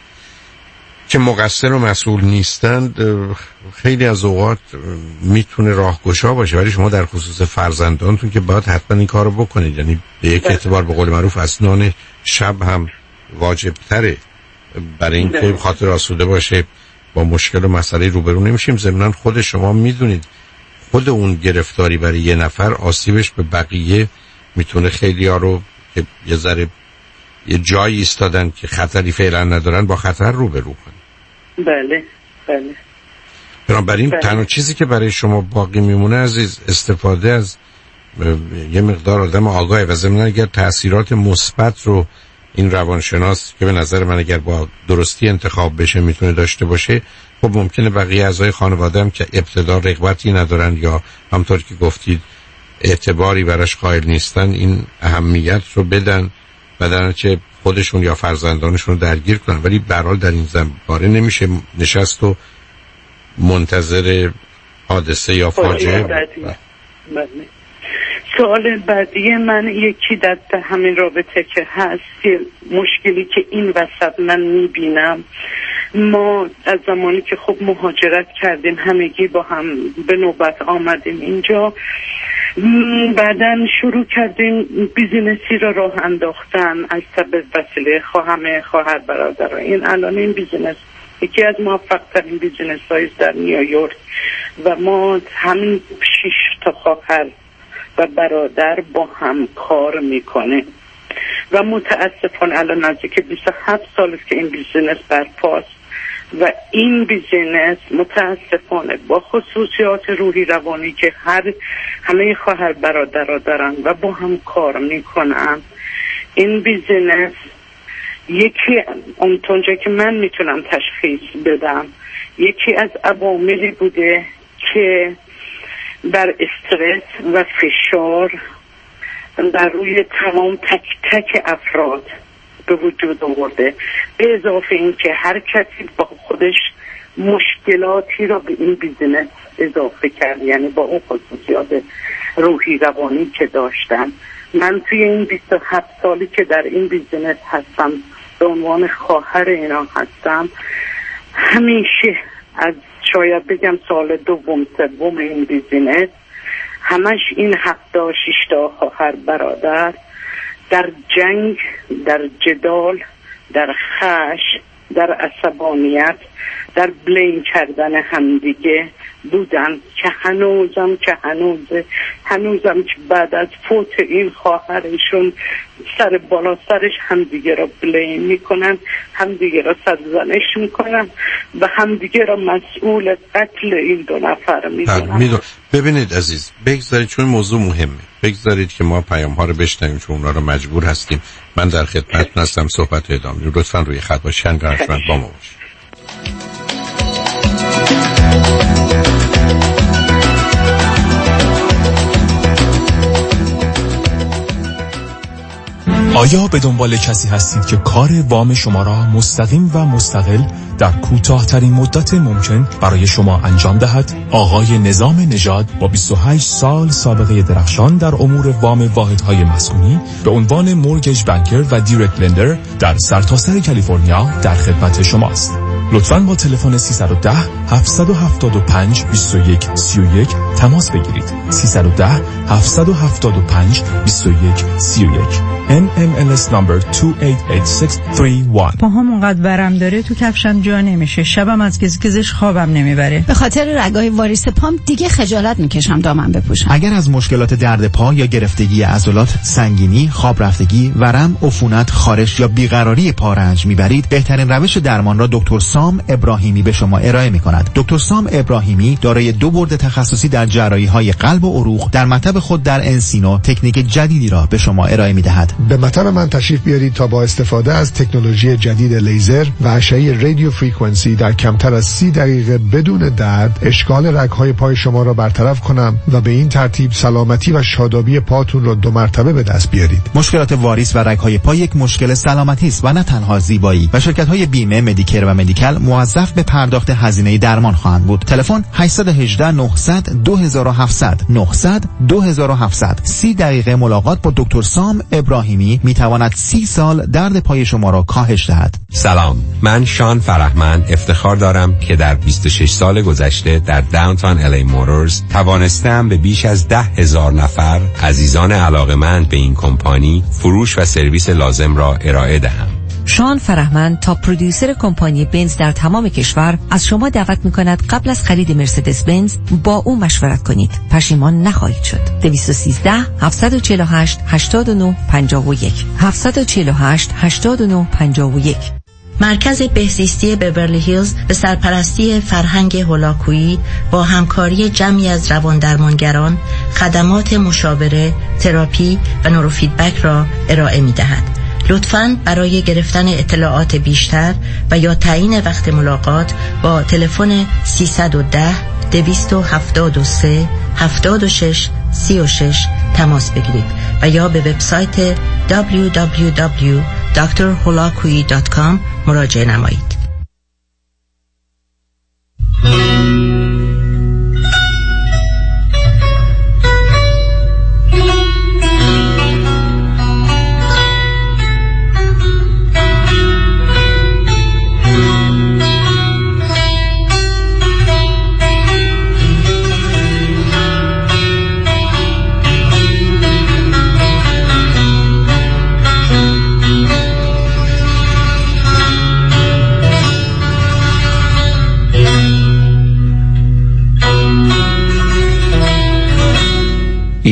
که مقصر و مسئول نیستند، خیلی از اوقات میتونه راهگشا باشه. ولی شما در خصوص فرزندانتون که باید حتما این کارو بکنید، یعنی به یک اعتبار به قول معروف اسنان شب هم واجب تره برای اینکه خاطر آسوده باشه با مشکل و مسئله روبرو نمیشیم. ضمناً خود شما میدونید خود اون گرفتاری برای یه نفر آسیبش به بقیه میتونه خیلی ها رو که یه ذره یه جایی ایستادن که خطری فعلا ندارن با خطر روبرو کنن. بله بله. بنابراین بله. تنها چیزی که برای شما باقی میمونه عزیز استفاده از یه مقدار آدم آگاهی و ضمناً اگر تأثیرات مثبت رو این روانشناس که به نظر من اگر با درستی انتخاب بشه میتونه داشته باشه، خب ممکنه بقیه اعضای خانواده هم که ابتدا رغبتی ندارن یا همطور که گفتید اعتباری براش قائل نیستن این اهمیت رو بدن و در نتیجه خودشون یا فرزندانشون رو درگیر کنن. ولی به هر حال در این زمینه نمیشه نشست و منتظر حادثه یا فاجعه. سوال بعدی من یکی در همین رابطه که هست، مشکلی که این وسط من میبینم، ما از زمانی که خب مهاجرت کردیم همگی با هم به نوبت آمدیم اینجا، بعدن شروع کردیم بیزینسی را راه انداختن از سبب وسیله خواهم خواهر برادر. این الان این بیزینس یکی از موفق ترین بیزینس های در نیویورک و ما همین شش تا خواهر و برادر با هم کار میکنه و متاسفانه الان نزدیک بیست و هفت سال است که این بیزینس برپاست و این بیزینس متاسفانه با خصوصیات روحی روانی که هر همه خواهر برادرها دارن و با هم کار میکنن، این بیزینس یکی اونطور که من میتونم تشخیص بدم یکی از عواملی بوده که بر استرس و فشار در روی تمام تک تک افراد به وجود آورده، به اضافه این که هر کسی با خودش مشکلاتی را به این بیزینس اضافه کرد، یعنی با اون خصوصیات روحی روانی که داشتن. من توی این بیست و هفت سالی که در این بیزینس هستم به عنوان خواهر اینا هستم، همیشه از شاید بگم سال دوم سوم این بیزینس همش این هفته شش تا خواهر برادر در جنگ، در جدال، در خشم، در عصبانیت، در بلیم کردن همدیگه بودن که هنوزم که هنوزه هنوزم که بعد از فوت این خواهرشون سر بالا سرش همدیگه را بلیم میکنن، همدیگه را سرزنش میکنن و همدیگه را مسئول قتل این دو نفر میدونن. ببینید عزیز، بگذارید چون موضوع مهمه، بگذارید که ما پیام ها رو بشنویم چون اونا رو مجبور هستیم. من در خدمت هستم، صحبت ادامه لطفاً روی خط باشید، قرارمند با ما باشید. آیا به دنبال کسی هستید که کار وام شما را مستقیم و مستقل در کوتاه‌ترین مدت ممکن برای شما انجام دهد؟ آقای نظام نژاد با بیست و هشت سال سابقه درخشان در امور وام واحدهای مسکونی به عنوان مورگیج بانکر و دایرکت لندر در سرتاسر کالیفرنیا در خدمت شماست. لطفاً با تلفن سیصد و ده هفتصد و هفتاد و پنج بیست و یک سی و یک تماس بگیرید. سیصد و ده هفتصد و هفتاد و پنج بیست و یک سی و یک. ان ام ال اس number دو هشت هشت شش سه یک. پاهام اونقدر برم داره تو کفشم جا نمیشه، شبم از گزگزش خوابم نمیبره. به خاطر رگای واریس پام دیگه خجالت میکشم دامن بپوشم. اگر از مشکلات درد پا یا گرفتگی عضلات، سنگینی، خواب رفتگی، ورم، عفونت، خارش یا بیقراری پا رنج میبرید، بهترین روش درمان را دکتر سام ابراهیمی به شما ارائه میکند. دکتر سام ابراهیمی دارای دو برد تخصصی در جراحی‌های قلب و عروق در مطب خود در انسینو تکنیک جدیدی را به شما ارائه میدهد. به مطب من تشریف بیارید تا با استفاده از تکنولوژی جدید لیزر و اشعه رادیو فرکانسی در کمتر از سی دقیقه بدون درد اشکال رگ‌های پای شما را برطرف کنم و به این ترتیب سلامتی و شادابی پاتون را دو مرتبه به دست بیارید. مشکلات واریس و رگ‌های پا یک مشکل سلامتی است و نه تنها زیبایی و شرکت‌های بیمه، مدیکر و مدیکال موظف به پرداخت هزینه درمان خواهند بود. تلفن هشت یک هشت نهصد دو هفت صفر صفر نهصد دو هفت صفر صفر. سی دقیقه ملاقات با دکتر سام ابراهیمی میتواند سی سال درد پای شما را کاهش دهد. سلام، من شان فرهمند افتخار دارم که در بیست و شش سال گذشته در داونتاون ال ای موتورز توانستم به بیش از ده هزار نفر عزیزان علاقمند به این کمپانی فروش و سرویس لازم را ارائه دهم. شان فرهمند تا پرودیوسر کمپانی بنز در تمام کشور از شما دعوت می‌کند قبل از خرید مرسدس بنز با او مشورت کنید. پشیمان نخواهید شد. دویست و سیزده هفتصد و چهل و هشت هشتاد و نه پنجاه و یک هفتصد و چهل و هشت هشتاد و نه پنجاه و یک. مرکز بهزیستی بیورلی هیلز به سرپرستی فرهنگ هولاکویی با همکاری جمعی از رواندرمانگران خدمات مشاوره، تراپی و نوروفیدبک را ارائه می‌دهد. لطفاً برای گرفتن اطلاعات بیشتر و یا تعیین وقت ملاقات با تلفن سیصد و ده دویست و هفتاد و سه هفتاد و شش سی و شش تماس بگیرید و یا به وبسایت دبلیو دبلیو دبلیو دات دکتر هولاکویی دات کام مراجعه نمایید.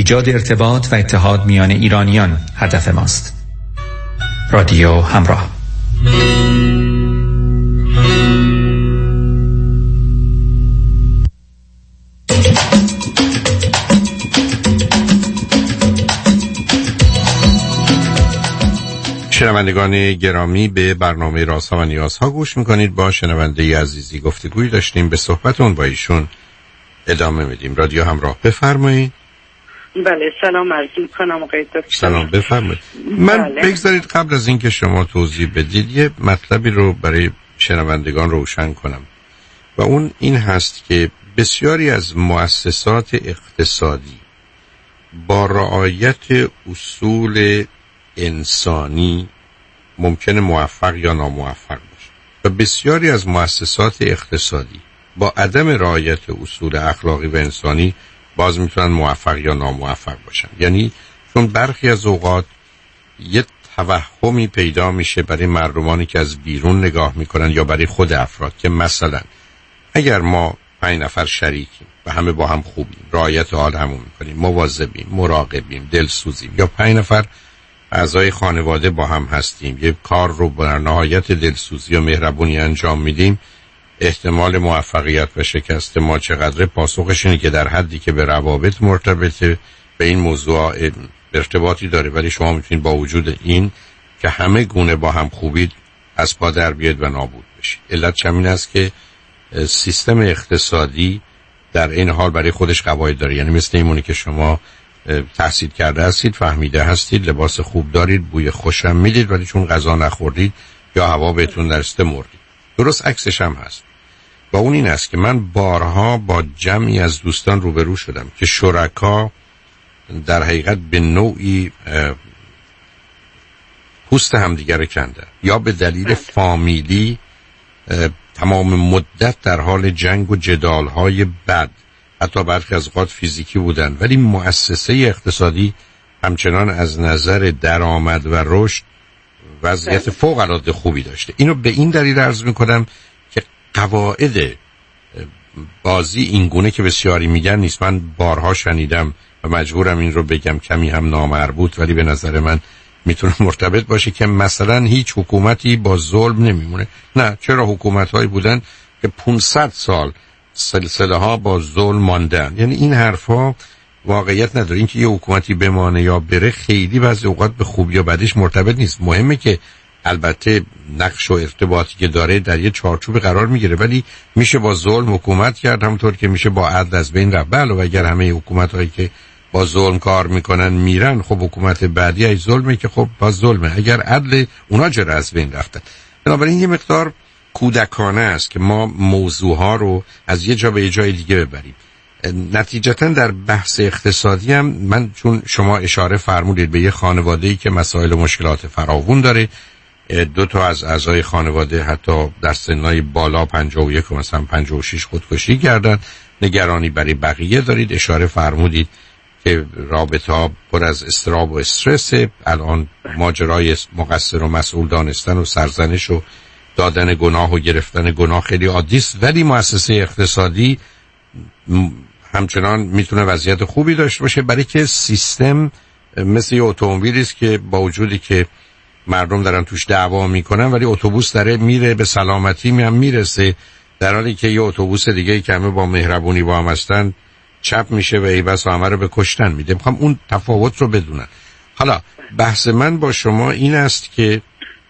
ایجاد ارتباط و اتحاد میان ایرانیان هدف ماست. رادیو همراه. شنوندگان گرامی، به برنامه رازها و نیازها گوش میکنید. با شنونده عزیزی گفتگوی داشتیم، به صحبتون با ایشون ادامه میدیم. رادیو همراه، بفرمایید. بله، سلام عرض میکنم آقای دکتر. سلام، بفرمایید. من بله. بگذارید قبل از اینکه شما توضیح بدید یه مطلبی رو برای شنوندگان روشن کنم و اون این هست که بسیاری از مؤسسات اقتصادی با رعایت اصول انسانی ممکنه موفق یا ناموفق باشه و بسیاری از مؤسسات اقتصادی با عدم رعایت اصول اخلاقی و انسانی باز میتونن موفق یا ناموفق باشن. یعنی چون برخی از اوقات یه توهمی پیدا میشه برای مردمانی که از بیرون نگاه میکنن یا برای خود افراد که مثلا اگر ما پنج نفر شریکیم و همه با هم خوبیم، رعایت حال همون میکنیم، مواظبیم، مراقبیم، دلسوزیم، یا پنج نفر اعضای خانواده با هم هستیم، یه کار رو با نهایت دلسوزی و مهربونی انجام میدیم، احتمال موفقیت و شکست ما چقدره؟ پاسخش اینه که در حدی که به روابط مرتبطه به این موضوع ارتباطی داره، ولی شما میتونید با وجود این که همه گونه با هم خوبید از پا در بیاید و نابود بشید. علت چمین است که سیستم اقتصادی در این حال برای خودش قواعد داره. یعنی مثل اینمونه که شما تحصیل کرده هستید، فهمیده هستید، لباس خوب دارید، بوی خوشم میدید، ولی چون غذا نخوردید یا هوا بهتون نرسیده مردید. درست عکسش هم هست. و اون این است که من بارها با جمعی از دوستان روبرو شدم که شرکا در حقیقت به نوعی پوست همدیگر کنده، یا به دلیل فامیلی تمام مدت در حال جنگ و جدالهای بد، حتی برخی از اوقات فیزیکی بودن، ولی مؤسسه اقتصادی همچنان از نظر درآمد و رشد وضعیت فوق العاده خوبی داشته. اینو به این دلیل عرض میکنم که قواعد بازی اینگونه که بسیاری میگن نیست. من بارها شنیدم و مجبورم این رو بگم، کمی هم نامربوط ولی به نظر من میتونه مرتبط باشه، که مثلا هیچ حکومتی با ظلم نمیمونه. نه، چرا حکومت‌هایی بودن که پانصد سال سلسله ها با ظلم ماندن. یعنی این حرفا واقعیت نداره. اینکه یه حکومتی بمانه یا بره خیلی بعضی اوقات به خوبی یا بدش مرتبط نیست. مهمه که البته نقش و ارتباطی که داره در یه چارچوب قرار میگیره، ولی میشه با ظلم حکومت کرد همونطور که میشه با عدل از بین رفت. بله، و اگر همه حکومت‌هایی که با ظلم کار میکنن میرن، خب حکومت بعدی ای ظلمه که خب با ظلمه، اگر عدل اونا چرا از بین رفتن. بنابراین یه مقدار کودکانه است که ما موضوعها رو از یه جا به یه جای دیگه ببریم. نتیجتا در بحث اقتصادی هم من، چون شما اشاره فرمودید به یه خانواده‌ای که مسائل و مشکلات فراوون داره، دو تا از اعضای خانواده حتی در سنای بالا پنجاه و یک و مثلا پنجاه و شش خودکشی کردن، نگرانی برای بقیه دارید. اشاره فرمودید که رابطه ها پر از اضطراب و استرس، الان ماجرای مقصر و مسئول دانستن و سرزنش و دادن گناه و گرفتن گناه خیلی عادی است، ولی مؤسسه اقتصادی همچنان میتونه وضعیت خوبی داشته باشه، برای که سیستم مثل یه اتومبیلی است که با وجودی که مردم دارن توش دعوا میکنن، ولی اتوبوس داره میره به سلامتی هم میرسه، در حالی که یه اتوبوس دیگه که همه با مهربونی با هم هستن چپ میشه و ای بس همه رو به کشتن میده. میخوام اون تفاوت رو بدونن. حالا بحث من با شما این است که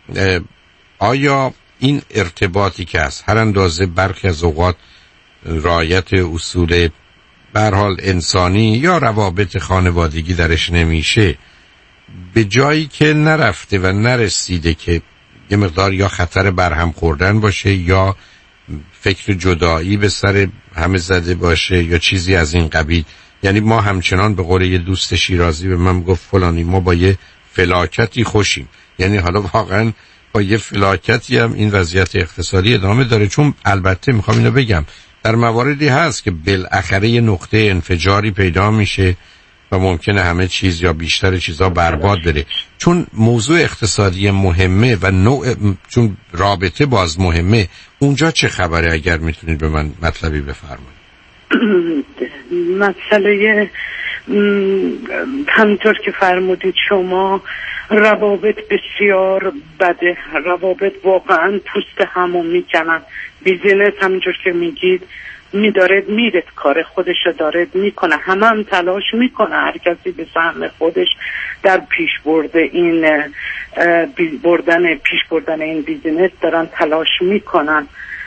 آیا این ارتباطی که هست، هر اندازه برخی از اوقات رعایت اصول به هر حال انسانی یا روابط خانوادگی درش نمیشه، به جایی که نرفته و نرسیده که یه مقدار یا خطر برهم خوردن باشه یا فکر جدایی به سر همه زده باشه یا چیزی از این قبیل. یعنی ما همچنان به قول یه دوست شیرازی به من گفت فلانی ما با یه فلاکتی خوشیم. یعنی حالا واقعا با یه فلاکتی هم این وضعیت اقتصادی ادامه داره، چون البته میخوام اینو بگم در مواردی هست که بالاخره یه نقطه انفجاری پیدا میشه و ممکنه همه چیز یا بیشتر چیزا برباد بره. چون موضوع اقتصادی مهمه و نوع، چون رابطه باز مهمه، اونجا چه خبره؟ اگر میتونید به من مطلبی بفرمایید. مسئله همطور که فرمودید شما، روابط بسیار بده، روابط واقعا پوست همو میکنن. بیزینس همینجور که میگید میداره میره کار خودش رو داره میکنه، همه هم تلاش میکنه، هر کسی به سهم خودش در پیش برده این بردن پیش بردن این بیزینس دارن تلاش میکنن،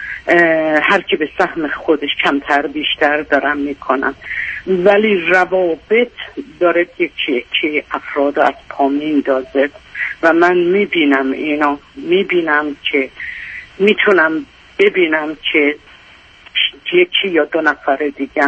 هر کی به سهم خودش کمتر بیشتر دارن میکنن، ولی روابط داره یکی یکی افراد از پا میندازه و من میبینم اینا، میبینم که میتونم ببینم که یکی یا دو نفر دیگه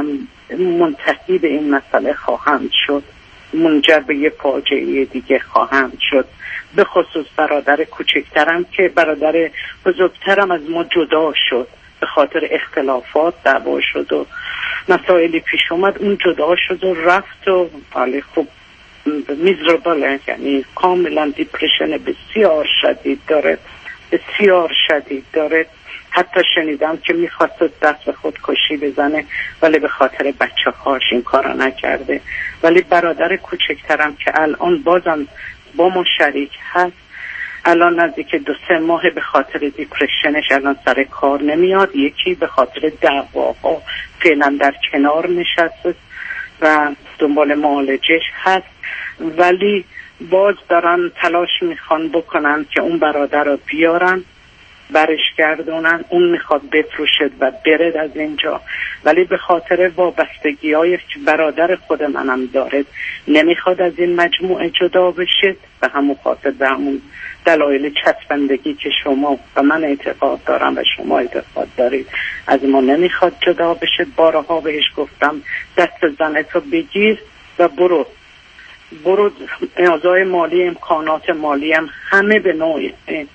منتهی به این مسئله خواهند شد، منجر به یه فاجعه دیگه خواهند شد. به خصوص برادر کوچکترم که برادر بزرگترم از ما جدا شد به خاطر اختلافات، دعوا شد و مسائلی پیش اومد، اون جدا شد و رفت و حالی خوب میزرباله، یعنی کاملا دیپرشن بسیار شدید داره، بسیار شدید داره. حتی شنیدم که میخواست دست به خودکشی بزنه ولی به خاطر بچه هاش این کارا نکرده. ولی برادر کوچکترم که الان بازم با ما شریک هست، الان نزدیک دو سه ماه به خاطر دیپرشنش الان سر کار نمیاد، یکی به خاطر دعواها فعلا در کنار نشسته و دنبال معالجش هست، ولی باز دارن تلاش میخوان بکنن که اون برادر رو بیارن برش گردونن. اون میخواد بفروشد و برد از اینجا، ولی به خاطر وابستگی های برادر خود منم داره نمیخواد از این مجموعه جدا بشه، به همون خاطر به همون دلایل چسبندگی که شما و من اعتقاد دارم و شما اعتقاد دارید از ما نمیخواد جدا بشه. بارها بهش گفتم دست زنتو بگیر و برو برو اعضای مالی، امکانات مالی هم همه به نوعی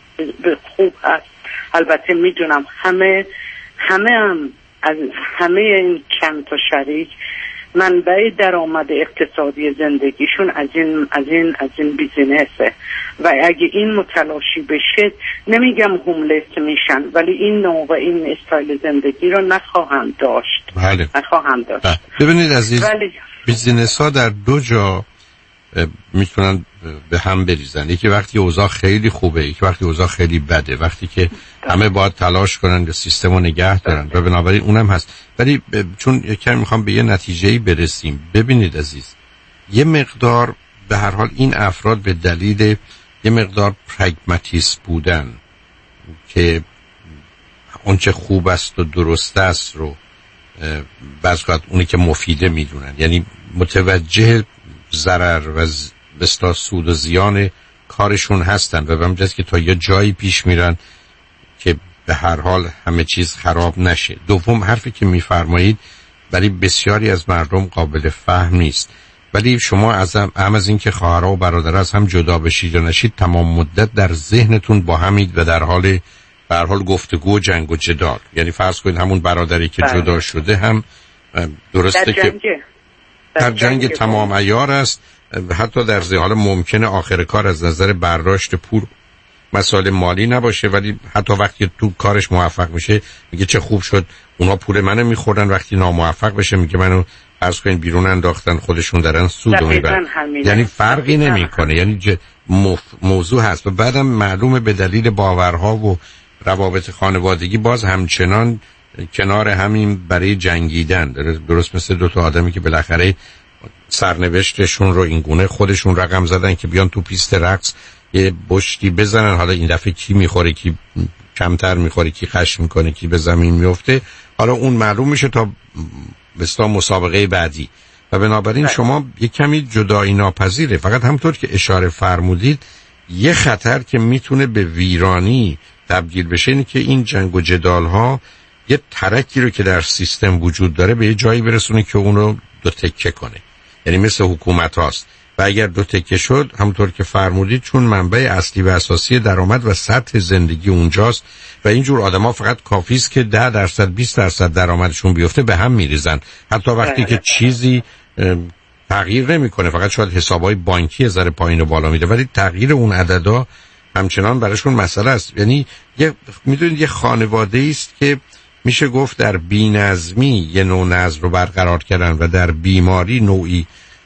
خوب هست. البته میدونم همه همه هم از همه این چند تا شریک منبع درآمد اقتصادی زندگیشون از این از این از این بیزینسه و اگه این متلاشی بشه نمیگم هوملس میشن، ولی این نوع و این استایل زندگی رو نخواهند داشت. بله. نخواهند داشت. بله. ببینید عزیز، ولی... بیزینس ها در دو جا میتونن به هم بریزن. یکی وقتی اوضاع خیلی خوبه، یکی وقتی اوضاع خیلی بده، وقتی که همه باید تلاش کنن که سیستم رو نگه دارن و بنابراین اونم هست. ولی چون یکم میخوام به یه نتیجه‌ای برسیم، ببینید عزیز، یه مقدار به هر حال این افراد به دلیل یه مقدار پرگماتیست بودن که اون چه خوب است و درست است رو بعضی وقت اونی که مفیده میدونن، یعنی متوجه ضرر و بستا سود و زیان کارشون هستن و به همجاست که تا یه جایی پیش میرن که به هر حال همه چیز خراب نشه. دوم، حرفی که میفرمایید برای بسیاری از مردم قابل فهم نیست، ولی شما از هم, هم از این که خواهرها و برادر از هم جدا بشید و نشید تمام مدت در ذهنتون با همید و در حال به هر حال گفتگو و جنگ و جدال. یعنی فرض کنید همون برادری که بله. جدا شده هم درسته که در جنگ تمام عیار است، حتی در حال ممکنه آخر کار از نظر برداشت پول مسائل مالی نباشه، ولی حتی وقتی تو کارش موفق میشه میگه چه خوب شد اونا پول منو میخوردن، وقتی ناموفق بشه میگه منو عرض کنین بیرون انداختن، خودشون دارن سود میبرن. یعنی فرقی نمیکنه، یعنی ج... مف... موضوع هست. و بعدم معلومه به دلیل باورها و روابط خانوادگی باز همچنان کنار همین برای جنگیدن، درست مثل دو تا آدمی که بالاخره سرنوشتشون رو اینگونه خودشون رقم زدن که بیان تو پیست رقص یه بشتی بزنن، حالا این دفعه کی میخوره، کی کمتر میخوره، کی خشم میکنه، کی به زمین میفته، حالا اون معلوم میشه تا بستا مسابقه بعدی. و بنابراین شما یه کمی جدایی ناپذیره. فقط همونطور که اشاره فرمودید یه خطر که میتونه به ویرانی تبدیل بشه اینه که این جنگ و جدال ها یه ترکی رو که در سیستم وجود داره به یه جایی برسونه که اون رو دو تکه کنه. یعنی مثل حکومت هاست و اگر دو تکه شد همونطور که فرمودید چون منبع اصلی و اساسی درآمد و سطح زندگی اونجاست و اینجور آدم ها فقط کافی است که ده درصد بیست درصد درآمدشون بیفته به هم میریزن، حتی وقتی که چیزی تغییر نمیکنه، فقط شاید حسابای بانکی ذره پایین و بالا میده، ولی تغییر اون عددا همچنان براشون مسئله است. یعنی یه میدونید یه خانواده است که میشه گفت در بی‌نظمی یه نوع نظم رو برقرار کردن و در بیماری نوعی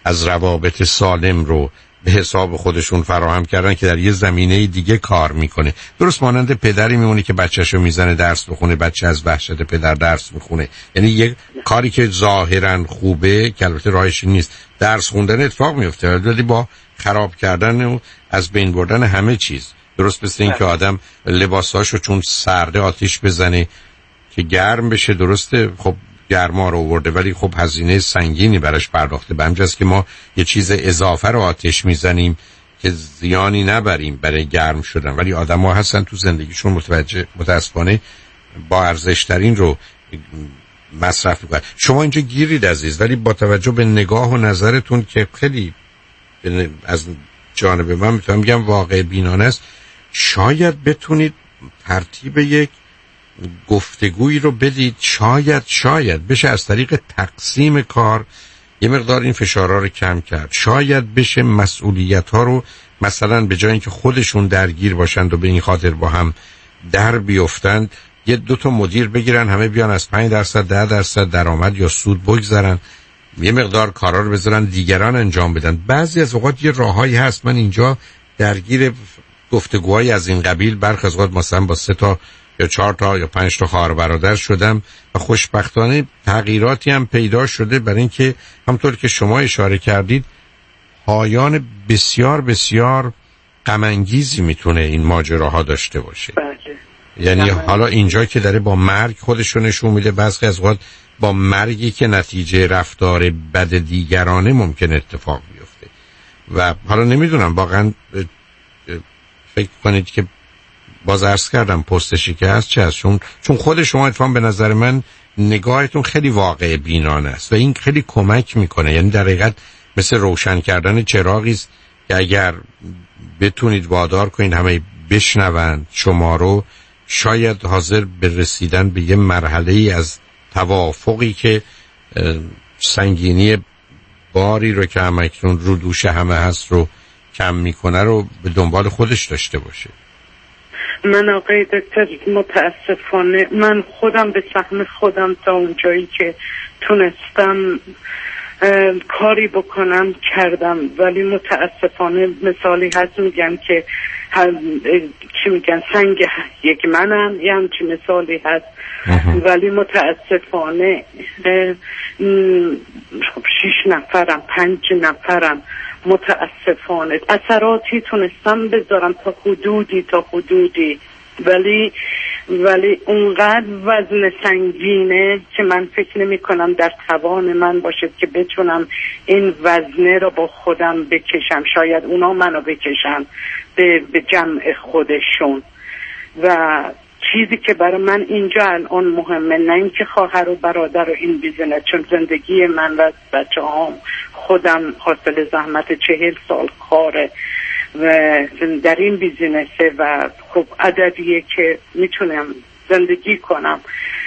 از روابط سالم رو به حساب خودشون فراهم کردن که در یه زمینه دیگه کار میکنه. درست مانند پدری میمونه که بچه‌شو میزنه درس بخونه، بچه از وحشت پدر درس میخونه. یعنی یه کاری که ظاهرا خوبه که البته راهش نیست، درس خوندن اتفاق میفته ولی با خراب کردن و از بین بردن همه چیز. درست مثل این که آدم لباساشو چون سرده آتیش بزنه که گرم بشه، درسته خب گرما رو آورده ولی خب هزینه سنگینی براش پرداخته. به همجاست که ما یه چیز اضافه رو آتش میزنیم که زیانی نبریم برای گرم شدن، ولی آدم ها هستن تو زندگیشون متوجه متاسفانه با ارزشترین رو مصرف میکنن. شما اینجا گیرید عزیز، ولی با توجه به نگاه و نظرتون که خیلی از جانب من میتونم بگم واقع بینانه است، شاید بتونید ترتیب یک گفتگویی رو بدید. شاید شاید بشه از طریق تقسیم کار یه مقدار این فشارها رو کم کرد. شاید بشه مسئولیت ها رو مثلا به جای اینکه خودشون درگیر باشند و به این خاطر با هم در بیفتند، یه دو تا مدیر بگیرن، همه بیان از پنج درصد ده درصد درآمد یا سود بگذارن، یه مقدار کارا رو بذارن دیگران انجام بدن. بعضی از اوقات یه راههایی هست. من اینجا درگیر گفتگوهای از این قبیل برخی از اوقات مثلا با سه تا یا چهار تا یا پنج تا خواهر برادر شدم و خوشبختانه تغییراتی هم پیدا شده، برای اینکه همطور که شما اشاره کردید پایان بسیار بسیار غم انگیزی میتونه این ماجراها داشته باشه. بله. یعنی حالا اینجا که داره با مرگ خودشو نشون میده، بعضی از اوقات با مرگی که نتیجه رفتار بد دیگرانه ممکن اتفاق بیفته. و حالا نمیدونم واقعا فکر کنید که باز عرض کردم پستشی که هست چه هست، چون چون خود شما اتفاقا به نظر من نگاهتون خیلی واقع بینانه است و این خیلی کمک میکنه. یعنی در حقیقت مثل روشن کردن چراغی است که اگر بتونید وادار کنید همه بشنون شما رو، شاید حاضر به رسیدن به یه مرحله ای از توافقی که سنگینی باری رو که همکنون رو دوش همه هست رو کم میکنه رو به دنبال خودش داشته باشه. من آقای دکتر متاسفانه من خودم به سهم خودم تا اونجایی که تونستم کاری بکنم کردم، ولی متاسفانه مثالی هست میگن که چی میگن سنگ یک منم، یه همچی مثالی هست. ولی متاسفانه شیش نفرم پنج نفرم متاسفانه اثراتی تونستم بذارم تا حدودی تا حدودی ولی ولی اونقدر وزن سنگینه که من فکر نمی کنم در توان من باشه که بتونم این وزنه رو با خودم بکشم. شاید اونا منو بکشن به, به جمع خودشون. و چیزی که برای من اینجا الان مهمه نه این که خواهر و برادر و این بیزنس، چون زندگی من و بچه هام خودم حاصل زحمت چهل سال کاره و در این بیزینسه و خب عددیه که میتونم زندگی کنم.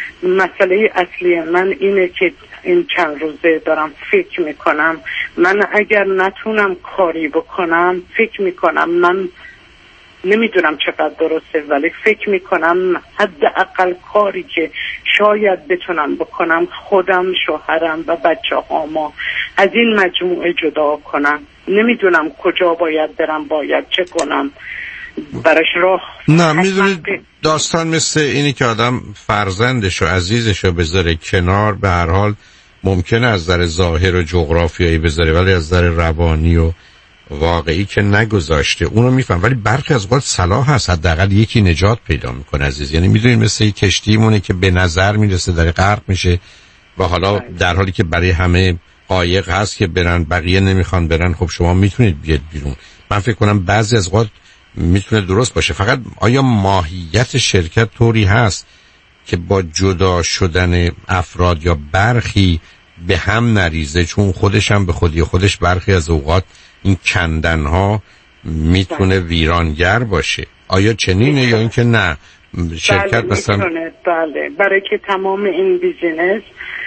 مسئله اصلی من اینه که این چند روزه دارم فکر میکنم من اگر نتونم کاری بکنم، فکر میکنم من نمیدونم چقدر درسته ولی فکر میکنم حداقل کاری که شاید بتونم بکنم خودم، شوهرم و بچه هاما از این مجموعه جدا کنم. نمیدونم کجا باید برم، باید چه کنم براش راه. نه میدونید داستان مثل اینی که آدم فرزندش و عزیزش رو بذاره کنار، به هر حال ممکنه از نظر ظاهر و جغرافیایی بذاره ولی از نظر روانی و واقعی که نگذاشته اونو میفهم. ولی برخی از اوقات صلاح هست حداقل یکی نجات پیدا میکنه عزیز. یعنی میدونید مثل یک کشتی مونه که به نظر میرسه داره غرق میشه و حالا در حالی که برای همه قایق هست که برن، بقیه نمیخوان برن، خب شما میتونید بیاد بیرون. من فکر کنم بعضی از اوقات میتونه درست باشه. فقط آیا ماهیت شرکت طوری هست که با جدا شدن افراد یا برخی به هم نریزه؟ چون خودش هم به خودی خودش برخی از اوقات این کندن ها میتونه ویرانگر باشه. آیا چنینه یا اینکه نه شرکت بله مثلا میتونه. بله برای که تمام این بیزینس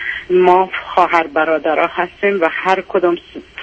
ما خواهر برادرها هستیم و هر کدوم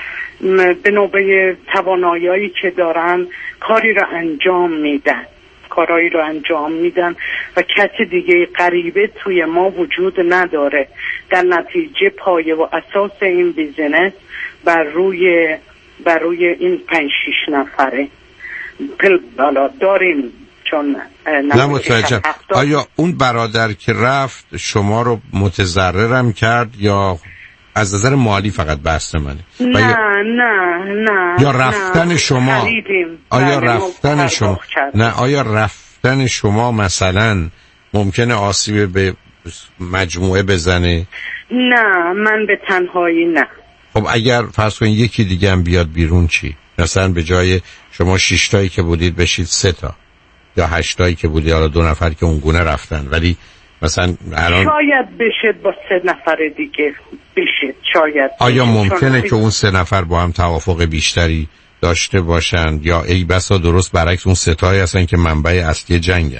به نوبه توانایی که دارن کاری رو انجام میدن کارایی رو انجام میدن و کسی دیگه غریبه توی ما وجود نداره. در نتیجه پایه و اساس این بیزینس بر روی بر روی این پنج شیش نفره پل بالا داریم. چون نه متوجه. آیا اون برادر که رفت شما رو متضررم کرد یا از نظر مالی فقط بحث منه؟ نه یا... نه نه یا رفتن نه. شما خریدیم. آیا رفتن شما نه آیا رفتن شما مثلا ممکنه آسیب به مجموعه بزنه؟ نه من به تنهایی نه. خب اگر فرض کنید یکی دیگه هم بیاد بیرون چی؟ مثلا به جای شما شش تایی که بودید بشید سه تا یا هشت تایی که بودید، حالا دو نفر که اون گونه رفتن، ولی مثلا الان شاید بشه با سه نفر دیگه بشه شاید. آیا ممکنه که اون سه نفر با هم توافق بیشتری داشته باشن یا ای بسا درست برعکس اون سه تایی هستن که منبع اصلی جنگه؟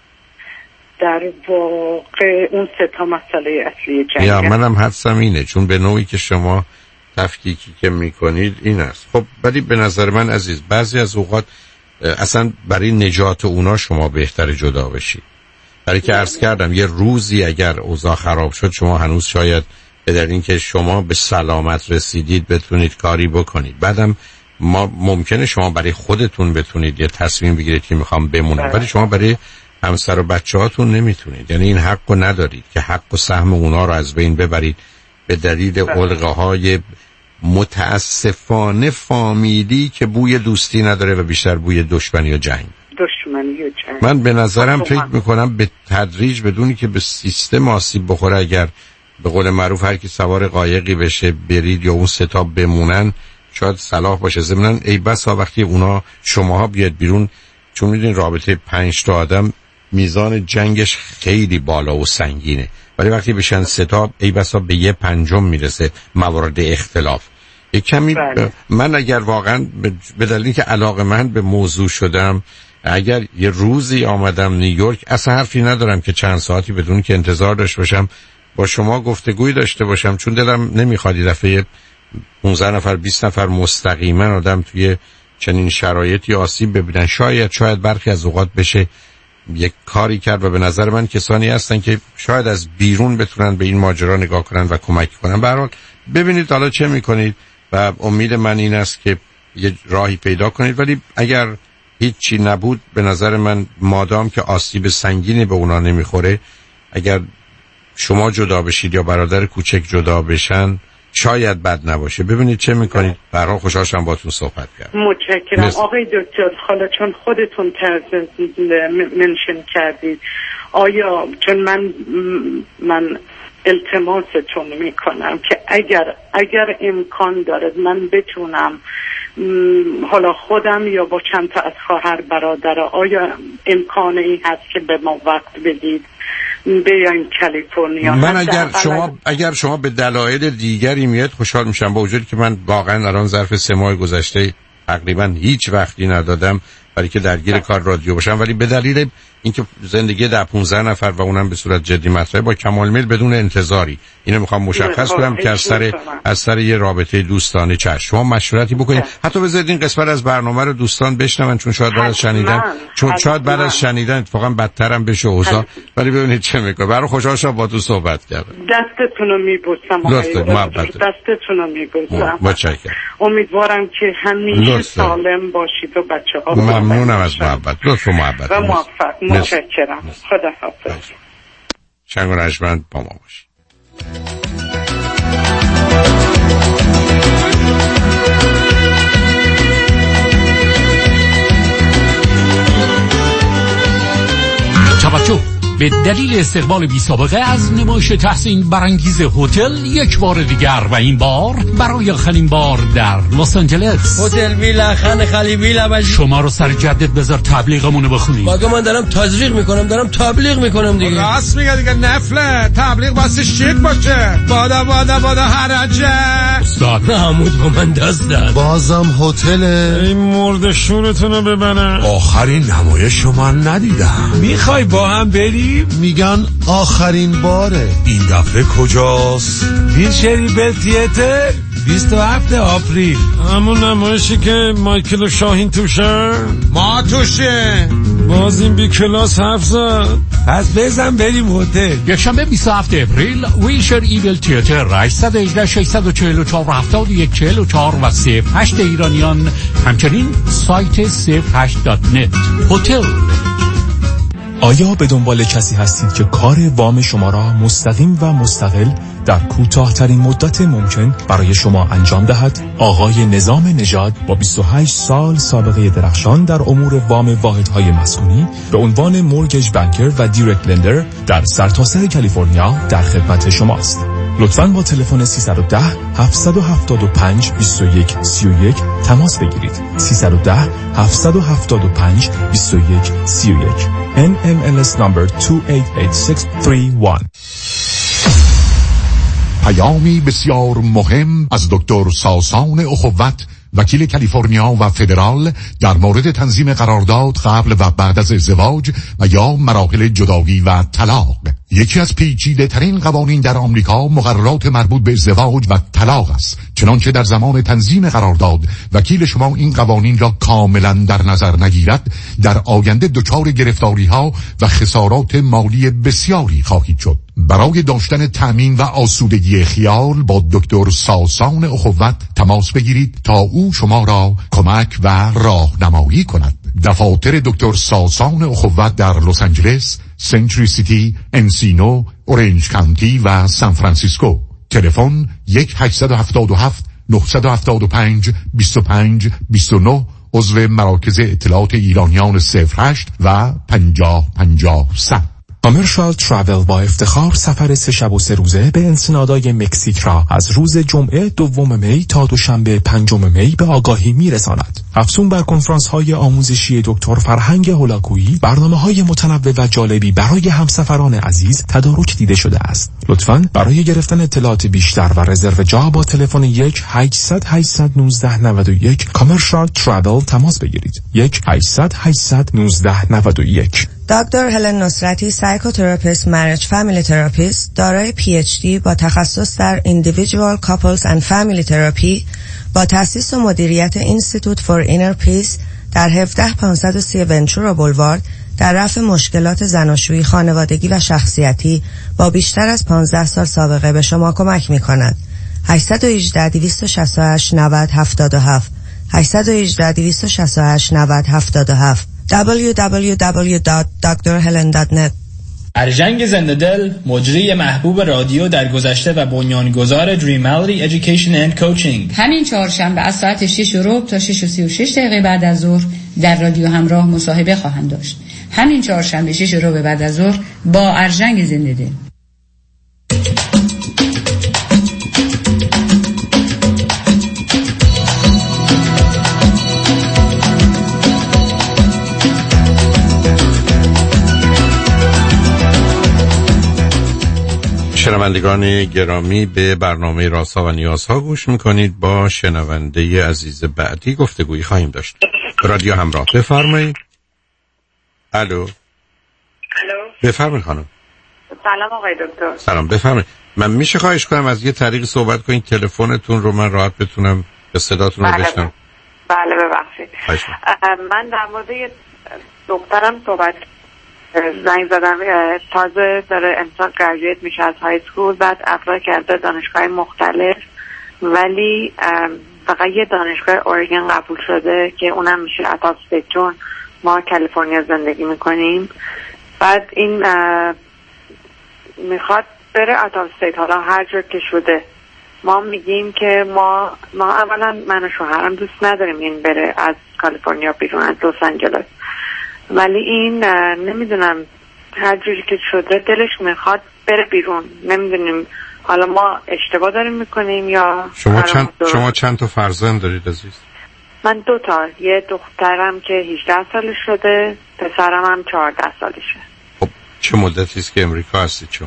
در واقع اون سه تا مسئله اصلی جنگه. یا منم حدسم اینه، چون به نوعی که شما تفکیکی که میکنید این است. خب ولی به نظر من عزیز بعضی از اوقات اصلا برای نجات اونا شما بهتر جدا بشید، برای که عرض کردم یه روزی اگر اوضاع خراب شد شما هنوز شاید به دلیل اینکه شما به سلامت رسیدید بتونید کاری بکنید، بعدم ما ممکنه شما برای خودتون بتونید یه تصمیم بگیرید که میخوام بمونم، ولی شما برای همسر و بچه‌هاتون نمیتونید. یعنی این حقو ندارید که حق و سهم اونا رو از بین ببرید به دلیل علقه‌های متاسفانه فامیلی که بوی دوستی نداره و بیشتر بوی دشمنی و جنگ. دشمنی و جنگ. من به نظرم فکر میکنم به تدریج بدونی که به سیستم آسیب بخوره، اگر به قول معروف هر کی سوار قایقی بشه برید یا اون ستا بمونن شاید صلاح باشه. ضمناً ای بسا وقتی اونا شماها بیاد بیرون، چون میدونین رابطه پنج تا آدم میزان جنگش خیلی بالا و سنگینه، ولی وقتی بشن ستا ای بسا به یه پنجم میرسه موارد اختلاف. یک کمی ب... من اگر واقعا به دلیلی که علاقه من به موضوع شدم، اگر یه روزی آمدم نیویورک اصلا حرفی ندارم که چند ساعتی بدون که انتظار داشته باشم با شما گفتگوی داشته باشم، چون دلم نمیخواد یه دفعه پانزده نفر بیست نفر مستقیما آدم توی چنین شرایطی آسیب ببینن. شاید شاید برخی از اوقات بشه یک کاری کرد و به نظر من کسانی هستن که شاید از بیرون بتونن به این ماجرا نگاه کنن و کمک کنن. به هر حال ببینید حالا چه میکنید و امید من این است که یه راهی پیدا کنید، ولی اگر هیچی نبود به نظر من مادام که آسیب سنگینی به اونا نمیخوره، اگر شما جدا بشید یا برادر کوچک جدا بشن شاید بد نباشه. ببینید چه میکنید. برای خوشحال شدم باهاتون صحبت کردم. متشکرم آقای دکتر. حالا چون خودتون منشن کردید، آیا چون من من التماستون میکنم که اگر اگر امکان دارد من بتونم حالا خودم یا با چند تا از خواهر برادر، آیا امکانی هست که به ما وقت بدید بیاین کالیفرنیا؟ من اگر شما اگر شما به دلایل دیگری میاد خوشحال میشم، با وجودی که من واقعا الان ظرف سه ماه گذشته تقریبا هیچ وقتی ندادم برای که درگیر کار رادیو باشم، ولی به دلیل اینکه زندگی ده پانزده نفر و اونم به صورت جدی مطرحه با کمال میل بدون انتظاری اینو میخوام مشخص کنم که از سر از سر یه رابطه دوستانه چشم شما مشورتی بکنید. حتی بذارید این قسمت از برنامه رو دوستان بشنون، چون شاید بعد از شنیدن چون شاید بعد از شنیدن اتفاقا بدترم بشه اوضاع، ولی ببینید چه میکنه. برای خوشحال شدم با تو صحبت کردم. دستتون رو میبوسم. دستتون رو میبوسم. متشکرم. امیدوارم که همیشه سالم باشید و بچه‌ها. ممنونم از محبت. لطف و محبت. و موفق. متشکرم. خدا حافظ. شنگ و رجمند با ما باشید. توجه! به دلیل استقبال بی سابقه از نمایش تحسین برانگیز هتل یک بار دیگر و این بار برای آخرین بار در لس آنجلس هتل ویلا خان خالی ویلا شما رو سر جدت بذار تبلیغمونو بخونید. باگه من دارم تزریق میکنم دارم تبلیغ میکنم دیگه. راست میگه دیگه، نفله تبلیغ واسه شیک باشه. بادا بادا بادا حرجه. استاد محمود با من دست داد. بازم هتل این مرد شورتونو ببنه. آخرین نمایش شما ندیدم. میخوای با هم بریم؟ میگن آخرین باره. این دفعه کجاست؟ ویلشری بل تیاتر. بیست و هفتم آپریل. همون نمایشی که مایکل و شاهین توشه. ما توشه باز این بی کلاس حرف زد. پس بزن بریم هتل. یکشنبه بیست و هفتم اپریل ویلشر ایبل تیاتر هشت یک هشت شش چهار چهار هفت یک چهار چهار و صفر هشت ایرانیان، همچنین سایت صفر هشت دات نت. هتل. آیا به دنبال کسی هستید که کار وام شما را مستقیم و مستقل در کوتاه‌ترین مدت ممکن برای شما انجام دهد؟ آقای نظام نژاد با بیست و هشت سال سابقه درخشان در امور وام واحدهای مسکونی به عنوان مورگیج بانکر و دایرکت لندر در سرتاسر کالیفرنیا در خدمت شماست. لطفاً با تلفن سیصد و ده هفتصد و هفتاد و پنج بیست و یک سی و یک تماس بگیرید. سیصد و ده هفتصد و هفتاد و پنج بیست و یک سی و یک. ان ام ال اس number دو هشت هشت شش سه یک. پیامی بسیار مهم از دکتر ساسان اخوت، وکیل کالیفرنیا و فدرال، در مورد تنظیم قرارداد قبل و بعد از ازدواج و یا مراحل جدایی و طلاق. یکی از پیچیده ترین قوانین در آمریکا مقررات مربوط به ازدواج و طلاق است. چنانچه در زمان تنظیم قرارداد وکیل شما این قوانین را کاملا در نظر نگیرد، در آینده دچار گرفتاری ها و خسارات مالی بسیاری خواهید شد. برای داشتن تأمین و آسودگی خیال با دکتر ساسان اخوت تماس بگیرید تا او شما را کمک و راهنمایی کند. دفاتر دکتر ساسان اخوت در لس آنجلس، سنچری سیتی، انسینو، اورنج کانتی و سان فرانسیسکو. تلفن یک هشت هفت هفت نه هفت پنج دو پنج دو نه، عضو مراکز اطلاعات ایرانیان صفر هشت و پنجاه پنجاه صد. کامرشال تراول با افتخار سفر سه شب و سه روزه به انسنادای مکزیک را از روز جمعه دوم می تا دوشنبه پنجم می به آگاهی میرساند. افزون بر کنفرانس های آموزشی دکتر فرهنگ هولاکویی، برنامه های متنوع و جالبی برای همسفران عزیز تدارک دیده شده است. لطفاً برای گرفتن اطلاعات بیشتر و رزرو جا با تلفن یک هشتصد هشتصد نوزده نود و یک کامرشال تراول تماس بگیرید. یک هشتصد هشتصد نوزده نود و یک. دکتر هلن نصرتی، سایکوتراپیست، مریج فامیلی تراپیست، دارای پی اچ دی با تخصص در Individual Couples and Family Therapy با تأسیس و مدیریت Institute for Inner Peace در هفده پانصد و سی ونچورا بولوارد در رفع مشکلات زناشویی، خانوادگی و شخصیتی با بیشتر از پانزده سال سابقه به شما کمک می کند. هشت یک هشت دویست و شصت و هشت نود هفتاد و هفت هشت یک هشت دویست و شصت و هشت نود هفتاد و هفت دبلیو دبلیو دبلیو دات دکتر هلن دات نت. ارژنگ زنده دل، مجری محبوب رادیو در گذشته و بنیانگذار دریم ملودی ادویکیشن اند کوچینگ، همین چهارشنبه از ساعت شش و ربع تا شش و سی و شش دقیقه بعد از ظهر در رادیو همراه مصاحبه خواهند داشت. همین چهارشنبه شش و ربع بعد از ظهر با ارژنگ زنده دل. شنوندگان گرامی، به برنامه رازها و نیازها گوش میکنید. با شنونده عزیز بعدی گفتگویی خواهیم داشت. رادیو همراه، بفرمایید. الو. الو. بفرمایید خانم. سلام آقای دکتر. سلام، بفرمایید. من میشه خواهش کنم از یه طریق صحبت کنید تلفنتون رو من راحت بتونم به صداتون رو بشنوم؟ بله ببخشید. من در مورد دخترم صحبت زنگ زدم. تازه داره امسال گریجویت میشه از های اسکول، بعد اپلای کرده دانشگاه مختلف، ولی فقط یه دانشگاه اورگن قبول شده که اونم میشه اتاپ استیت، چون ما کالیفرنیا زندگی میکنیم. بعد این میخواد بره اتاپ استیت، حالا هر جور که شده. ما میگیم که ما ما اولا من و شوهرم دوست نداریم این بره از کالیفرنیا بیرون، از لس آنجلس، ولی این نمیدونم هر جوری که شده دلش میخواد بره بیرون. نمیدونیم حالا ما اشتباه داریم میکنیم یا شما چند شما چند تا فرزند دارید عزیز؟ من دو تا، یه دخترم که هجده سالش شده، پسرم هم چهارده سالشه. خب چه مدتی است که امریکا هستید شما؟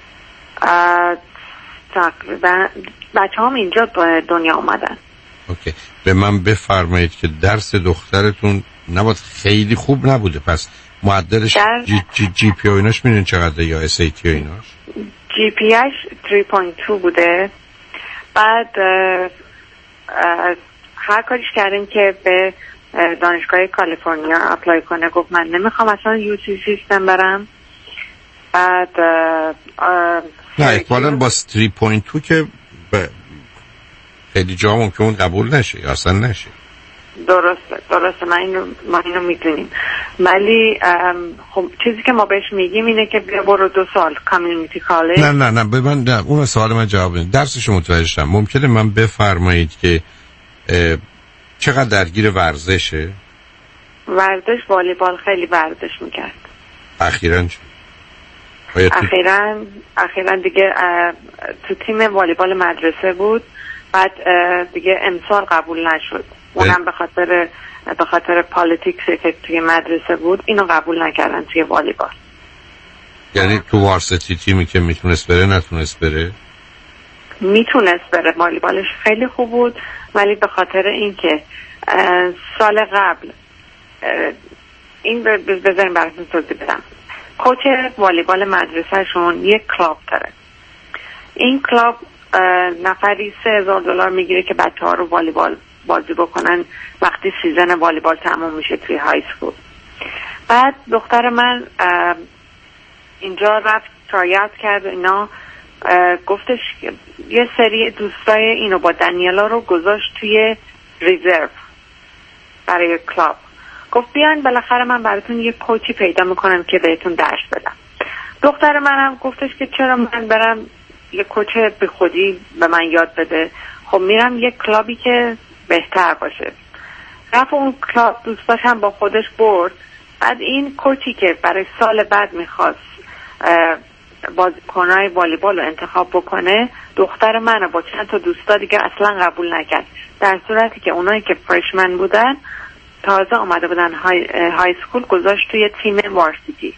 تقریبا بچه هم اینجا به دنیا اومدن. اوکی. به من بفرمایید که درس دخترتون نباید خیلی خوب نبوده، پس معدلش در... جی, جی, جی پی ایناش میدونین چقدر یا اس ای تی ایناش؟ جی پی اش سه و دو بوده. بعد هر کاریش کردیم که به دانشگاه کالیفرنیا اپلای کنه، گفت من نمیخوام اصلا یو سی سیستم برم. بعد نه اقبالا با سه پوینت دو که خیلی جا ممکن اون قبول نشه یا اصلا نشه. درسته درسته من اینو ما اینو میدونیم، ولی خب چیزی که ما بهش میگیم اینه که بیا برو دو سال کامیونیتی کالج. نه نه نه به من نه. اون سوال من جواب بدید. درسش متوجه شدم. ممکنه من بفرمایید که چقدر درگیر ورزشه؟ ورزش والیبال خیلی ورزش میکرد. اخیراً چه؟ اخیراً اخیراً دیگه تو تیم والیبال مدرسه بود، بعد دیگه امسال قبول نشد. اونم به خاطر به خاطر پالیتیکس که توی مدرسه بود اینو قبول نکردن توی والیبال. یعنی تو وارسیتی تیمی که میتونست بره نتونست بره؟ میتونست بره، والیبالش خیلی خوب بود، ولی به خاطر اینکه سال قبل این بذاریم براتون توضیح بدم. کوچ والیبال مدرسهشون یک کلاب داره. این کلاب نفری سه هزار دلار میگیره که بچه ها رو والیبال بازی بکنن وقتی سیزن والیبال تموم میشه توی های سکول. بعد دختر من اینجا رفت ترایات کرد، اینا گفتش یه سری دوستای اینو با دنیلا رو گذاشت توی ریزرو برای کلاب. گفت بیان بالاخره من براتون یه کوچی پیدا میکنم که بهتون درس بدم. دختر منم گفتش که چرا من برم یه کوچ به خودی به من یاد بده، خب میرم یه کلابی که بهتر باشه. رفت اون کلاب دوستاش هم با خودش برد. بعد این کوچی که برای سال بعد میخواست بازیکنای والیبال رو انتخاب بکنه، دختر منو با چند تا دوستا دیگه اصلا قبول نکرد، در صورتی که اونایی که فرشمن بودن تازه آمده بودن های, های سکول گذاشت توی تیم وارسیتی.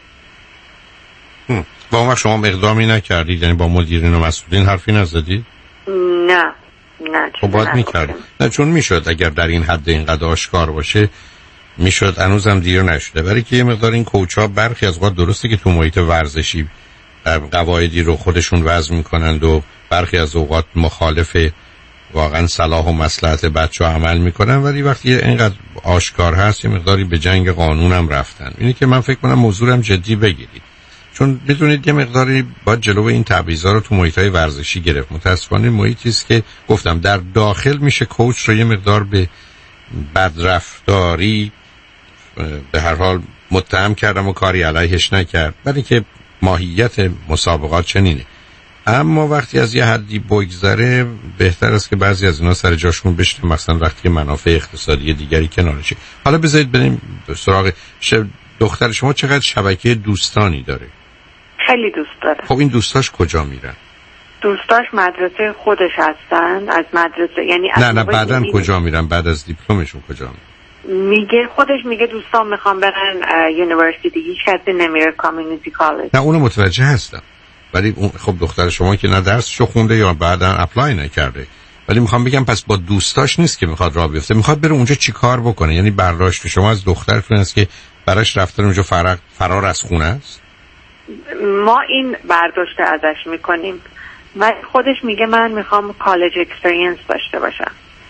با اون شما اقدامی نکردید؟ یعنی با مدیرین و مسئولین حرفی نزدید؟ نه نه خب باید میکردید. نه چون میشد اگر در این حد اینقدر آشکار باشه میشد، هنوزم دیر نشده. برای که یه مقدار این کوچا برخی از اوقات درسته که تو محیط ورزشی قواعدی رو خودشون وضع میکنند و برخی از اوقات مخالف واقعا صلاح و مصلحت بچه ها عمل میکنن، ولی وقتی اینقدر آشکار هست یه مقداری به جنگ قانونم رفتن. اینه که من فکر کنم موضوعم جدی بگیرید، چون بدونید یه مقداری باید جلو این تبعیضا رو تو محیط‌های ورزشی گرفت. متأسفانه محیطی است که گفتم در داخل میشه کوچ رو یه مقدار به بدرفتاری به هر حال متهم کردم و کاری علیهش نکرد، ولی که ماهیت مسابقات چنینه. اما وقتی از یه حدی بگذره بهتر است که بعضی از اینا سر جاشون بشینه، مثلا وقتی منافع اقتصادی دیگری کنارشه. حالا بذارید بریم سراغ دختر شما. چقدر شبکه دوستانی داره؟ خیلی دوست داره. خب این دوستاش کجا میرن؟ دوستاش مدرسه خودش هستن. از مدرسه یعنی نه نه بعداً کجا میرن؟ بعد از دیپلمشون کجا میرن؟ میگه خودش میگه دوستان میخوام برن یونیورسیتی، هیچ کسی نمیره کامیونیتی کالج. نه اونو متوجه هستم، ولی اون خب دختر شما که نه درسشو خونده یا بعداً اپلای نکرده، ولی میخوام بگم پس با دوستاش نیست که میخواد راه بیفته، میخواد بره اونجا چیکار بکنه؟ یعنی برداشت شما از دخترتون است که براش رفتن اونجا فرق فرار از خونه است؟ ما این برداشت ازش میکنیم، ولی خودش میگه من میخوام کالج اکسپریانس داشته باشم.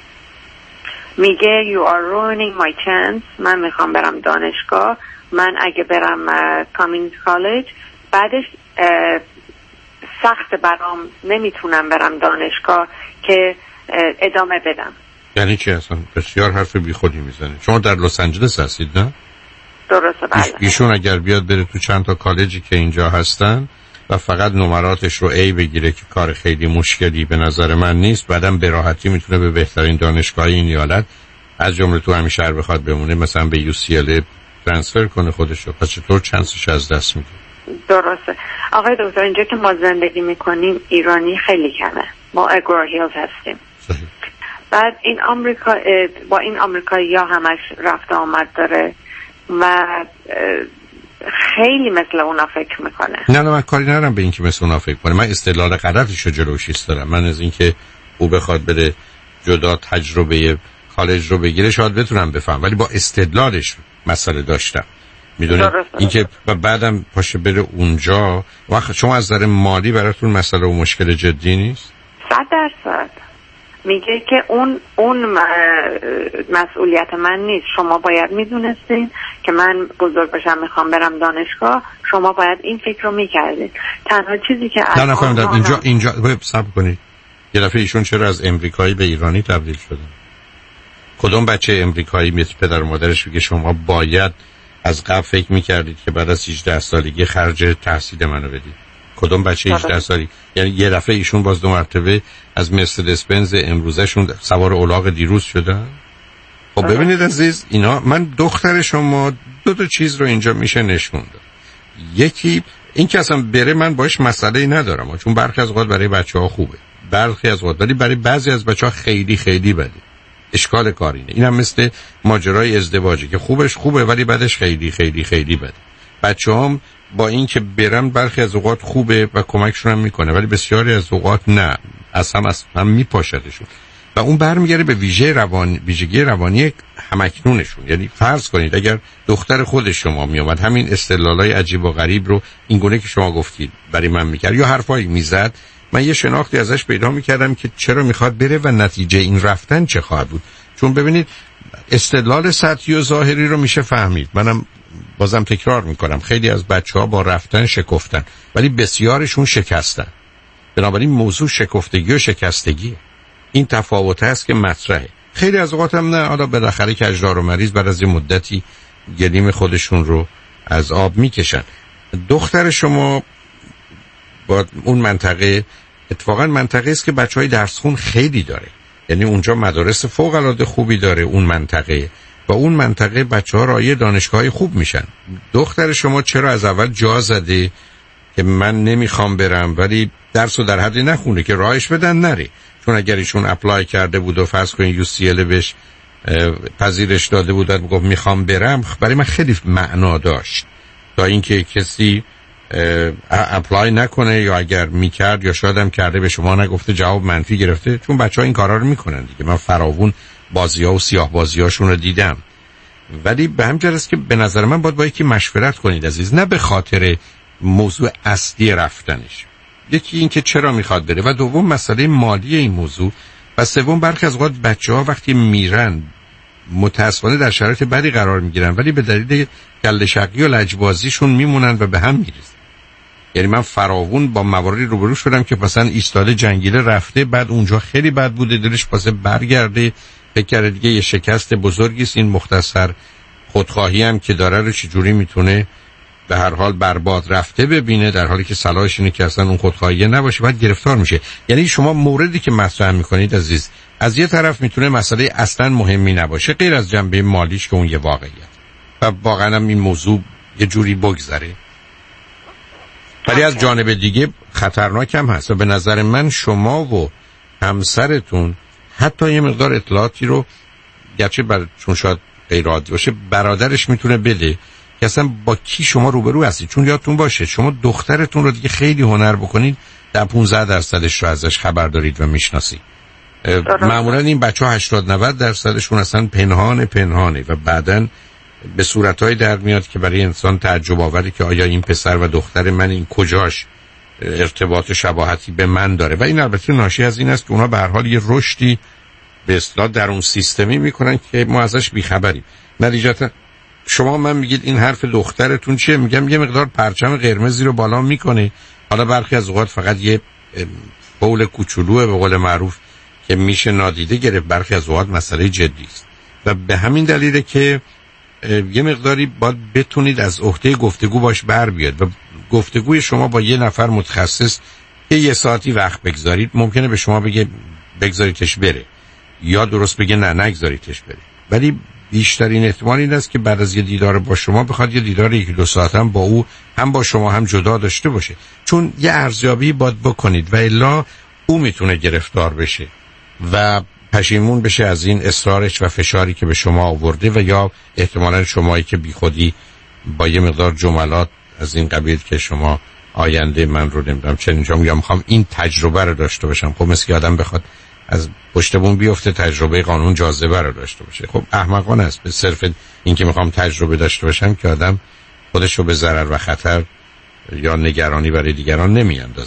میگه you are ruining my chance. من میخوام برم دانشگاه، من اگه برم کامیونیتی کالج بعدش سخت برام، نمیتونم برم دانشگاه که ادامه بدم. یعنی چی اصلا؟ بسیار حرف بی خودی میزنه. شما در لس آنجلس هستید نه؟ درسته بله. ایشون اگر بیاد بره تو چند تا کالجی که اینجا هستن و فقط نمراتش رو A بگیره که کار خیلی مشکلی به نظر من نیست، بعدم به راحتی میتونه به بهترین دانشگاه این ایالت از جمله تو همین شهر بخواد بمونه، مثلا به یو سی ال ای ترانسفر کنه خودش رو. پس چطور چانسش از دست میده؟ درسته آقای دکتر، اینجا که ما زندگی میکنیم ایرانی خیلی کمه، ما اگرو هیلز هستیم. صحیح. بعد این آمریکا با این آمریکایی‌ها همش رفت آمد داره و خیلی مثل اونا فکر میکنه. نه نه من کاری ندارم به این که مثل اونا فکر کنه، من استدلال غلطش رو جلوش ایستادم. من از این که او بخواد بره جدا تجربه کالج رو بگیره شاید بتونم بفهم، ولی با استدلالش مسئله داشتم. میدونید این که بعدم پاشه بره اونجا، وقت شما از نظر مالی براتون مسئله و مشکل جدی نیست؟ صد درصد میگه که اون اون مسئولیت من نیست، شما باید میدونستین که من بزرگ بشم میخوام برم دانشگاه، شما باید این فکر رو میکردین. تنها چیزی که نه نه فهمیدم اینجا اینجا صبر کنید یه دفعه ایشون چرا از امریکایی به ایرانی تبدیل شدن؟ کدوم بچه امریکایی مثل پدر و مادرش میگه شما باید از قبل فکر میکردید که بعد از هجده سالگی خرج تحصیل منو بدید؟ کدوم بچه هجده سالی؟ یعنی یه دفعه ایشون باز دو مرتبه از مرسدس بنز امروزشون سوار الاغ دیروز شدن؟ خب ببینید عزیز، اینا من دختر شما دو تا چیز رو اینجا میشه نشون داد. یکی این که اصلا بره من باش مسئله‌ای ندارم، چون برخی از اوقات برای بچه‌ها خوبه، برخی از اوقات ولی برای بعضی از بچه‌ها خیلی خیلی بده. اشکال کار اینه. اینم مثل ماجرای ازدواجی که خوبش خوبه ولی بعدش خیلی خیلی خیلی بده. بچه‌هام با این که برن برخی از اوقات خوبه و کمکشون هم میکنه ولی بسیاری از اوقات نه، اصلا اصلا میپاشدشون و اون برمیگره به ویژه روان ویژگی روانی همکنونشون. یعنی فرض کنید اگر دختر خود شما میومد همین استدلالای عجیب و غریب رو اینگونه که شما گفتید برای من میکرد یا حرفایی میزد، من یه شناختی ازش پیدا میکردم که چرا میخواد بره و نتیجه این رفتن چه خواهد بود. چون ببینید استدلال سطحی و ظاهری رو میشه فهمید. منم بازم تکرار میکنم خیلی از بچه‌ها با رفتن شکفتن ولی بسیارشون شکستن. بنابراین موضوع شکفتگی و شکستگیه. این تفاوت هست که مطرحه. خیلی از اوقات هم نه، حالا بالاخره کجدار و مریض بعد از یه مدتی گلیم خودشون رو از آب میکشن. دختر شما با اون منطقه اتفاقا منطقه است که بچهای درس خون خیلی داره، یعنی اونجا مدارس فوق العاده خوبی داره اون منطقه و اون منطقه بچه‌ها رایه دانشگاهی خوب میشن. دختر شما چرا از اول جا زده که من نمیخوام برم ولی درسو در حدی نخونه که راهش بدن نره؟ چون اگر ایشون اپلای کرده بود و فرض کنین یو سی ال بهش پذیرش داده بود و گفت میخوام برم، برای من خیلی معنا داشت تا اینکه کسی اپلای نکنه یا اگر میکرد یا شاید هم کرده به شما نگفته جواب منفی گرفته، چون بچه‌ها این کارا رو میکنن دیگه. من فراوون بازی‌ها و سیاه بازی‌هاشون رو دیدم. ولی به همین جهت است که به نظر من باید با یکی مشورت کنید عزیز، نه به خاطر موضوع اصلی رفتنش. یکی این که چرا میخواد بره و دوم مسئله مالی این موضوع و سوم برخی از اوقات بچه‌ها وقتی میرن متأسفانه در شرایط بدی قرار میگیرن ولی به دلیل کله شقی و لجبازیشون میمونن و به هم میریزن. یعنی من فراوون با مواردی روبرو شدم که مثلا ایستاده جنگیله رفته بعد اونجا خیلی بد بوده دلش واسه برگرده فکر کرده دیگه یه شکست بزرگی است، این مختصر خودخواهی هم که داره رو چجوری میتونه به هر حال برباد رفته ببینه در حالی که صلاحش اینه که اصلا اون خودخواهی نباشه، بعد گرفتار میشه. یعنی شما موردی که مطرح میکنید عزیز از یه طرف میتونه مسئله اصلا مهمی نباشه غیر از جنبه مالیش که اون یه واقعیت و واقعا هم این موضوع یه جوری بگذره، ولی از جانب دیگه خطرناک هم هست و به نظر من شما و همسرتون حتی یه مقدار اطلاعاتی رو گرچه بر چون شاید غیر عادی باشه برادرش میتونه بده که اصلا با کی شما روبرو هستید. چون یادتون باشه شما دخترتون رو دیگه خیلی هنر بکنید در پانزده درصدش رو ازش خبر دارید و میشناسید. معمولا این بچه ها هشتاد نود درصدشون اصلا پنهان پنهانه و بعدن به صورتهای در میاد که برای انسان تعجب آوره که آیا این پسر و دختر من این کجاش ارتباط شباهتی به من داره. و این البته ناشی از این است که اونا به هر حال یه رشدی به اصطلاح در اون سیستمی میکنن که ما ازش بیخبریم. نتیجتا شما من میگید این حرف دخترتون چیه؟ میگم یه مقدار پرچم قرمزی رو بالا میکنه. حالا برخی از اوقات فقط یه قول کوچولوه به قول معروف که میشه نادیده گرفت، برخی از اوقات مسئله جدی است و به همین دلیله که یه مقداری باید بتونید از عهده گفتگو باش بر بیاد و گفتگوی شما با یه نفر متخصص که یه ساعتی وقت بگذارید ممکنه به شما بگه بگذاریتش بره یا درست بگه نه نگذاریتش بره، ولی بیشترین احتمال این است که بعد از یه دیدار با شما بخواد یه دیدار یکی دو ساعت هم با او هم با شما هم جدا داشته باشه، چون یه ارزیابی باید بکنید و الا او میتونه گرفتار بشه و پشیمون بشه از این اصرارش و فشاری که به شما آورده و یا احتمالاً شمایی که بی خودی با یه مقدار جملات از این قبیل که شما آینده من رو نمیدونم چه اینجا یا میخوام این تجربه رو داشته باشم. خب مثل که آدم بخواد از پشتبون بیفته تجربه قانون جاذبه رو داشته باشه، خب احمقانه است. به صرف این که میخوام تجربه داشته باشم که آدم خودش رو به ضرر و خطر یا نگرانی برای دیگران نمیاندازه.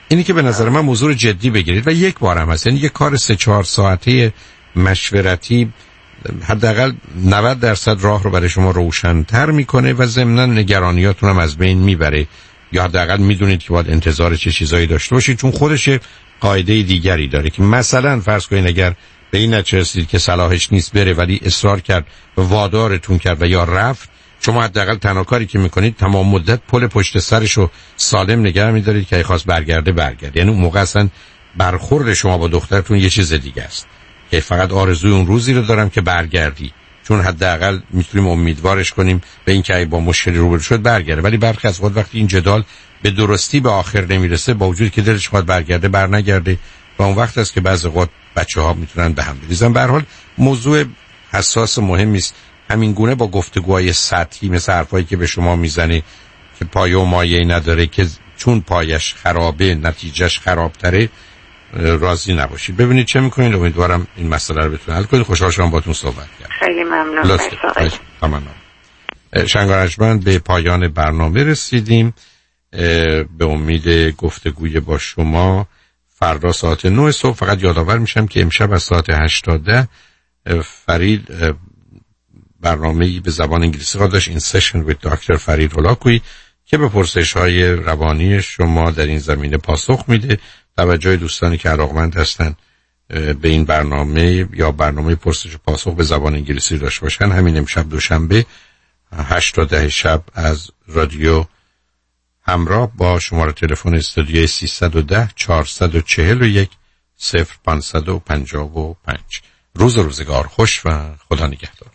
اینی که به نظر من موضوع جدی بگیرید و یک بار هم هست، یعنی یک کار سه چهار ساعته مشورتی حداقل نود درصد راه رو برای شما روشن‌تر میکنه و ضمناً نگرانیاتون هم از بین میبره، یا حداقل میدونید که باید انتظار چه چیزایی داشته باشید، چون خودش قاعده دیگری داره که مثلا فرض کنید اگر به این نتیجه رسیدید که صلاحش نیست بره ولی اصرار کرد و وادارتون کرد و یا رفت، شما حداقل تنها کاری که میکنید تمام مدت پل پشت سرشو سالم نگه میدارید که اگه خواست برگرده برگرده. یعنی اون موقع اصلا برخورد شما با دخترتون یه چیز دیگه است که فقط آرزوی اون روزی رو دارم که برگردی، چون حداقل میتونیم امیدوارش کنیم به این که اگه با مشکلی روبرو شد برگرده. ولی برخی از وقت وقتی این جدال به درستی به آخر نمیرسه، با وجودی که دلش میخواد برگرده برنگرده و اون وقت است که بعضی وقت بچه‌ها میتونن به هم بریزن. به هر حال موضوع حساس مهمی است. همین گونه با گفتگوهای سطحی مثل حرفایی که به شما میزنه که پایه و مایه‌ای نداره که چون پایش خرابه نتیجهش خرابتره راضی نباشید. ببینید چه میکنید. امیدوارم این مسئله رو بتونید حل کنید. خوشحال شدم باهاتون صحبت کردم. خیلی ممنون. ممنون. شنگارجمند به پایان برنامه رسیدیم. به امید گفتگوی با شما فردا ساعت نه صبح. فقط یادآور میشم که امشب از ساعت هشت تا ده فرید برنامه‌ای به زبان انگلیسی خواهد داشت، این سشن ویت دکتر فرید هولاکویی که به پرسش‌های روانی شما در این زمینه پاسخ میده. توجه دوستانی که علاقمند هستن به این برنامه یا برنامه پرسش و پاسخ به زبان انگلیسی داشته باشن، همین امشب دوشنبه هشت تا ده شب از رادیو همراه با شماره تلفن استودیوی سیصد و ده چهارصد و چهل و یک صفر پانصد و پنجاه و پنج. روز و روزگار خوش و خدا نگهدار.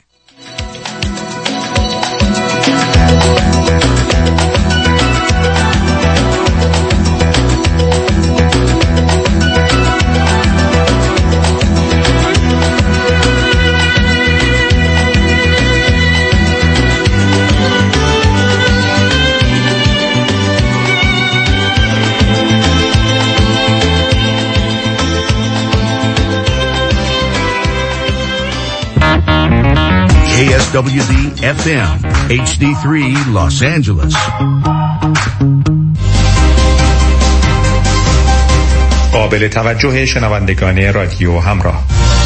K S W D F M H D three Los Angeles. قابل توجه شنوندگان رادیو همراه،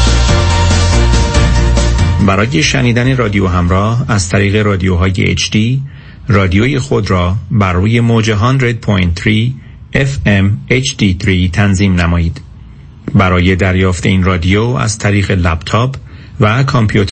برای شنیدن رادیو همراه از طریق رادیوهای اچ دی رادیوی خود را بر روی موج صد و سه اف ام اچ دی سه تنظیم نمایید. برای دریافت این رادیو از طریق لپتاپ و کامپیوتر